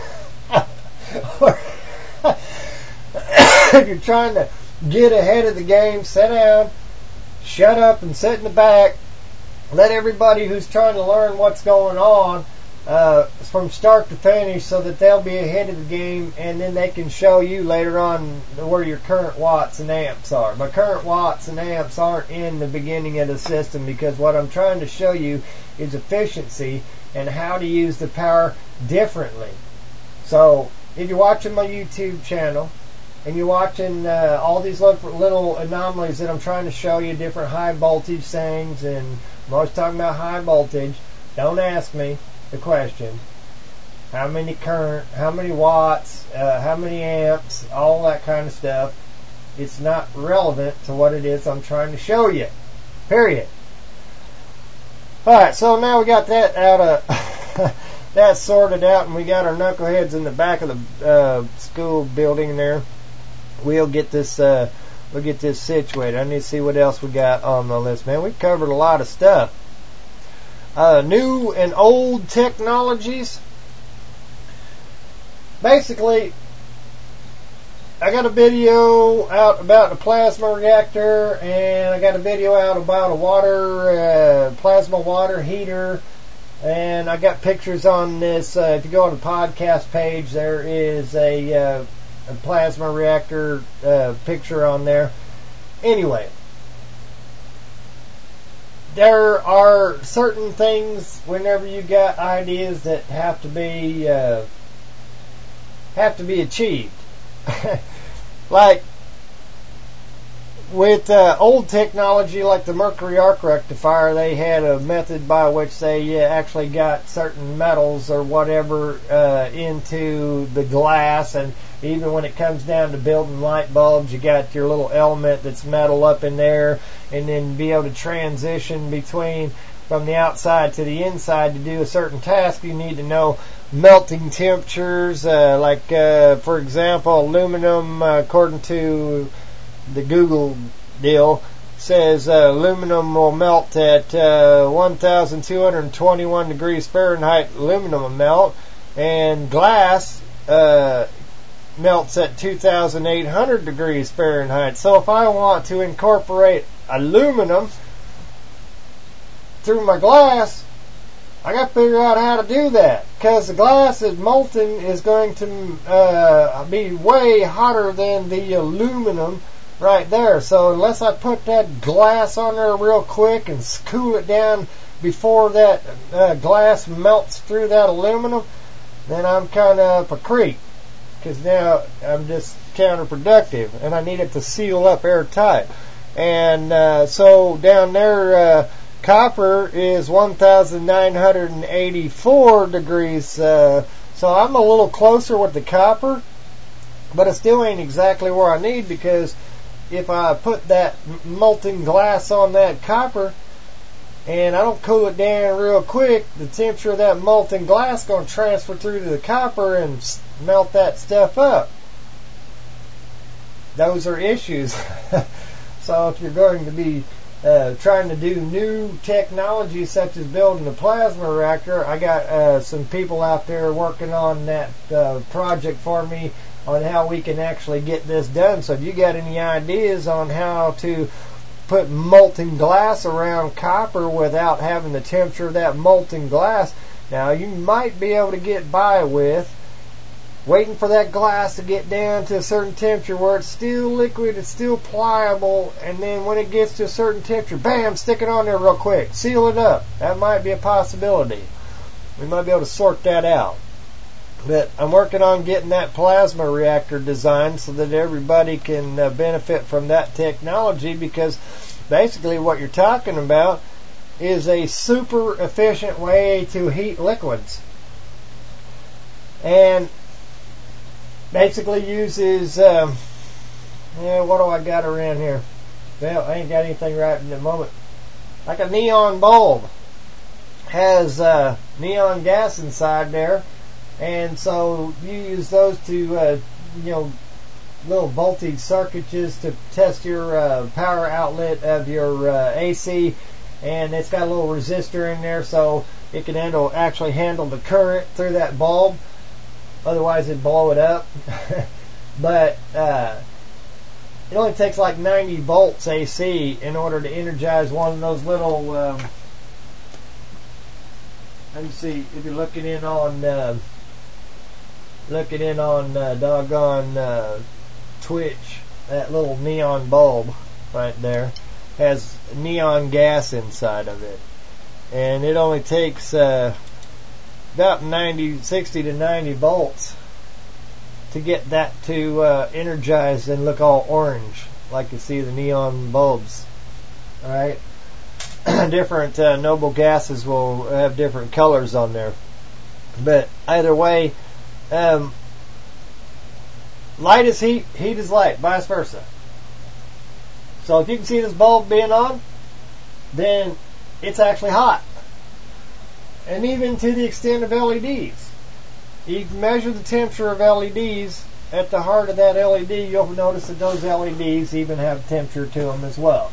Or if you're trying to get ahead of the game, sit down, shut up and sit in the back. Let everybody who's trying to learn what's going on uh, from start to finish so that they'll be ahead of the game, and then they can show you later on where your current watts and amps are. But current watts and amps aren't in the beginning of the system, because what I'm trying to show you is efficiency and how to use the power differently. So if you're watching my YouTube channel and you're watching uh, all these little, little anomalies that I'm trying to show you, different high voltage things, and I'm always talking about high voltage, don't ask me the question, how many current, how many watts, uh, how many amps, all that kind of stuff. It's not relevant to what it is I'm trying to show you. Period. Alright, so now we got that out of, that sorted out, and we got our knuckleheads in the back of the uh, school building there. We'll get this, uh, we'll get this situated. I need to see what else we got on the list, man. We covered a lot of stuff. Uh, new and old technologies. Basically, I got a video out about the plasma reactor, and I got a video out about a water, uh, plasma water heater, and I got pictures on this. Uh, if you go on the podcast page, there is a, uh, a plasma reactor uh, picture on there. Anyway, there are certain things whenever you got ideas that have to be uh, have to be achieved. Like with uh, old technology, like the mercury arc rectifier, they had a method by which they uh, actually got certain metals or whatever uh, into the glass, and even when it comes down to building light bulbs, you got your little element that's metal up in there, and then be able to transition between from the outside to the inside to do a certain task. You need to know melting temperatures, uh, like uh, for example, aluminum, uh, according to the Google deal, says uh, aluminum will melt at uh, one thousand two hundred twenty-one degrees Fahrenheit. Aluminum will melt, and glass uh, melts at two thousand eight hundred degrees Fahrenheit. So if I want to incorporate aluminum through my glass, I got to figure out how to do that, because the glass is molten is going to uh, be way hotter than the aluminum right there. So unless I put that glass on there real quick and cool it down before that uh, glass melts through that aluminum, then I'm kind of up a creek, because now I'm just counterproductive, and I need it to seal up airtight. And uh, so down there, uh, copper is one thousand nine hundred eighty-four degrees, uh, so I'm a little closer with the copper, but it still ain't exactly where I need, because if I put that molten glass on that copper and I don't cool it down real quick, the temperature of that molten glass is going to transfer through to the copper and melt that stuff up. Those are issues. So if you're going to be uh, trying to do new technology such as building a plasma reactor, I got uh, some people out there working on that uh, project for me on how we can actually get this done. So if you got any ideas on how to put molten glass around copper without having the temperature of that molten glass, now you might be able to get by with waiting for that glass to get down to a certain temperature where it's still liquid, it's still pliable, and then when it gets to a certain temperature, bam, stick it on there real quick, seal it up. That might be a possibility. We might be able to sort that out. But I'm working on getting that plasma reactor designed so that everybody can uh, benefit from that technology, because basically what you're talking about is a super efficient way to heat liquids. And basically uses, um, yeah, what do I got around here? Well, I ain't got anything right in the moment. Like a neon bulb. Has uh, neon gas inside there. And so you use those to, uh, you know, little voltage circuits to test your uh, power outlet of your uh, A C. And it's got a little resistor in there so it can handle actually handle the current through that bulb. Otherwise it'd blow it up. But uh, it only takes like ninety volts A C in order to energize one of those little, um, let me see, if you're looking in on uh, looking in on uh, doggone uh, Twitch, that little neon bulb right there has neon gas inside of it, and it only takes uh, about ninety, sixty to ninety volts to get that to uh, energize and look all orange, like you see the neon bulbs. All right, different uh, noble gases will have different colors on there, but either way, um, light is heat, heat is light, vice versa. So if you can see this bulb being on, then it's actually hot. And even to the extent of L E Ds. You can measure the temperature of L E Ds at the heart of that L E D. You'll notice that those L E Ds even have temperature to them as well.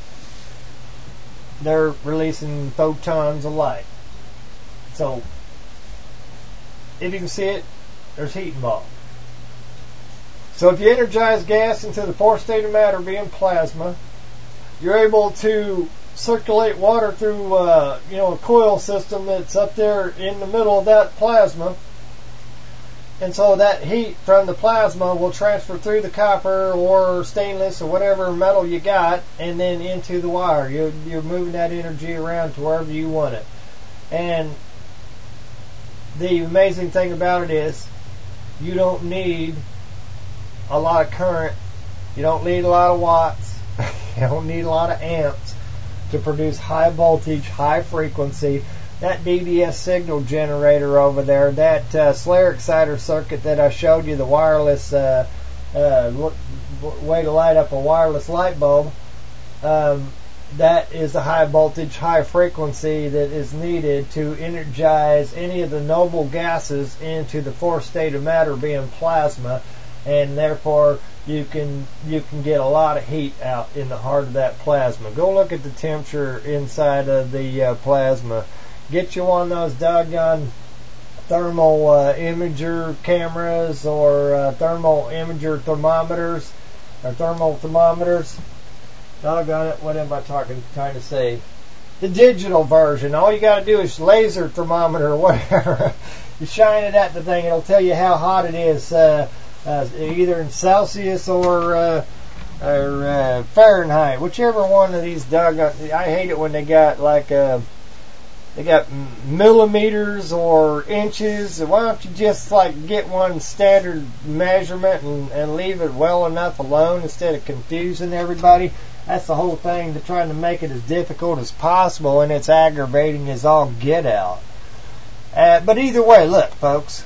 They're releasing photons of light. So, if you can see it, there's heat involved. So if you energize gas into the fourth state of matter, being plasma, you're able to circulate water through, uh, you know, a coil system that's up there in the middle of that plasma. And so that heat from the plasma will transfer through the copper or stainless or whatever metal you got, and then into the wire. You're, you're moving that energy around to wherever you want it. And the amazing thing about it is you don't need a lot of current. You don't need a lot of watts. You don't need a lot of amps to produce high voltage, high frequency. That D D S signal generator over there, that uh, Slayer exciter circuit that I showed you, the wireless uh, uh, way to light up a wireless light bulb, um, that is the high voltage, high frequency that is needed to energize any of the noble gases into the fourth state of matter, being plasma, and therefore you can you can get a lot of heat out in the heart of that plasma. Go look at the temperature inside of the uh, plasma. Get you one of those doggone thermal uh, imager cameras or uh, thermal imager thermometers or thermal thermometers. Doggone it, what am I talking trying to say? The digital version. All you got to do is laser thermometer or whatever. You shine it at the thing, it'll tell you how hot it is, uh, uh, either in Celsius or uh, or uh, Fahrenheit, whichever one of these doggone. I hate it when they got like a. They got millimeters or inches. Why don't you just like get one standard measurement and, and leave it well enough alone instead of confusing everybody? That's the whole thing. They're trying to make it as difficult as possible, and it's aggravating as all get out. Uh, but either way, look, folks.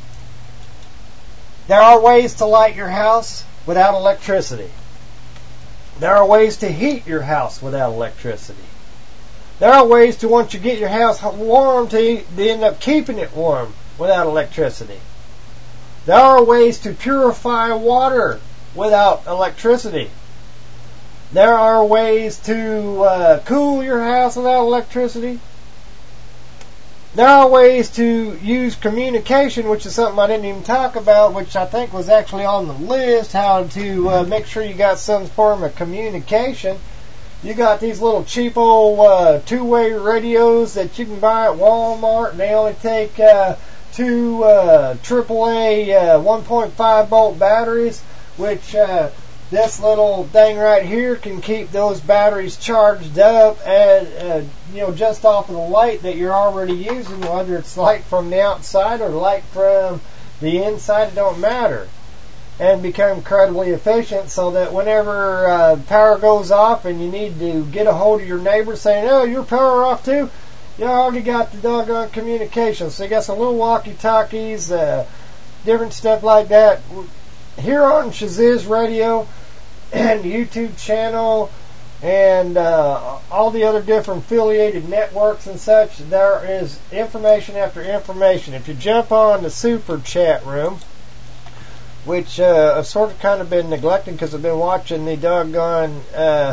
There are ways to light your house without electricity. There are ways to heat your house without electricity. There are ways to, once you get your house warm, to, to end up keeping it warm without electricity. There are ways to purify water without electricity. There are ways to uh, cool your house without electricity. There are ways to use communication, which is something I didn't even talk about, which I think was actually on the list, how to uh, make sure you got some form of communication. You got these little cheap old uh, two-way radios that you can buy at Walmart, and they only take uh, two uh, triple A uh, one point five volt batteries, which uh, this little thing right here can keep those batteries charged up and, uh, you know, just off of the light that you're already using, whether it's light from the outside or light from the inside, it don't matter. And become incredibly efficient so that whenever uh, power goes off and you need to get a hold of your neighbor saying, oh, your power off too? You already got the doggone communication. So you got some little walkie-talkies, uh, different stuff like that. Here on Shaziz Radio and YouTube channel and uh, all the other different affiliated networks and such, there is information after information. If you jump on the super chat room, which uh, I've sort of kind of been neglecting because I've been watching the doggone, uh,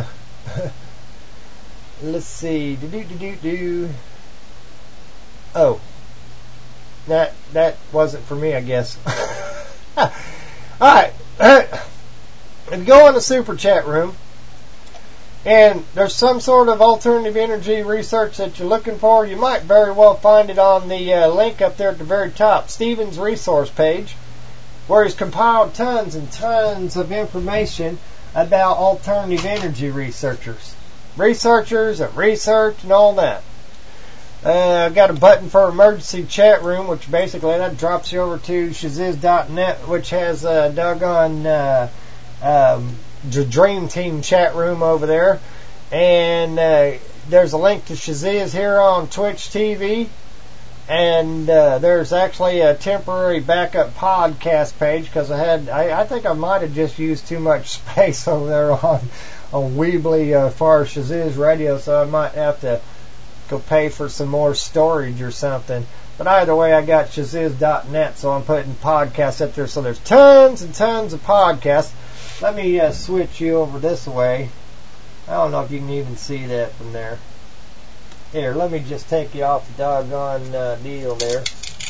let's see, do do do do oh, that that wasn't for me, I guess. Alright, if you go in the super chat room and there's some sort of alternative energy research that you're looking for, you might very well find it on the uh, link up there at the very top, Stephen's resource page, where he's compiled tons and tons of information about alternative energy researchers. Researchers and research and all that. Uh, I've got a button for emergency chat room, which basically that drops you over to shaziz dot net, which has a doggone uh, um, Dream Team chat room over there. And uh, there's a link to Shaziz here on Twitch T V. And uh, there's actually a temporary backup podcast page because I had, I, I think I might have just used too much space over there on on Weebly uh, for Shaziz Radio, so I might have to go pay for some more storage or something. But either way, I got shaziz dot net, so I'm putting podcasts up there. So there's tons and tons of podcasts. Let me uh, switch you over this way. I don't know if you can even see that from there. Here, let me just take you off the doggone uh, deal there.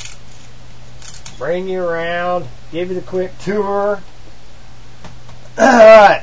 Bring you around. Give you the quick tour. Alright.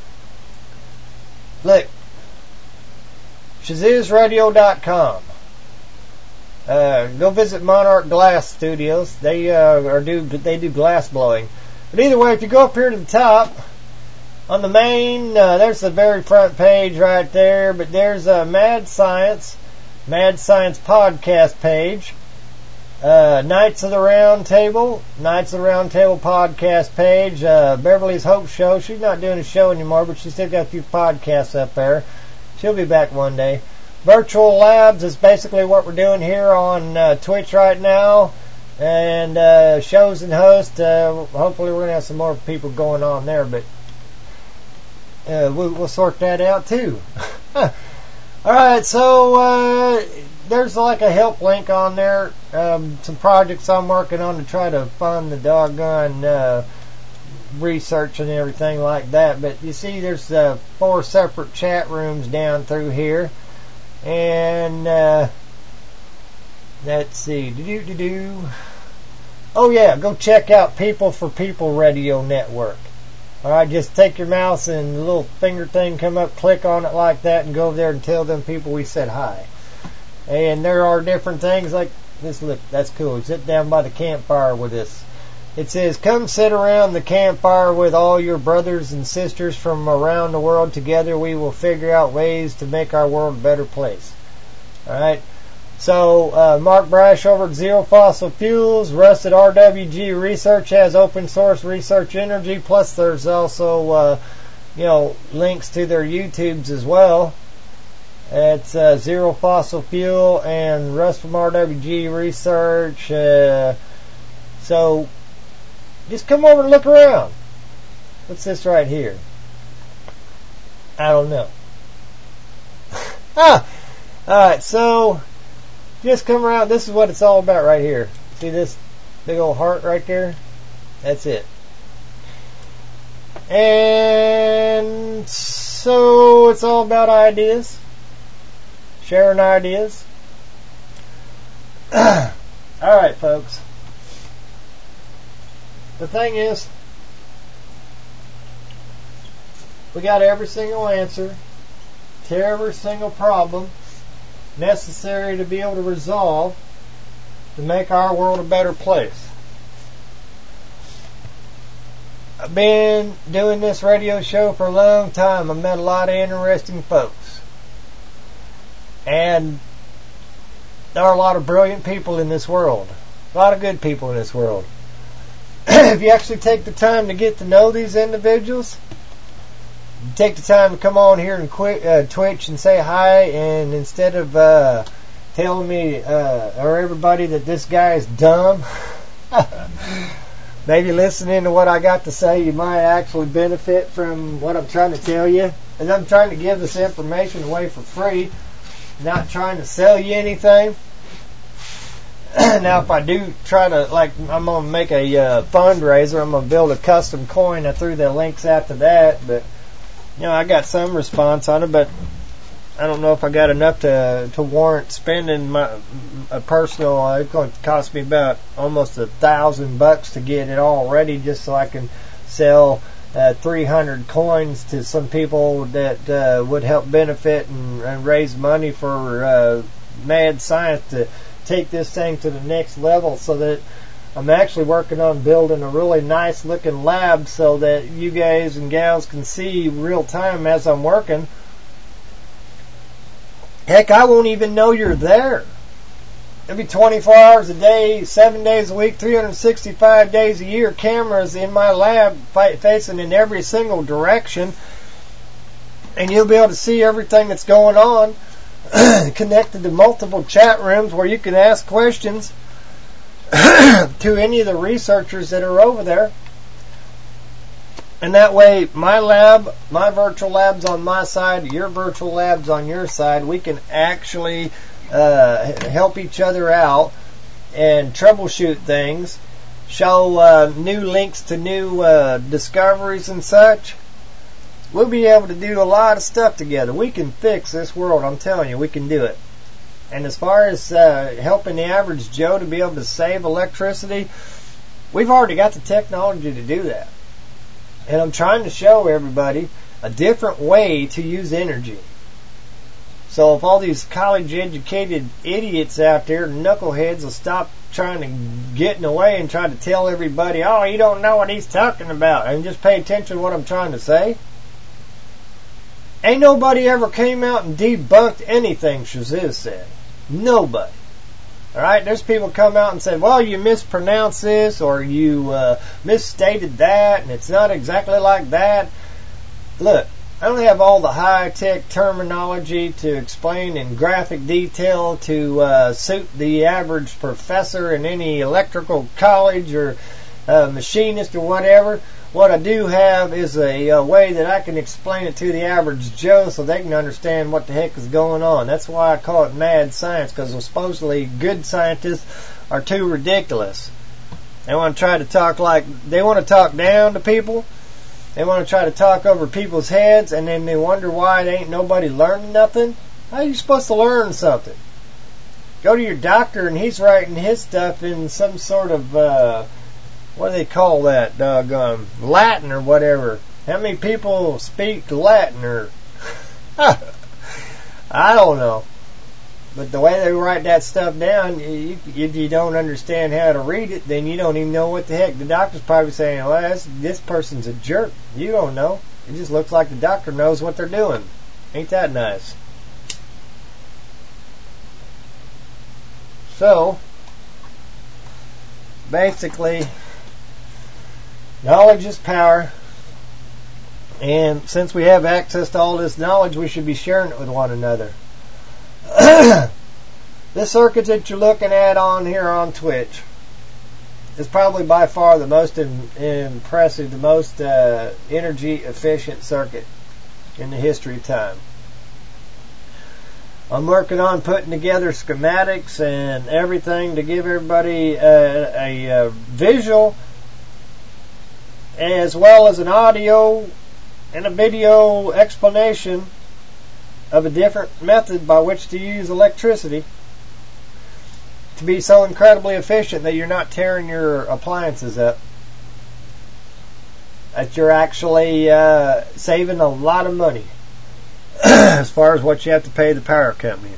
Look. shaziz radio dot com. Uh, go visit Monarch Glass Studios. They uh, are do they do glass blowing. But either way, if you go up here to the top, on the main, uh, there's the very front page right there. But there's uh, Mad Science, Mad Science podcast page. Uh, Knights of the Round Table, Knights of the Round Table podcast page. Uh, Beverly's Hope Show. She's not doing a show anymore, but she's still got a few podcasts up there. She'll be back one day. Virtual Labs is basically what we're doing here on uh, Twitch right now. And uh, shows and hosts. Uh, hopefully we're going to have some more people going on there, but uh, we'll, we'll sort that out too. Alright, so uh, there's like a help link on there. Um, some projects I'm working on to try to fund the doggone uh, research and everything like that. But you see there's uh, four separate chat rooms down through here. And uh, let's see. Do-do-do-do. Oh yeah, go check out People for People Radio Network. Alright, just take your mouse and the little finger thing come up, click on it like that, and go over there and tell them people we said hi. And there are different things like this. Look, that's cool. Sit down by the campfire with us. It says, come sit around the campfire with all your brothers and sisters from around the world. Together we will figure out ways to make our world a better place. Alright. So, uh, Mark Brash over at Zero Fossil Fuels. Russ at R W G Research has open source research energy. Plus there's also uh, you know, links to their YouTubes as well. It's uh, Zero Fossil Fuel and Russ from R W G Research. Uh, so just come over and look around. What's this right here? I don't know. ah! Alright, so just come around. This is what it's all about right here. See this big old heart right there? That's it. And so it's all about ideas. Sharing ideas. Alright, folks. The thing is, we got every single answer to every single problem necessary to be able to resolve to make our world a better place. I've been doing this radio show for a long time. I've met a lot of interesting folks. And there are a lot of brilliant people in this world. A lot of good people in this world. If you actually take the time to get to know these individuals, you take the time to come on here and quit, uh, Twitch and say hi, and instead of uh, telling me uh, or everybody that this guy is dumb, maybe listening to what I got to say, you might actually benefit from what I'm trying to tell you. And I'm trying to give this information away for free, not trying to sell you anything. Now, if I do try to, like, I'm going to make a uh, fundraiser, I'm going to build a custom coin. I threw the links after that, but, you know, I got some response on it, but I don't know if I got enough to to warrant spending my a personal. Uh, it's going to cost me about almost a thousand bucks to get it all ready, just so I can sell uh, three hundred coins to some people that uh, would help benefit and, and raise money for uh, Mad Science to take this thing to the next level, so that I'm actually working on building a really nice looking lab so that you guys and gals can see real time as I'm working. Heck, I won't even know you're there. It'll be twenty-four hours a day, seven days a week, three hundred sixty-five days a year, cameras in my lab facing in every single direction, and you'll be able to see everything that's going on. Connected to multiple chat rooms where you can ask questions to any of the researchers that are over there. And that way, my lab, my virtual lab's on my side, your virtual lab's on your side. We can actually uh, help each other out and troubleshoot things, show uh, new links to new uh, discoveries and such. We'll be able to do a lot of stuff together. We can fix this world. I'm telling you, we can do it. And as far as uh, helping the average Joe to be able to save electricity, we've already got the technology to do that. And I'm trying to show everybody a different way to use energy. So if all these college-educated idiots out there, knuckleheads, will stop trying to get in the way and try to tell everybody, oh, you don't know what he's talking about, and just pay attention to what I'm trying to say. Ain't nobody ever came out and debunked anything Shazam said. Nobody. Alright, there's people come out and say, well, you mispronounced this, or you uh, misstated that, and it's not exactly like that. Look, I don't have all the high-tech terminology to explain in graphic detail to uh, suit the average professor in any electrical college or uh, machinist or whatever. What I do have is a, a way that I can explain it to the average Joe so they can understand what the heck is going on. That's why I call it mad science, because supposedly good scientists are too ridiculous. They want to try to talk like, they want to talk down to people. They want to try to talk over people's heads, and then they wonder why there ain't nobody learning nothing. How are you supposed to learn something? Go to your doctor and he's writing his stuff in some sort of, uh, what do they call that, doggone, Latin or whatever. How many people speak Latin or, I don't know. But the way they write that stuff down, you, if you don't understand how to read it, then you don't even know what the heck. The doctor's probably saying, well, that's, this person's a jerk. You don't know. It just looks like the doctor knows what they're doing. Ain't that nice? So, basically, knowledge is power. And since we have access to all this knowledge, we should be sharing it with one another. This circuit that you're looking at on here on Twitch is probably by far the most in, impressive, the most uh, energy efficient circuit in the history of time. I'm working on putting together schematics and everything to give everybody a, a, a visual as well as an audio and a video explanation of a different method by which to use electricity to be so incredibly efficient that you're not tearing your appliances up, that you're actually uh, saving a lot of money as far as what you have to pay the power company.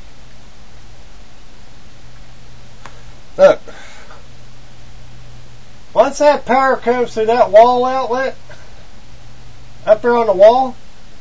Look, once that power comes through that wall outlet up there on the wall,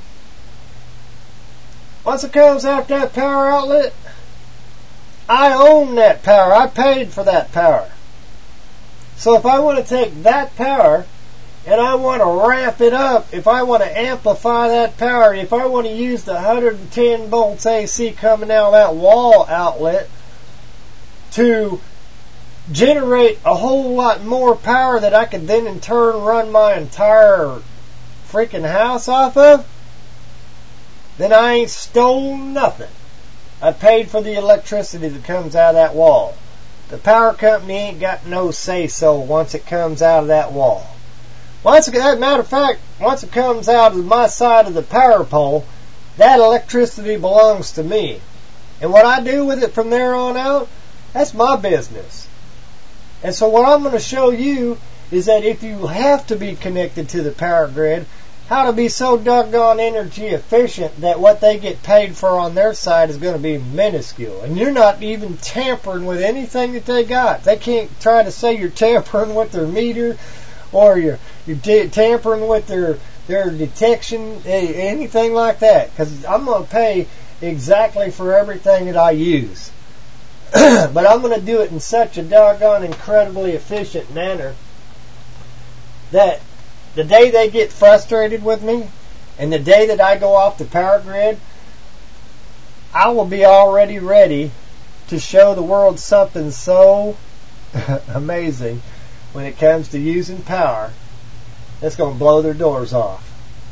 once it comes out that power outlet, I own that power. I paid for that power. So if I want to take that power and I want to ramp it up, if I want to amplify that power, if I want to use the one hundred ten volts A C coming out of that wall outlet to generate a whole lot more power that I could then in turn run my entire freaking house off of, then I ain't stole nothing. I paid for the electricity that comes out of that wall. The power company ain't got no say-so once it comes out of that wall. Once, as a matter of fact, once it comes out of my side of the power pole, that electricity belongs to me. And what I do with it from there on out, that's my business. And so what I'm going to show you is that if you have to be connected to the power grid, how to be so doggone energy efficient that what they get paid for on their side is going to be minuscule. And you're not even tampering with anything that they got. They can't try to say you're tampering with their meter or you're, you're t- tampering with their, their detection, anything like that. Because I'm going to pay exactly for everything that I use. But I'm going to do it in such a doggone incredibly efficient manner that the day they get frustrated with me and the day that I go off the power grid, I will be already ready to show the world something so amazing when it comes to using power that's going to blow their doors off.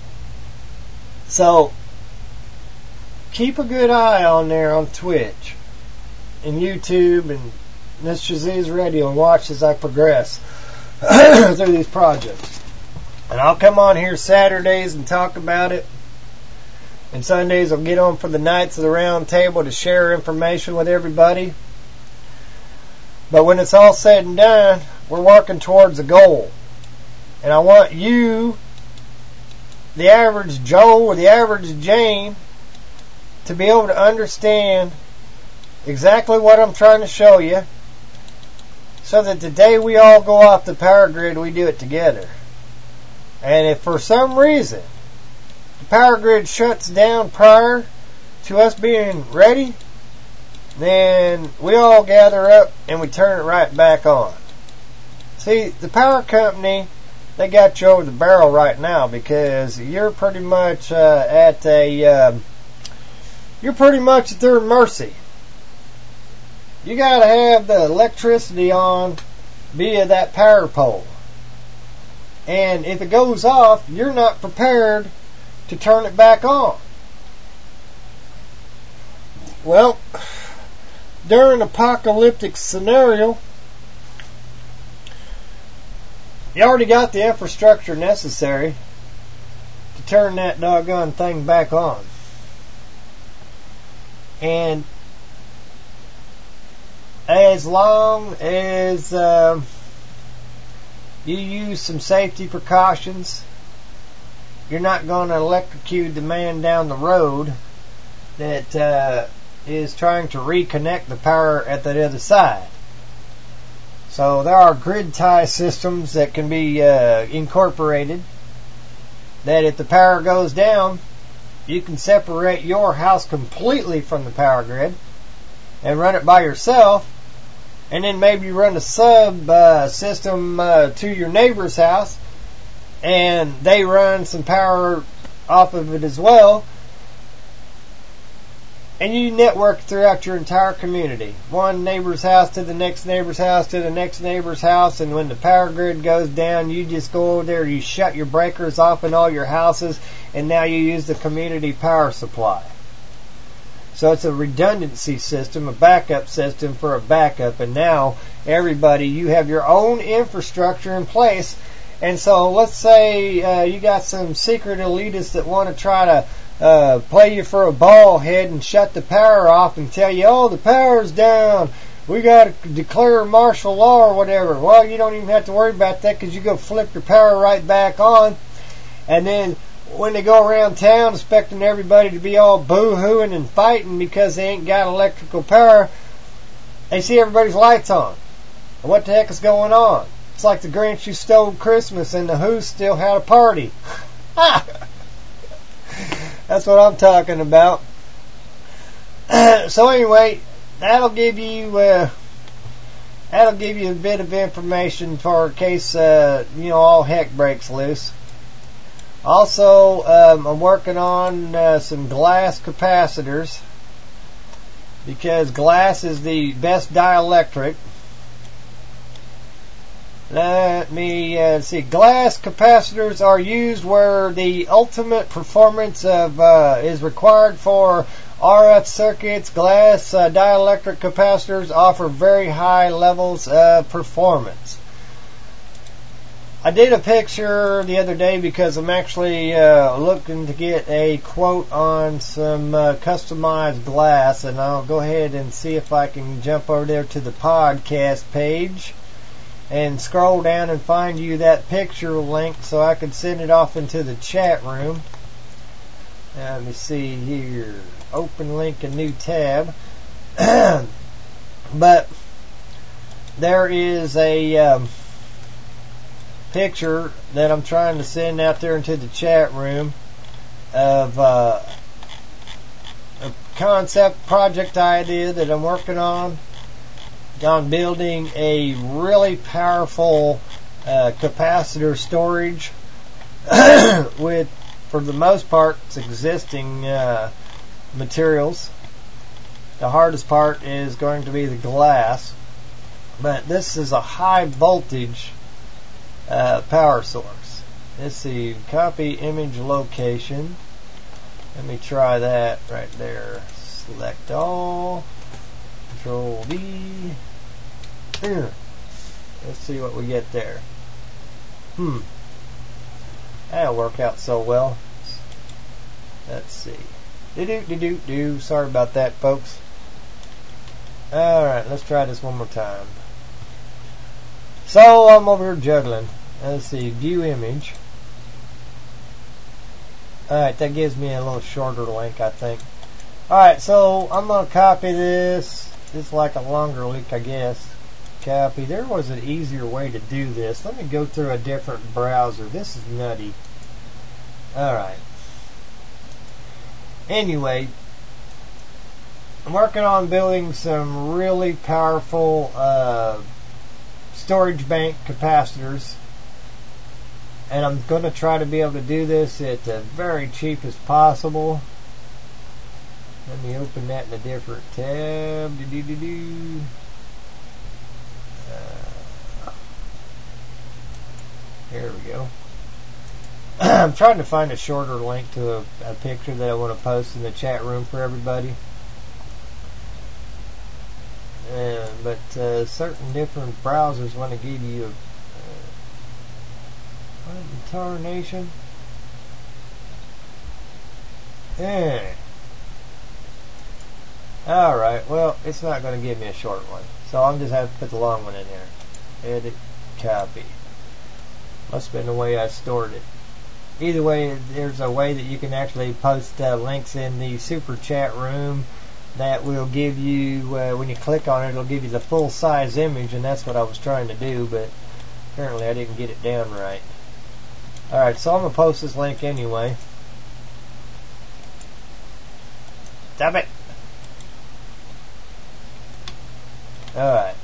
So keep a good eye on there on Twitch and YouTube and this Shazizz Radio and watch as I progress through these projects. And I'll come on here Saturdays and talk about it. And Sundays I'll get on for the Knights of the Round Table to share information with everybody. But when it's all said and done, we're working towards a goal. And I want you, the average Joe or the average Jane, to be able to understand exactly what I'm trying to show you, so that the day we all go off the power grid, we do it together. And if for some reason the power grid shuts down prior to us being ready, then we all gather up and we turn it right back on. See, the power company, they got you over the barrel right now because you're pretty much uh, at a, uh, you're pretty much at their mercy. You gotta have the electricity on via that power pole. And if it goes off, you're not prepared to turn it back on. Well, during an apocalyptic scenario, you already got the infrastructure necessary to turn that doggone thing back on. And as long as um, you use some safety precautions, you're not going to electrocute the man down the road that uh, is trying to reconnect the power at the other side. So there are grid tie systems that can be uh, incorporated that if the power goes down, you can separate your house completely from the power grid and run it by yourself, and then maybe run a sub uh, system uh, to your neighbor's house, and they run some power off of it as well. And you network throughout your entire community. One neighbor's house to the next neighbor's house to the next neighbor's house. And when the power grid goes down, you just go over there, you shut your breakers off in all your houses, and now you use the community power supply. So it's a redundancy system, a backup system for a backup. And now everybody, you have your own infrastructure in place. And so let's say uh, you got some secret elitists that want to try to Uh, play you for a ball head and shut the power off and tell you, oh, the power's down, we got to declare martial law or whatever. Well, you don't even have to worry about that, because you go flip your power right back on. And then when they go around town expecting everybody to be all boo-hooing and fighting because they ain't got electrical power, they see everybody's lights on. And what the heck is going on? It's like the Grinch who stole Christmas and the Who still had a party. Ha! That's what I'm talking about. So anyway, that'll give you uh, that'll give you a bit of information for in case uh, you know all heck breaks loose. Also, um, I'm working on uh, some glass capacitors, because glass is the best dielectric. Let me uh, see. Glass capacitors are used where the ultimate performance of uh, is required for R F circuits. Glass uh, dielectric capacitors offer very high levels of performance. I did a picture the other day because I'm actually uh, looking to get a quote on some uh, customized glass, and I'll go ahead and see if I can jump over there to the podcast page and scroll down and find you that picture link so I can send it off into the chat room. Now, let me see here. Open link, a new tab. But there is a um, picture that I'm trying to send out there into the chat room of uh, a concept project idea that I'm working on. On building a really powerful uh, capacitor storage with, for the most part, it's existing uh, materials. The hardest part is going to be the glass, but this is a high voltage uh, power source. Let's see, copy image location. Let me try that right there. Select all. Control V. Let's see what we get there. Hmm. That'll work out so well. Let's see. Do-do-do-do-do. Sorry about that, folks. Alright, let's try this one more time. So, I'm over here juggling. Let's see. View image. Alright, that gives me a little shorter link, I think. Alright, so I'm going to copy this. It's like a longer link, I guess. Copy. There was an easier way to do this. Let me go through a different browser. This is nutty. Alright. Anyway, I'm working on building some really powerful uh, storage bank capacitors. And I'm going to try to be able to do this at the very cheapest possible. Let me open that in a different tab. Do-do-do-do. Uh, there we go. I'm trying to find a shorter link to a, a picture that I want to post in the chat room for everybody. Uh, but uh, certain different browsers want to give you a uh, what in tarnation? Yeah. Alright, well, it's not going to give me a short one. So I'm just have to put the long one in there. Edit, copy. Must have been the way I stored it. Either way, there's a way that you can actually post uh, links in the super chat room that will give you, uh, when you click on it, it'll give you the full size image, and that's what I was trying to do, but apparently I didn't get it down right. Alright, so I'm going to post this link anyway. Stop it! Alright.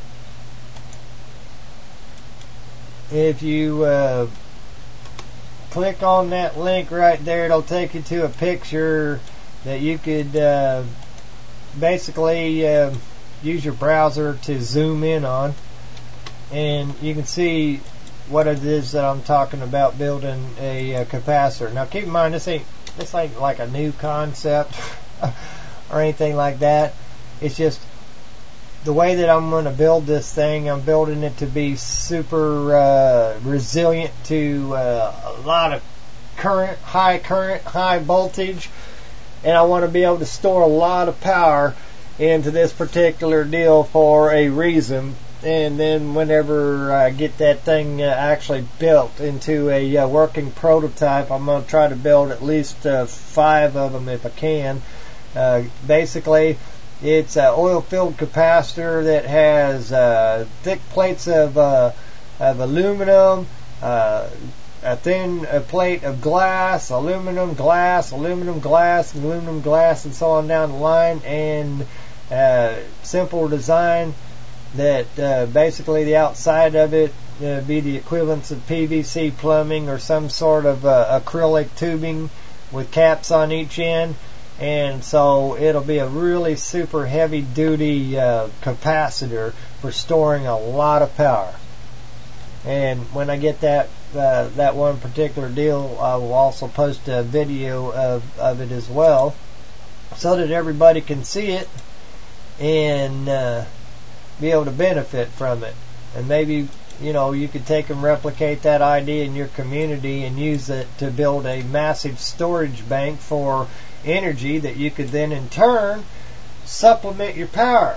If you uh, click on that link right there. It'll take you to a picture that you could uh, basically uh, use your browser to zoom in on, and you can see what it is that I'm talking about, building a, a capacitor. Now keep in mind, this ain't this ain't like a new concept or anything like that. It's just the way that I'm going to build this thing. I'm building it to be super uh, resilient to uh, a lot of current, high current, high voltage, and I want to be able to store a lot of power into this particular deal for a reason. And then whenever I get that thing uh, actually built into a uh, working prototype, I'm going to try to build at least uh, five of them if I can. Uh, basically, it's an oil-filled capacitor that has uh, thick plates of, uh, of aluminum, uh, a thin a plate of glass, aluminum, glass, aluminum, glass, aluminum, glass, and so on down the line, and uh, simple design that uh, basically the outside of it uh, be the equivalents of P V C plumbing or some sort of uh, acrylic tubing with caps on each end. And so it'll be a really super heavy duty uh, capacitor for storing a lot of power. And when I get that uh, that one particular deal, I will also post a video of, of it as well, so that everybody can see it and uh, be able to benefit from it. And maybe, you know, you could take and replicate that idea in your community and use it to build a massive storage bank for energy that you could then in turn supplement your power.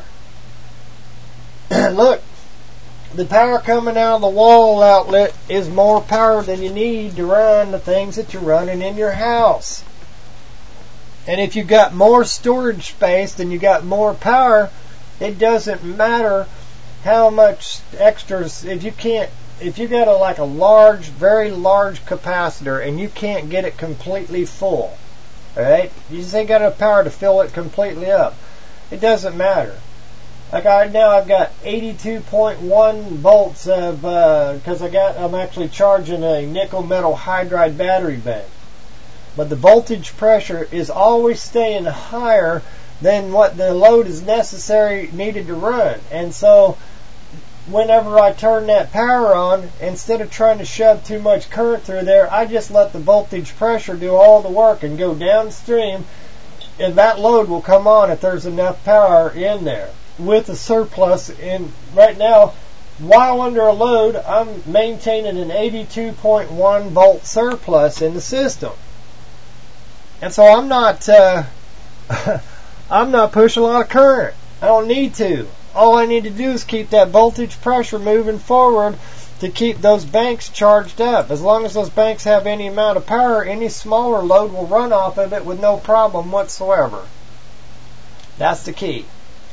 Look, the power coming out of the wall outlet is more power than you need to run the things that you're running in your house. And if you got more storage space than you got more power, it doesn't matter how much extras. If you can't, if you got a like a large, very large capacitor and you can't get it completely full, alright, you just ain't got enough power to fill it completely up. It doesn't matter. Like right now, I've got eighty-two point one volts of because uh, I got I'm actually charging a nickel metal hydride battery bank, but the voltage pressure is always staying higher than what the load is necessary needed to run. And so whenever I turn that power on, instead of trying to shove too much current through there, I just let the voltage pressure do all the work and go downstream, and that load will come on if there's enough power in there with a surplus. And right now, while under a load, I'm maintaining an eighty-two point one volt surplus in the system. And so I'm not uh, I'm not pushing a lot of current. I don't need to. All I need to do is keep that voltage pressure moving forward to keep those banks charged up. As long as those banks have any amount of power, any smaller load will run off of it with no problem whatsoever. That's the key.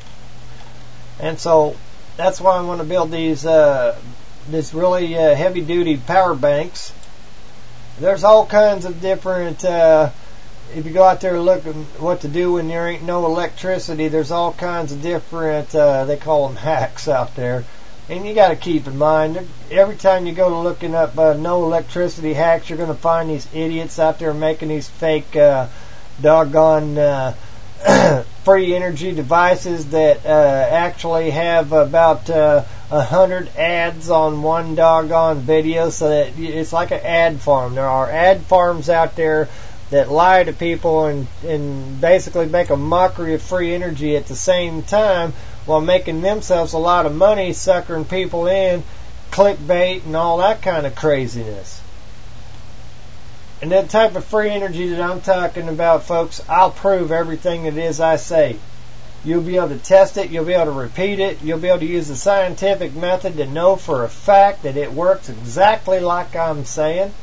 And so that's why I want to build these uh, this really uh, heavy-duty power banks. There's all kinds of different. Uh, If you go out there looking what to do when there ain't no electricity, there's all kinds of different, uh, they call them hacks out there. And you got to keep in mind, every time you go to looking up uh, no electricity hacks, you're going to find these idiots out there making these fake uh, doggone uh, free energy devices that uh, actually have about uh, a hundred ads on one doggone video, so that it's like an ad farm. There are ad farms out there that lie to people and, and basically make a mockery of free energy at the same time, while making themselves a lot of money, suckering people in, clickbait and all that kind of craziness. And that type of free energy that I'm talking about, folks, I'll prove everything it is I say. You'll be able to test it, you'll be able to repeat it, you'll be able to use the scientific method to know for a fact that it works exactly like I'm saying.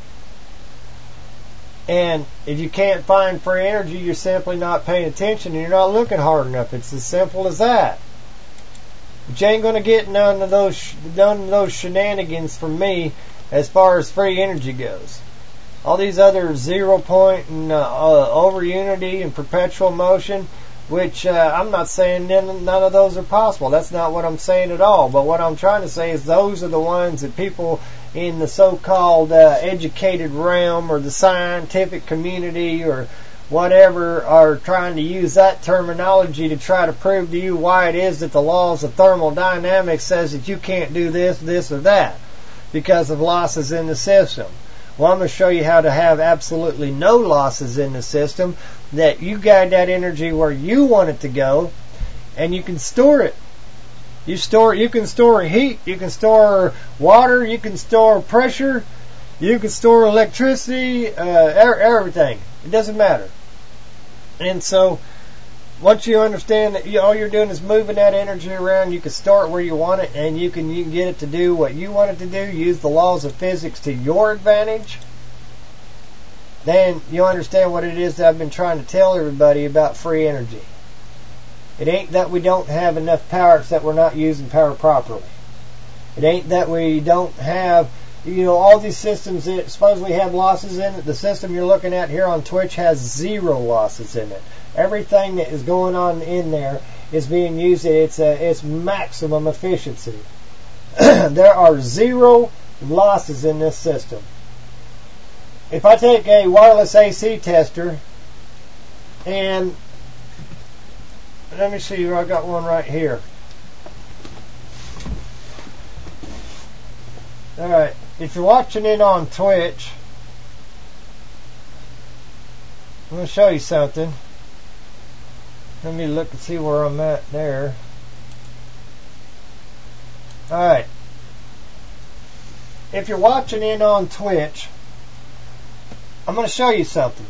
And if you can't find free energy, you're simply not paying attention and you're not looking hard enough. It's as simple as that. But you ain't going to get none of those none of those shenanigans from me as far as free energy goes. All these other zero point and uh, uh, over unity and perpetual motion, which uh, I'm not saying none, none of those are possible. That's not what I'm saying at all. But what I'm trying to say is those are the ones that people in the so-called uh, educated realm or the scientific community or whatever are trying to use that terminology to try to prove to you why it is that the laws of thermodynamics says that you can't do this, this, or that because of losses in the system. Well, I'm going to show you how to have absolutely no losses in the system, that you guide that energy where you want it to go, and you can store it. You store, you can store heat, you can store water, you can store pressure, you can store electricity, uh, everything. It doesn't matter. And so, once you understand that you, all you're doing is moving that energy around, you can store it where you want it, and you can you can get it to do what you want it to do. Use the laws of physics to your advantage. Then you understand what it is that I've been trying to tell everybody about free energy. It ain't that we don't have enough power; it's that we're not using power properly. It ain't that we don't have, you know, all these systems that supposedly have losses in it. The system you're looking at here on Twitch has zero losses in it. Everything that is going on in there is being used at its, uh, its maximum efficiency. There are zero losses in this system. If I take a wireless A C tester and let me see, I got one right here. Alright, if you're watching it on Twitch, I'm going to show you something. Let me look and see where I'm at there. Alright. If you're watching in on Twitch, I'm going to show you something.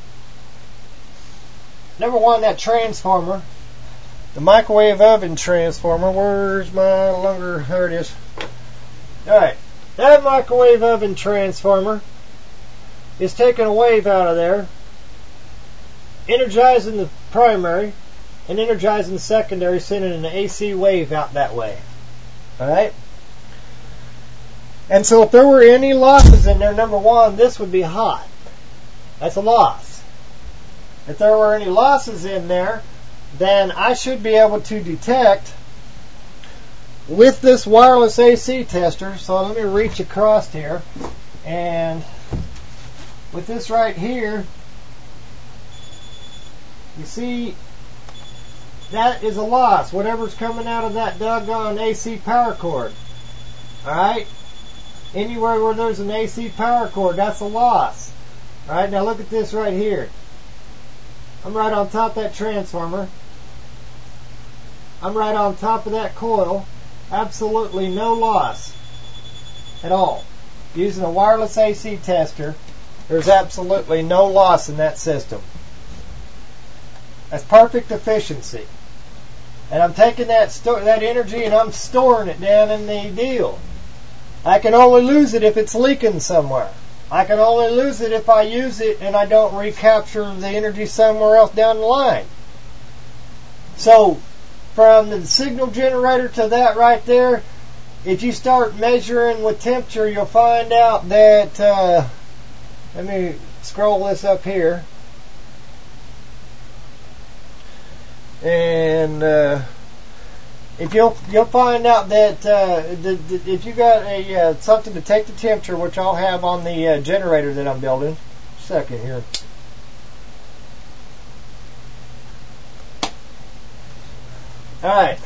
Number one, that transformer, the microwave oven transformer, where's my longer, there it is. Alright. That microwave oven transformer is taking a wave out of there, energizing the primary, and energizing the secondary, sending an A C wave out that way. Alright? And so if there were any losses in there, number one, this would be hot. That's a loss. If there were any losses in there, then I should be able to detect with this wireless A C tester. So let me reach across here, and with this right here, you see that is a loss, whatever's coming out of that doggone A C power cord. Alright? Anywhere where there's an A C power cord, that's a loss. Alright, now look at this right here. I'm right on top of that transformer. I'm right on top of that coil. Absolutely no loss at all. Using a wireless A C tester, there's absolutely no loss in that system. That's perfect efficiency. And I'm taking that sto- that energy and I'm storing it down in the deal. I can only lose it if it's leaking somewhere. I can only lose it if I use it and I don't recapture the energy somewhere else down the line. So, from the signal generator to that right there, if you start measuring with temperature, you'll find out that, uh, let me scroll this up here. And uh, if you'll you'll find out that uh, the, the, if you got a uh, something to take the temperature, which I'll have on the uh, generator that I'm building. Second here. All right,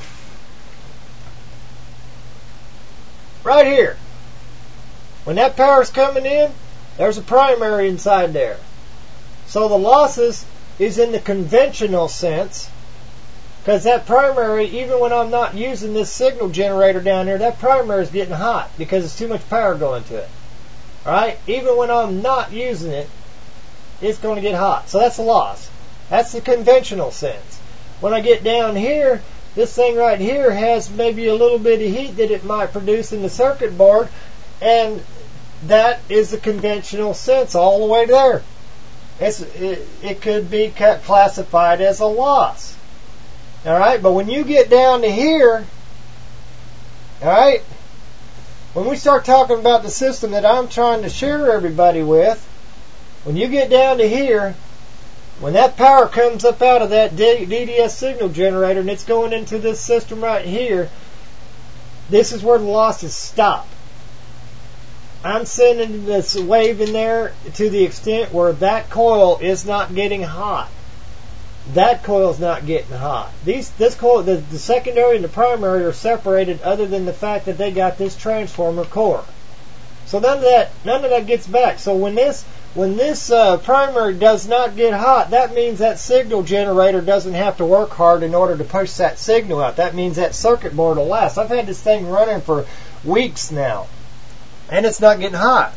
right here. When that power's coming in, there's a primary inside there. So the losses is in the conventional sense. Because that primary, even when I'm not using this signal generator down here, that primary is getting hot because there's too much power going to it. Alright? Even when I'm not using it, it's going to get hot. So that's a loss. That's the conventional sense. When I get down here, this thing right here has maybe a little bit of heat that it might produce in the circuit board, and that is the conventional sense all the way there. It's, it, it could be classified as a loss. Alright, but when you get down to here, alright, when we start talking about the system that I'm trying to share everybody with, when you get down to here, when that power comes up out of that D D S signal generator and it's going into this system right here, this is where the losses stop. I'm sending this wave in there to the extent where that coil is not getting hot. That coil is not getting hot. These, this coil, the, the secondary and the primary are separated, other than the fact that they got this transformer core. So none of that, none of that gets back. So when this, when this uh, primary does not get hot, that means that signal generator doesn't have to work hard in order to push that signal out. That means that circuit board will last. I've had this thing running for weeks now, and it's not getting hot.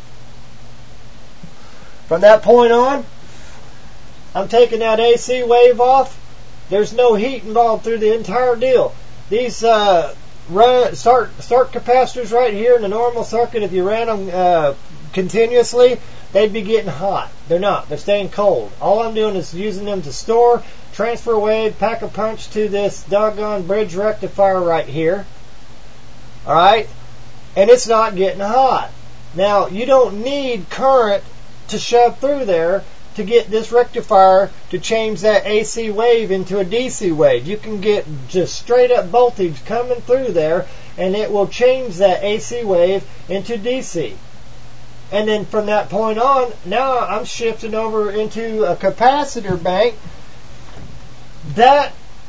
From that point on, I'm taking that A C wave off. There's no heat involved through the entire deal. These uh, run, start start capacitors right here in the normal circuit, if you ran them uh, continuously, they'd be getting hot. They're not. They're staying cold. All I'm doing is using them to store, transfer wave, pack a punch to this doggone bridge rectifier right here. Alright? And it's not getting hot. Now, you don't need current to shove through there to get this rectifier to change that A C wave into a D C wave. You can get just straight up voltage coming through there, and it will change that A C wave into D C. And then from that point on, now I'm shifting over into a capacitor bank that,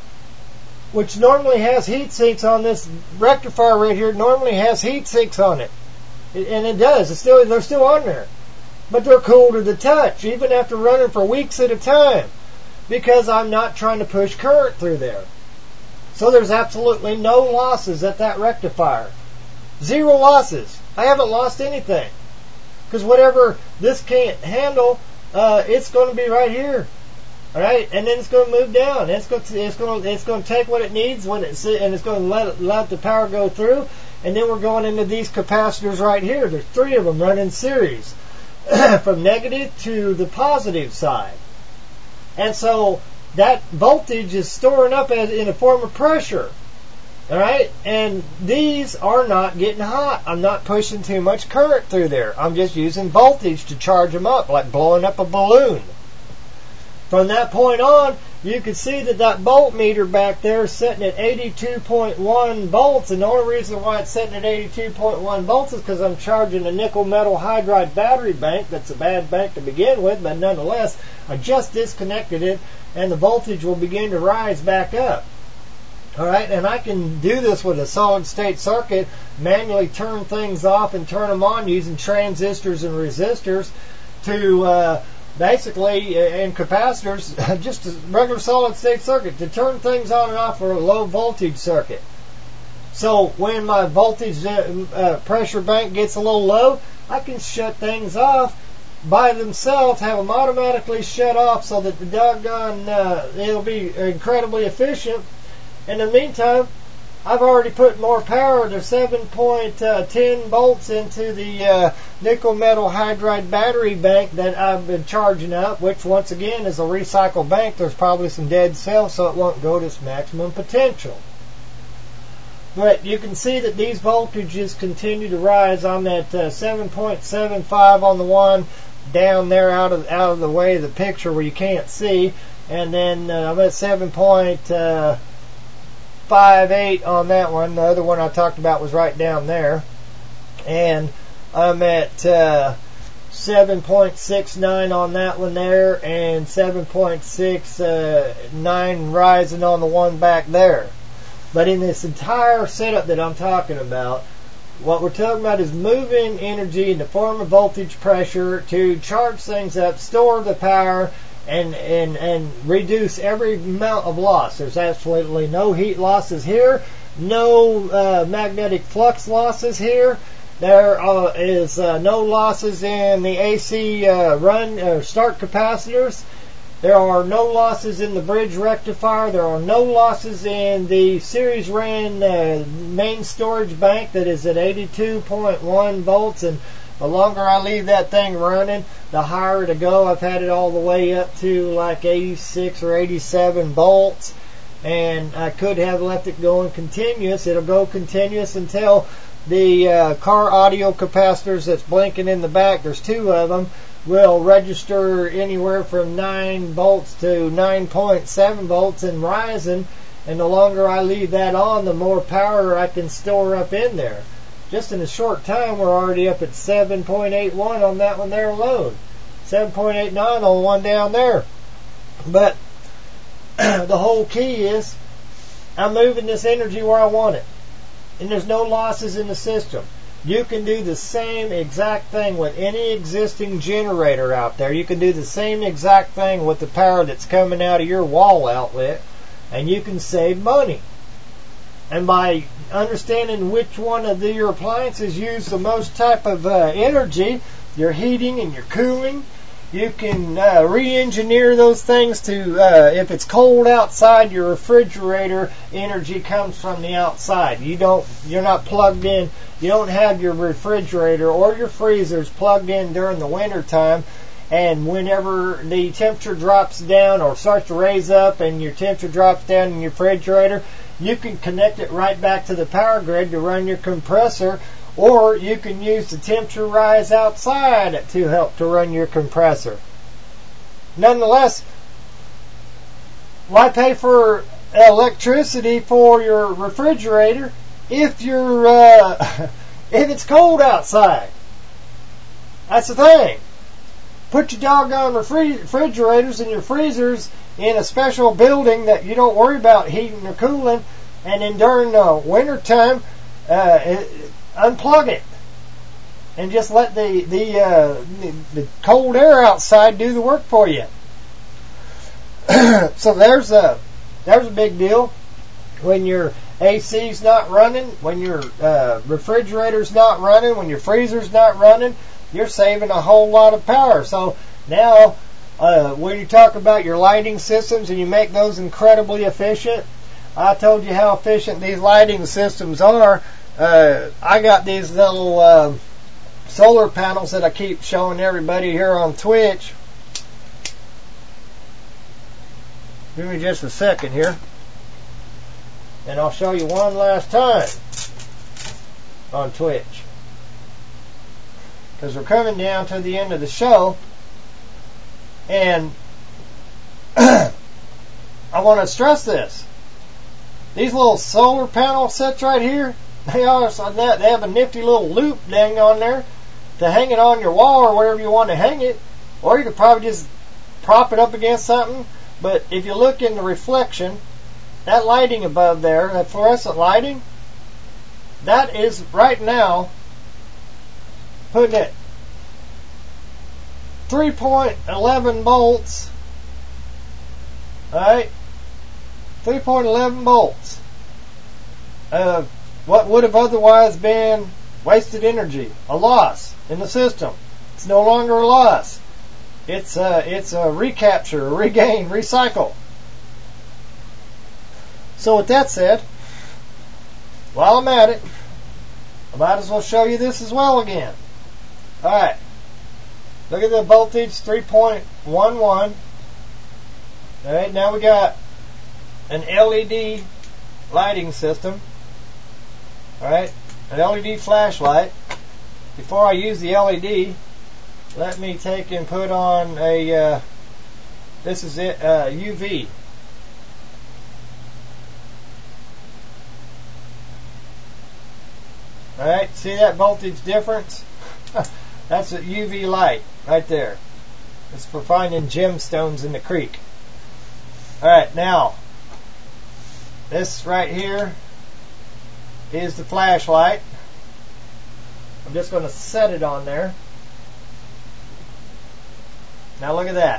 which normally has heat sinks on this rectifier right here, normally has heat sinks on it. And it does. It's still, they're still on there. But they're cool to the touch, even after running for weeks at a time, because I'm not trying to push current through there. So there's absolutely no losses at that rectifier. Zero losses. I haven't lost anything. Because whatever this can't handle, uh, it's going to be right here. Alright? And then it's going to move down. It's going to, it's going to, it's going to take what it needs when it, and it's going to let, let the power go through. And then we're going into these capacitors right here. There's three of them running series. From negative to the positive side. And so that voltage is storing up as in a form of pressure. Alright? And these are not getting hot. I'm not pushing too much current through there. I'm just using voltage to charge them up, like blowing up a balloon. From that point on, you can see that that voltmeter back there is sitting at eighty-two point one volts, and the only reason why it's sitting at eighty-two point one volts is because I'm charging a nickel metal hydride battery bank. That's a bad bank to begin with, but nonetheless, I just disconnected it, and the voltage will begin to rise back up. Alright, and I can do this with a solid state circuit, manually turn things off and turn them on using transistors and resistors to uh, basically, in capacitors, just a regular solid state circuit to turn things on and off for a low voltage circuit. So when my voltage uh, pressure bank gets a little low, I can shut things off by themselves, have them automatically shut off so that the doggone, uh, it'll be incredibly efficient. In the meantime, I've already put more power to seven point one zero volts into the uh, nickel metal hydride battery bank that I've been charging up, which once again is a recycled bank. There's probably some dead cells, so it won't go to its maximum potential. But you can see that these voltages continue to rise. I'm at uh, seven point seven five on the one down there out of out of the way of the picture where you can't see, and then uh, I'm at seven point five eight on that one. The other one I talked about was right down there, and I'm at uh, seven point six nine on that one there, and seven point six nine rising on the one back there. But in this entire setup that I'm talking about, what we're talking about is moving energy in the form of voltage pressure to charge things up, store the power, and, and, and reduce every amount of loss. There's absolutely no heat losses here, no uh, magnetic flux losses here. There uh, is uh, no losses in the A C uh, run uh, start capacitors. There are no losses in the bridge rectifier. There are no losses in the series ran uh, main storage bank that is at eighty-two point one volts. And the longer I leave that thing running, the higher it'll go. I've had it all the way up to like eighty-six or eighty-seven volts. And I could have left it going continuous. It'll go continuous until the uh, car audio capacitors that's blinking in the back, there's two of them, will register anywhere from nine volts to nine point seven volts and rising, and the longer I leave that on, the more power I can store up in there. just in a short time, we're already up at seven point eight one on that one there alone. seven point eight nine on one down there. But the whole key is I'm moving this energy where I want it. And there's no losses in the system. You can do the same exact thing with any existing generator out there. You can do the same exact thing with the power that's coming out of your wall outlet, and you can save money. And by understanding which one of the, your appliances use the most type of uh, energy, your heating and your cooling, you can uh, re-engineer those things to, uh, if it's cold outside, your refrigerator energy comes from the outside. You don't, you're not plugged in. You don't have your refrigerator or your freezers plugged in during the winter time. And whenever the temperature drops down or starts to raise up and your temperature drops down in your refrigerator, you can connect it right back to the power grid to run your compressor, or you can use the temperature rise outside to help to run your compressor. Nonetheless, why pay for electricity for your refrigerator if you're uh, if it's cold outside? That's the thing. Put your doggone refri- refrigerators and your freezers in a special building that you don't worry about heating or cooling, and then during the winter time, uh, it, unplug it and just let the the, uh, the the cold air outside do the work for you. So there's a there's a big deal. When your A C's not running, when your uh, refrigerator's not running, when your freezer's not running, you're saving a whole lot of power. So now, uh, when you talk about your lighting systems and you make those incredibly efficient, I told you how efficient these lighting systems are. Uh, I got these little uh, solar panels that I keep showing everybody here on Twitch. Give me just a second here, and I'll show you one last time on Twitch, because we're coming down to the end of the show, and I want to stress this. These little solar panel sets right here, they are they have a nifty little loop dang on there to hang it on your wall or wherever you want to hang it, or you could probably just prop it up against something. But if you look in the reflection, that lighting above there, that fluorescent lighting, that is right now putting it three point one one volts. Alright? three point one one volts. Uh, what would have otherwise been wasted energy, a loss in the system. It's no longer a loss. It's a, it's a recapture, a regain, recycle. So with that said, while I'm at it, I might as well show you this as well again. Alright. Look at the voltage, three point one one. Alright, now we got an L E D lighting system. Alright, an L E D flashlight. Before I use the L E D, let me take and put on a, uh, this is it, uh, U V. Alright, see that voltage difference? That's a U V light right there. It's for finding gemstones in the creek. Alright, now, this right here is the flashlight. I'm just going to set it on there. Now look at that.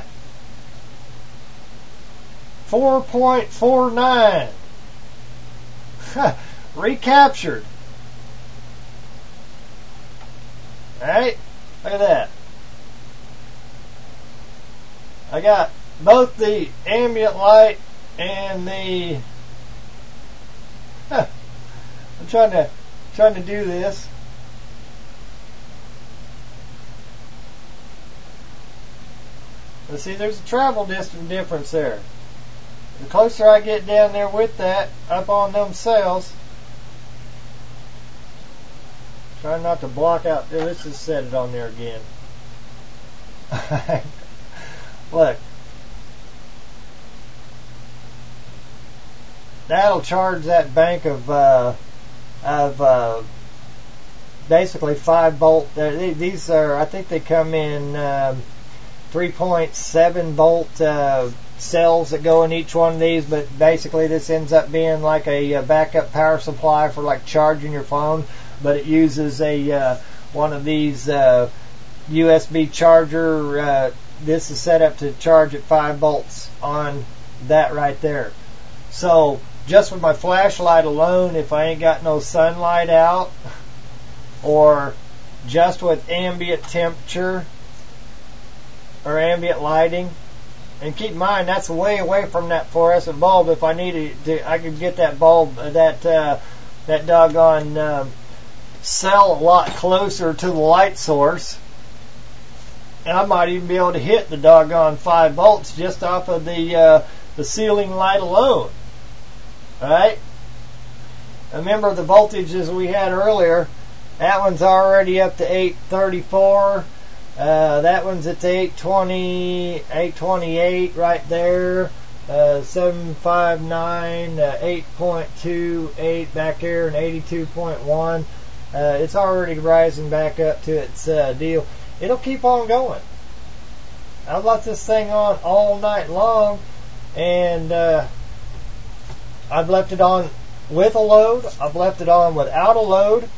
four point four nine. Recaptured. Alright, look at that. I got both the ambient light and the... Huh, I'm trying to trying to do this. Let's see, there's a travel distance difference there. The closer I get down there with that, up on them cells, trying not to block out. Let's just set it on there again. Look. That'll charge that bank of uh, of uh, basically five volt. Uh, these are, I think they come in um, three point seven volt uh, cells that go in each one of these, but basically this ends up being like a, a backup power supply for like charging your phone, but it uses a uh, one of these uh, U S B charger. Uh, this is set up to charge at five volts on that right there. So just with my flashlight alone, if I ain't got no sunlight out, or just with ambient temperature or ambient lighting, and keep in mind that's way away from that fluorescent bulb. If I needed to, I could get that bulb, that uh, that doggone um, cell a lot closer to the light source, and I might even be able to hit the doggone five volts just off of the uh, the ceiling light alone. All right. Remember the voltages we had earlier. That one's already up to eight thirty-four. Uh, that one's at the eight twenty, eight twenty-eight right there. Uh, seven fifty-nine, uh, eight point two eight back here, and eighty-two point one. Uh, it's already rising back up to its uh, deal. It'll keep on going. I've left this thing on all night long, and uh, I've left it on with a load. I've left it on without a load.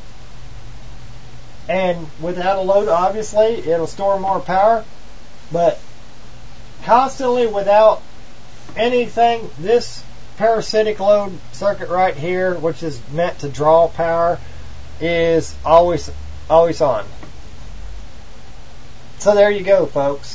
And without a load, obviously, it'll store more power. But constantly without anything, this parasitic load circuit right here, which is meant to draw power, is always always on. So there you go, folks.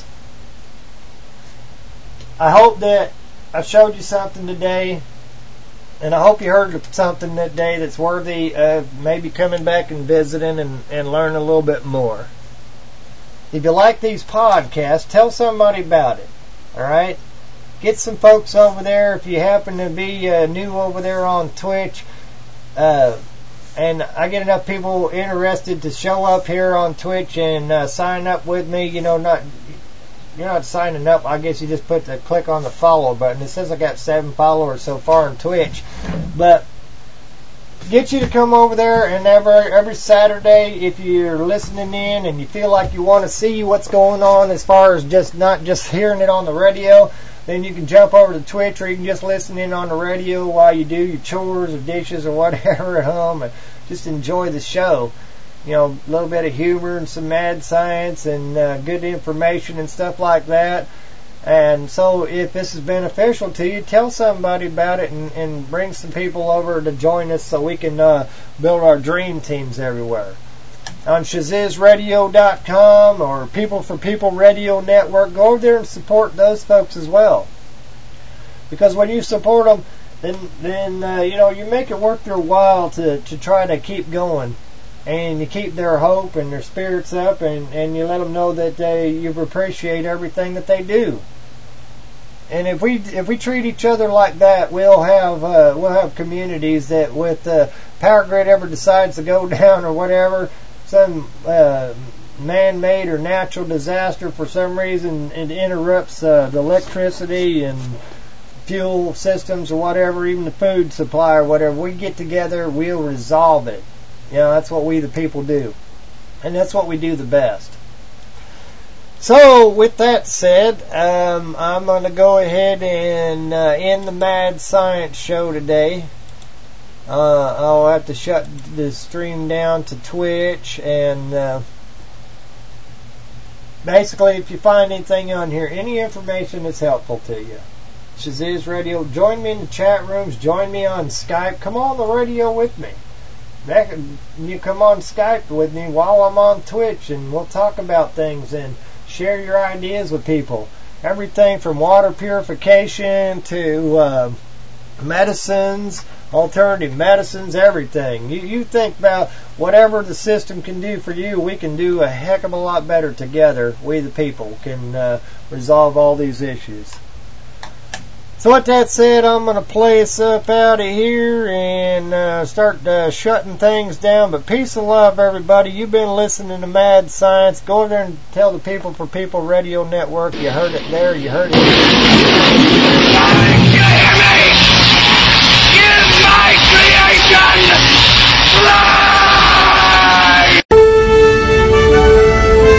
I hope that I showed you something today, and I hope you heard something today that's worthy of maybe coming back and visiting and, and learn a little bit more. If you like these podcasts, tell somebody about it. Alright? Get some folks over there. If you happen to be uh, new over there on Twitch, uh, and I get enough people interested to show up here on Twitch and uh, sign up with me, you know, not... You're not signing up. I guess you just put the click on the follow button. It says I got seven followers so far on Twitch, but get you to come over there, and every every Saturday, if you're listening in and you feel like you want to see what's going on, as far as just not just hearing it on the radio, then you can jump over to Twitch, or you can just listen in on the radio while you do your chores or dishes or whatever at home, and just enjoy the show. You know, a little bit of humor and some mad science and uh, good information and stuff like that. And so if this is beneficial to you, tell somebody about it, and, and bring some people over to join us so we can uh, build our dream teams everywhere. On Shaziz Radio dot com or People for People Radio Network, go over there and support those folks as well. Because when you support them, then, then uh, you know, you make it worth their while to, to try to keep going. And you keep their hope and their spirits up, and, and you let them know that they, you appreciate everything that they do. And if we if we treat each other like that, we'll have uh, we'll have communities that, with the uh, power grid ever decides to go down or whatever, some uh, man-made or natural disaster for some reason, it interrupts uh, the electricity and fuel systems or whatever, even the food supply or whatever. We get together, we'll resolve it. You know, that's what we the people do. And that's what we do the best. So, with that said, um, I'm going to go ahead and uh, end the Mad Science Show today. Uh, I'll have to shut the stream down to Twitch. And uh, basically, if you find anything on here, any information that's helpful to you, Shaziz Radio, join me in the chat rooms. Join me on Skype. Come on the radio with me. Back, you come on Skype with me while I'm on Twitch, and we'll talk about things and share your ideas with people. Everything from water purification to uh, medicines, alternative medicines, everything. You, you think about whatever the system can do for you, we can do a heck of a lot better together. We the people can uh, resolve all these issues. So with that said, I'm going to play us up out of here and uh, start uh, shutting things down. But peace and love, everybody. You've been listening to Mad Science. Go over there and tell the People for People Radio Network. You heard it there. You heard it. Can you hear me? Give my creation life!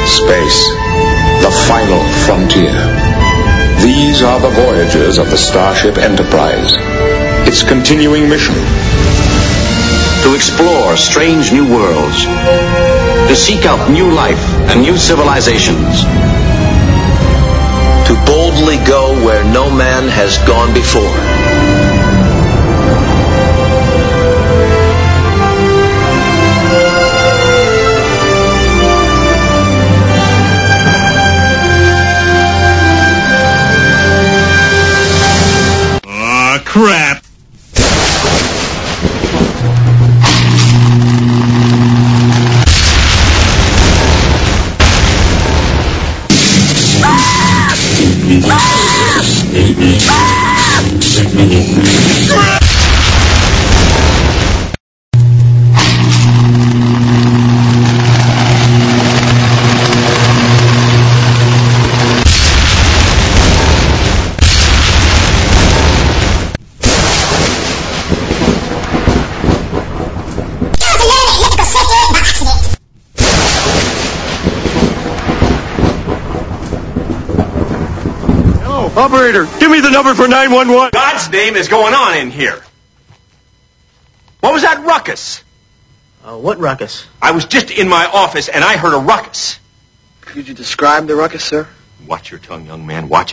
Space, the final frontier. These are the voyages of the Starship Enterprise. Its continuing mission: to explore strange new worlds, to seek out new life and new civilizations, to boldly go where no man has gone before. Aw, crap. Operator, give me the number for nine one one. God's name is going on in here. What was that ruckus? Uh, what ruckus? I was just in my office and I heard a ruckus. Could you describe the ruckus, sir? Watch your tongue, young man. Watch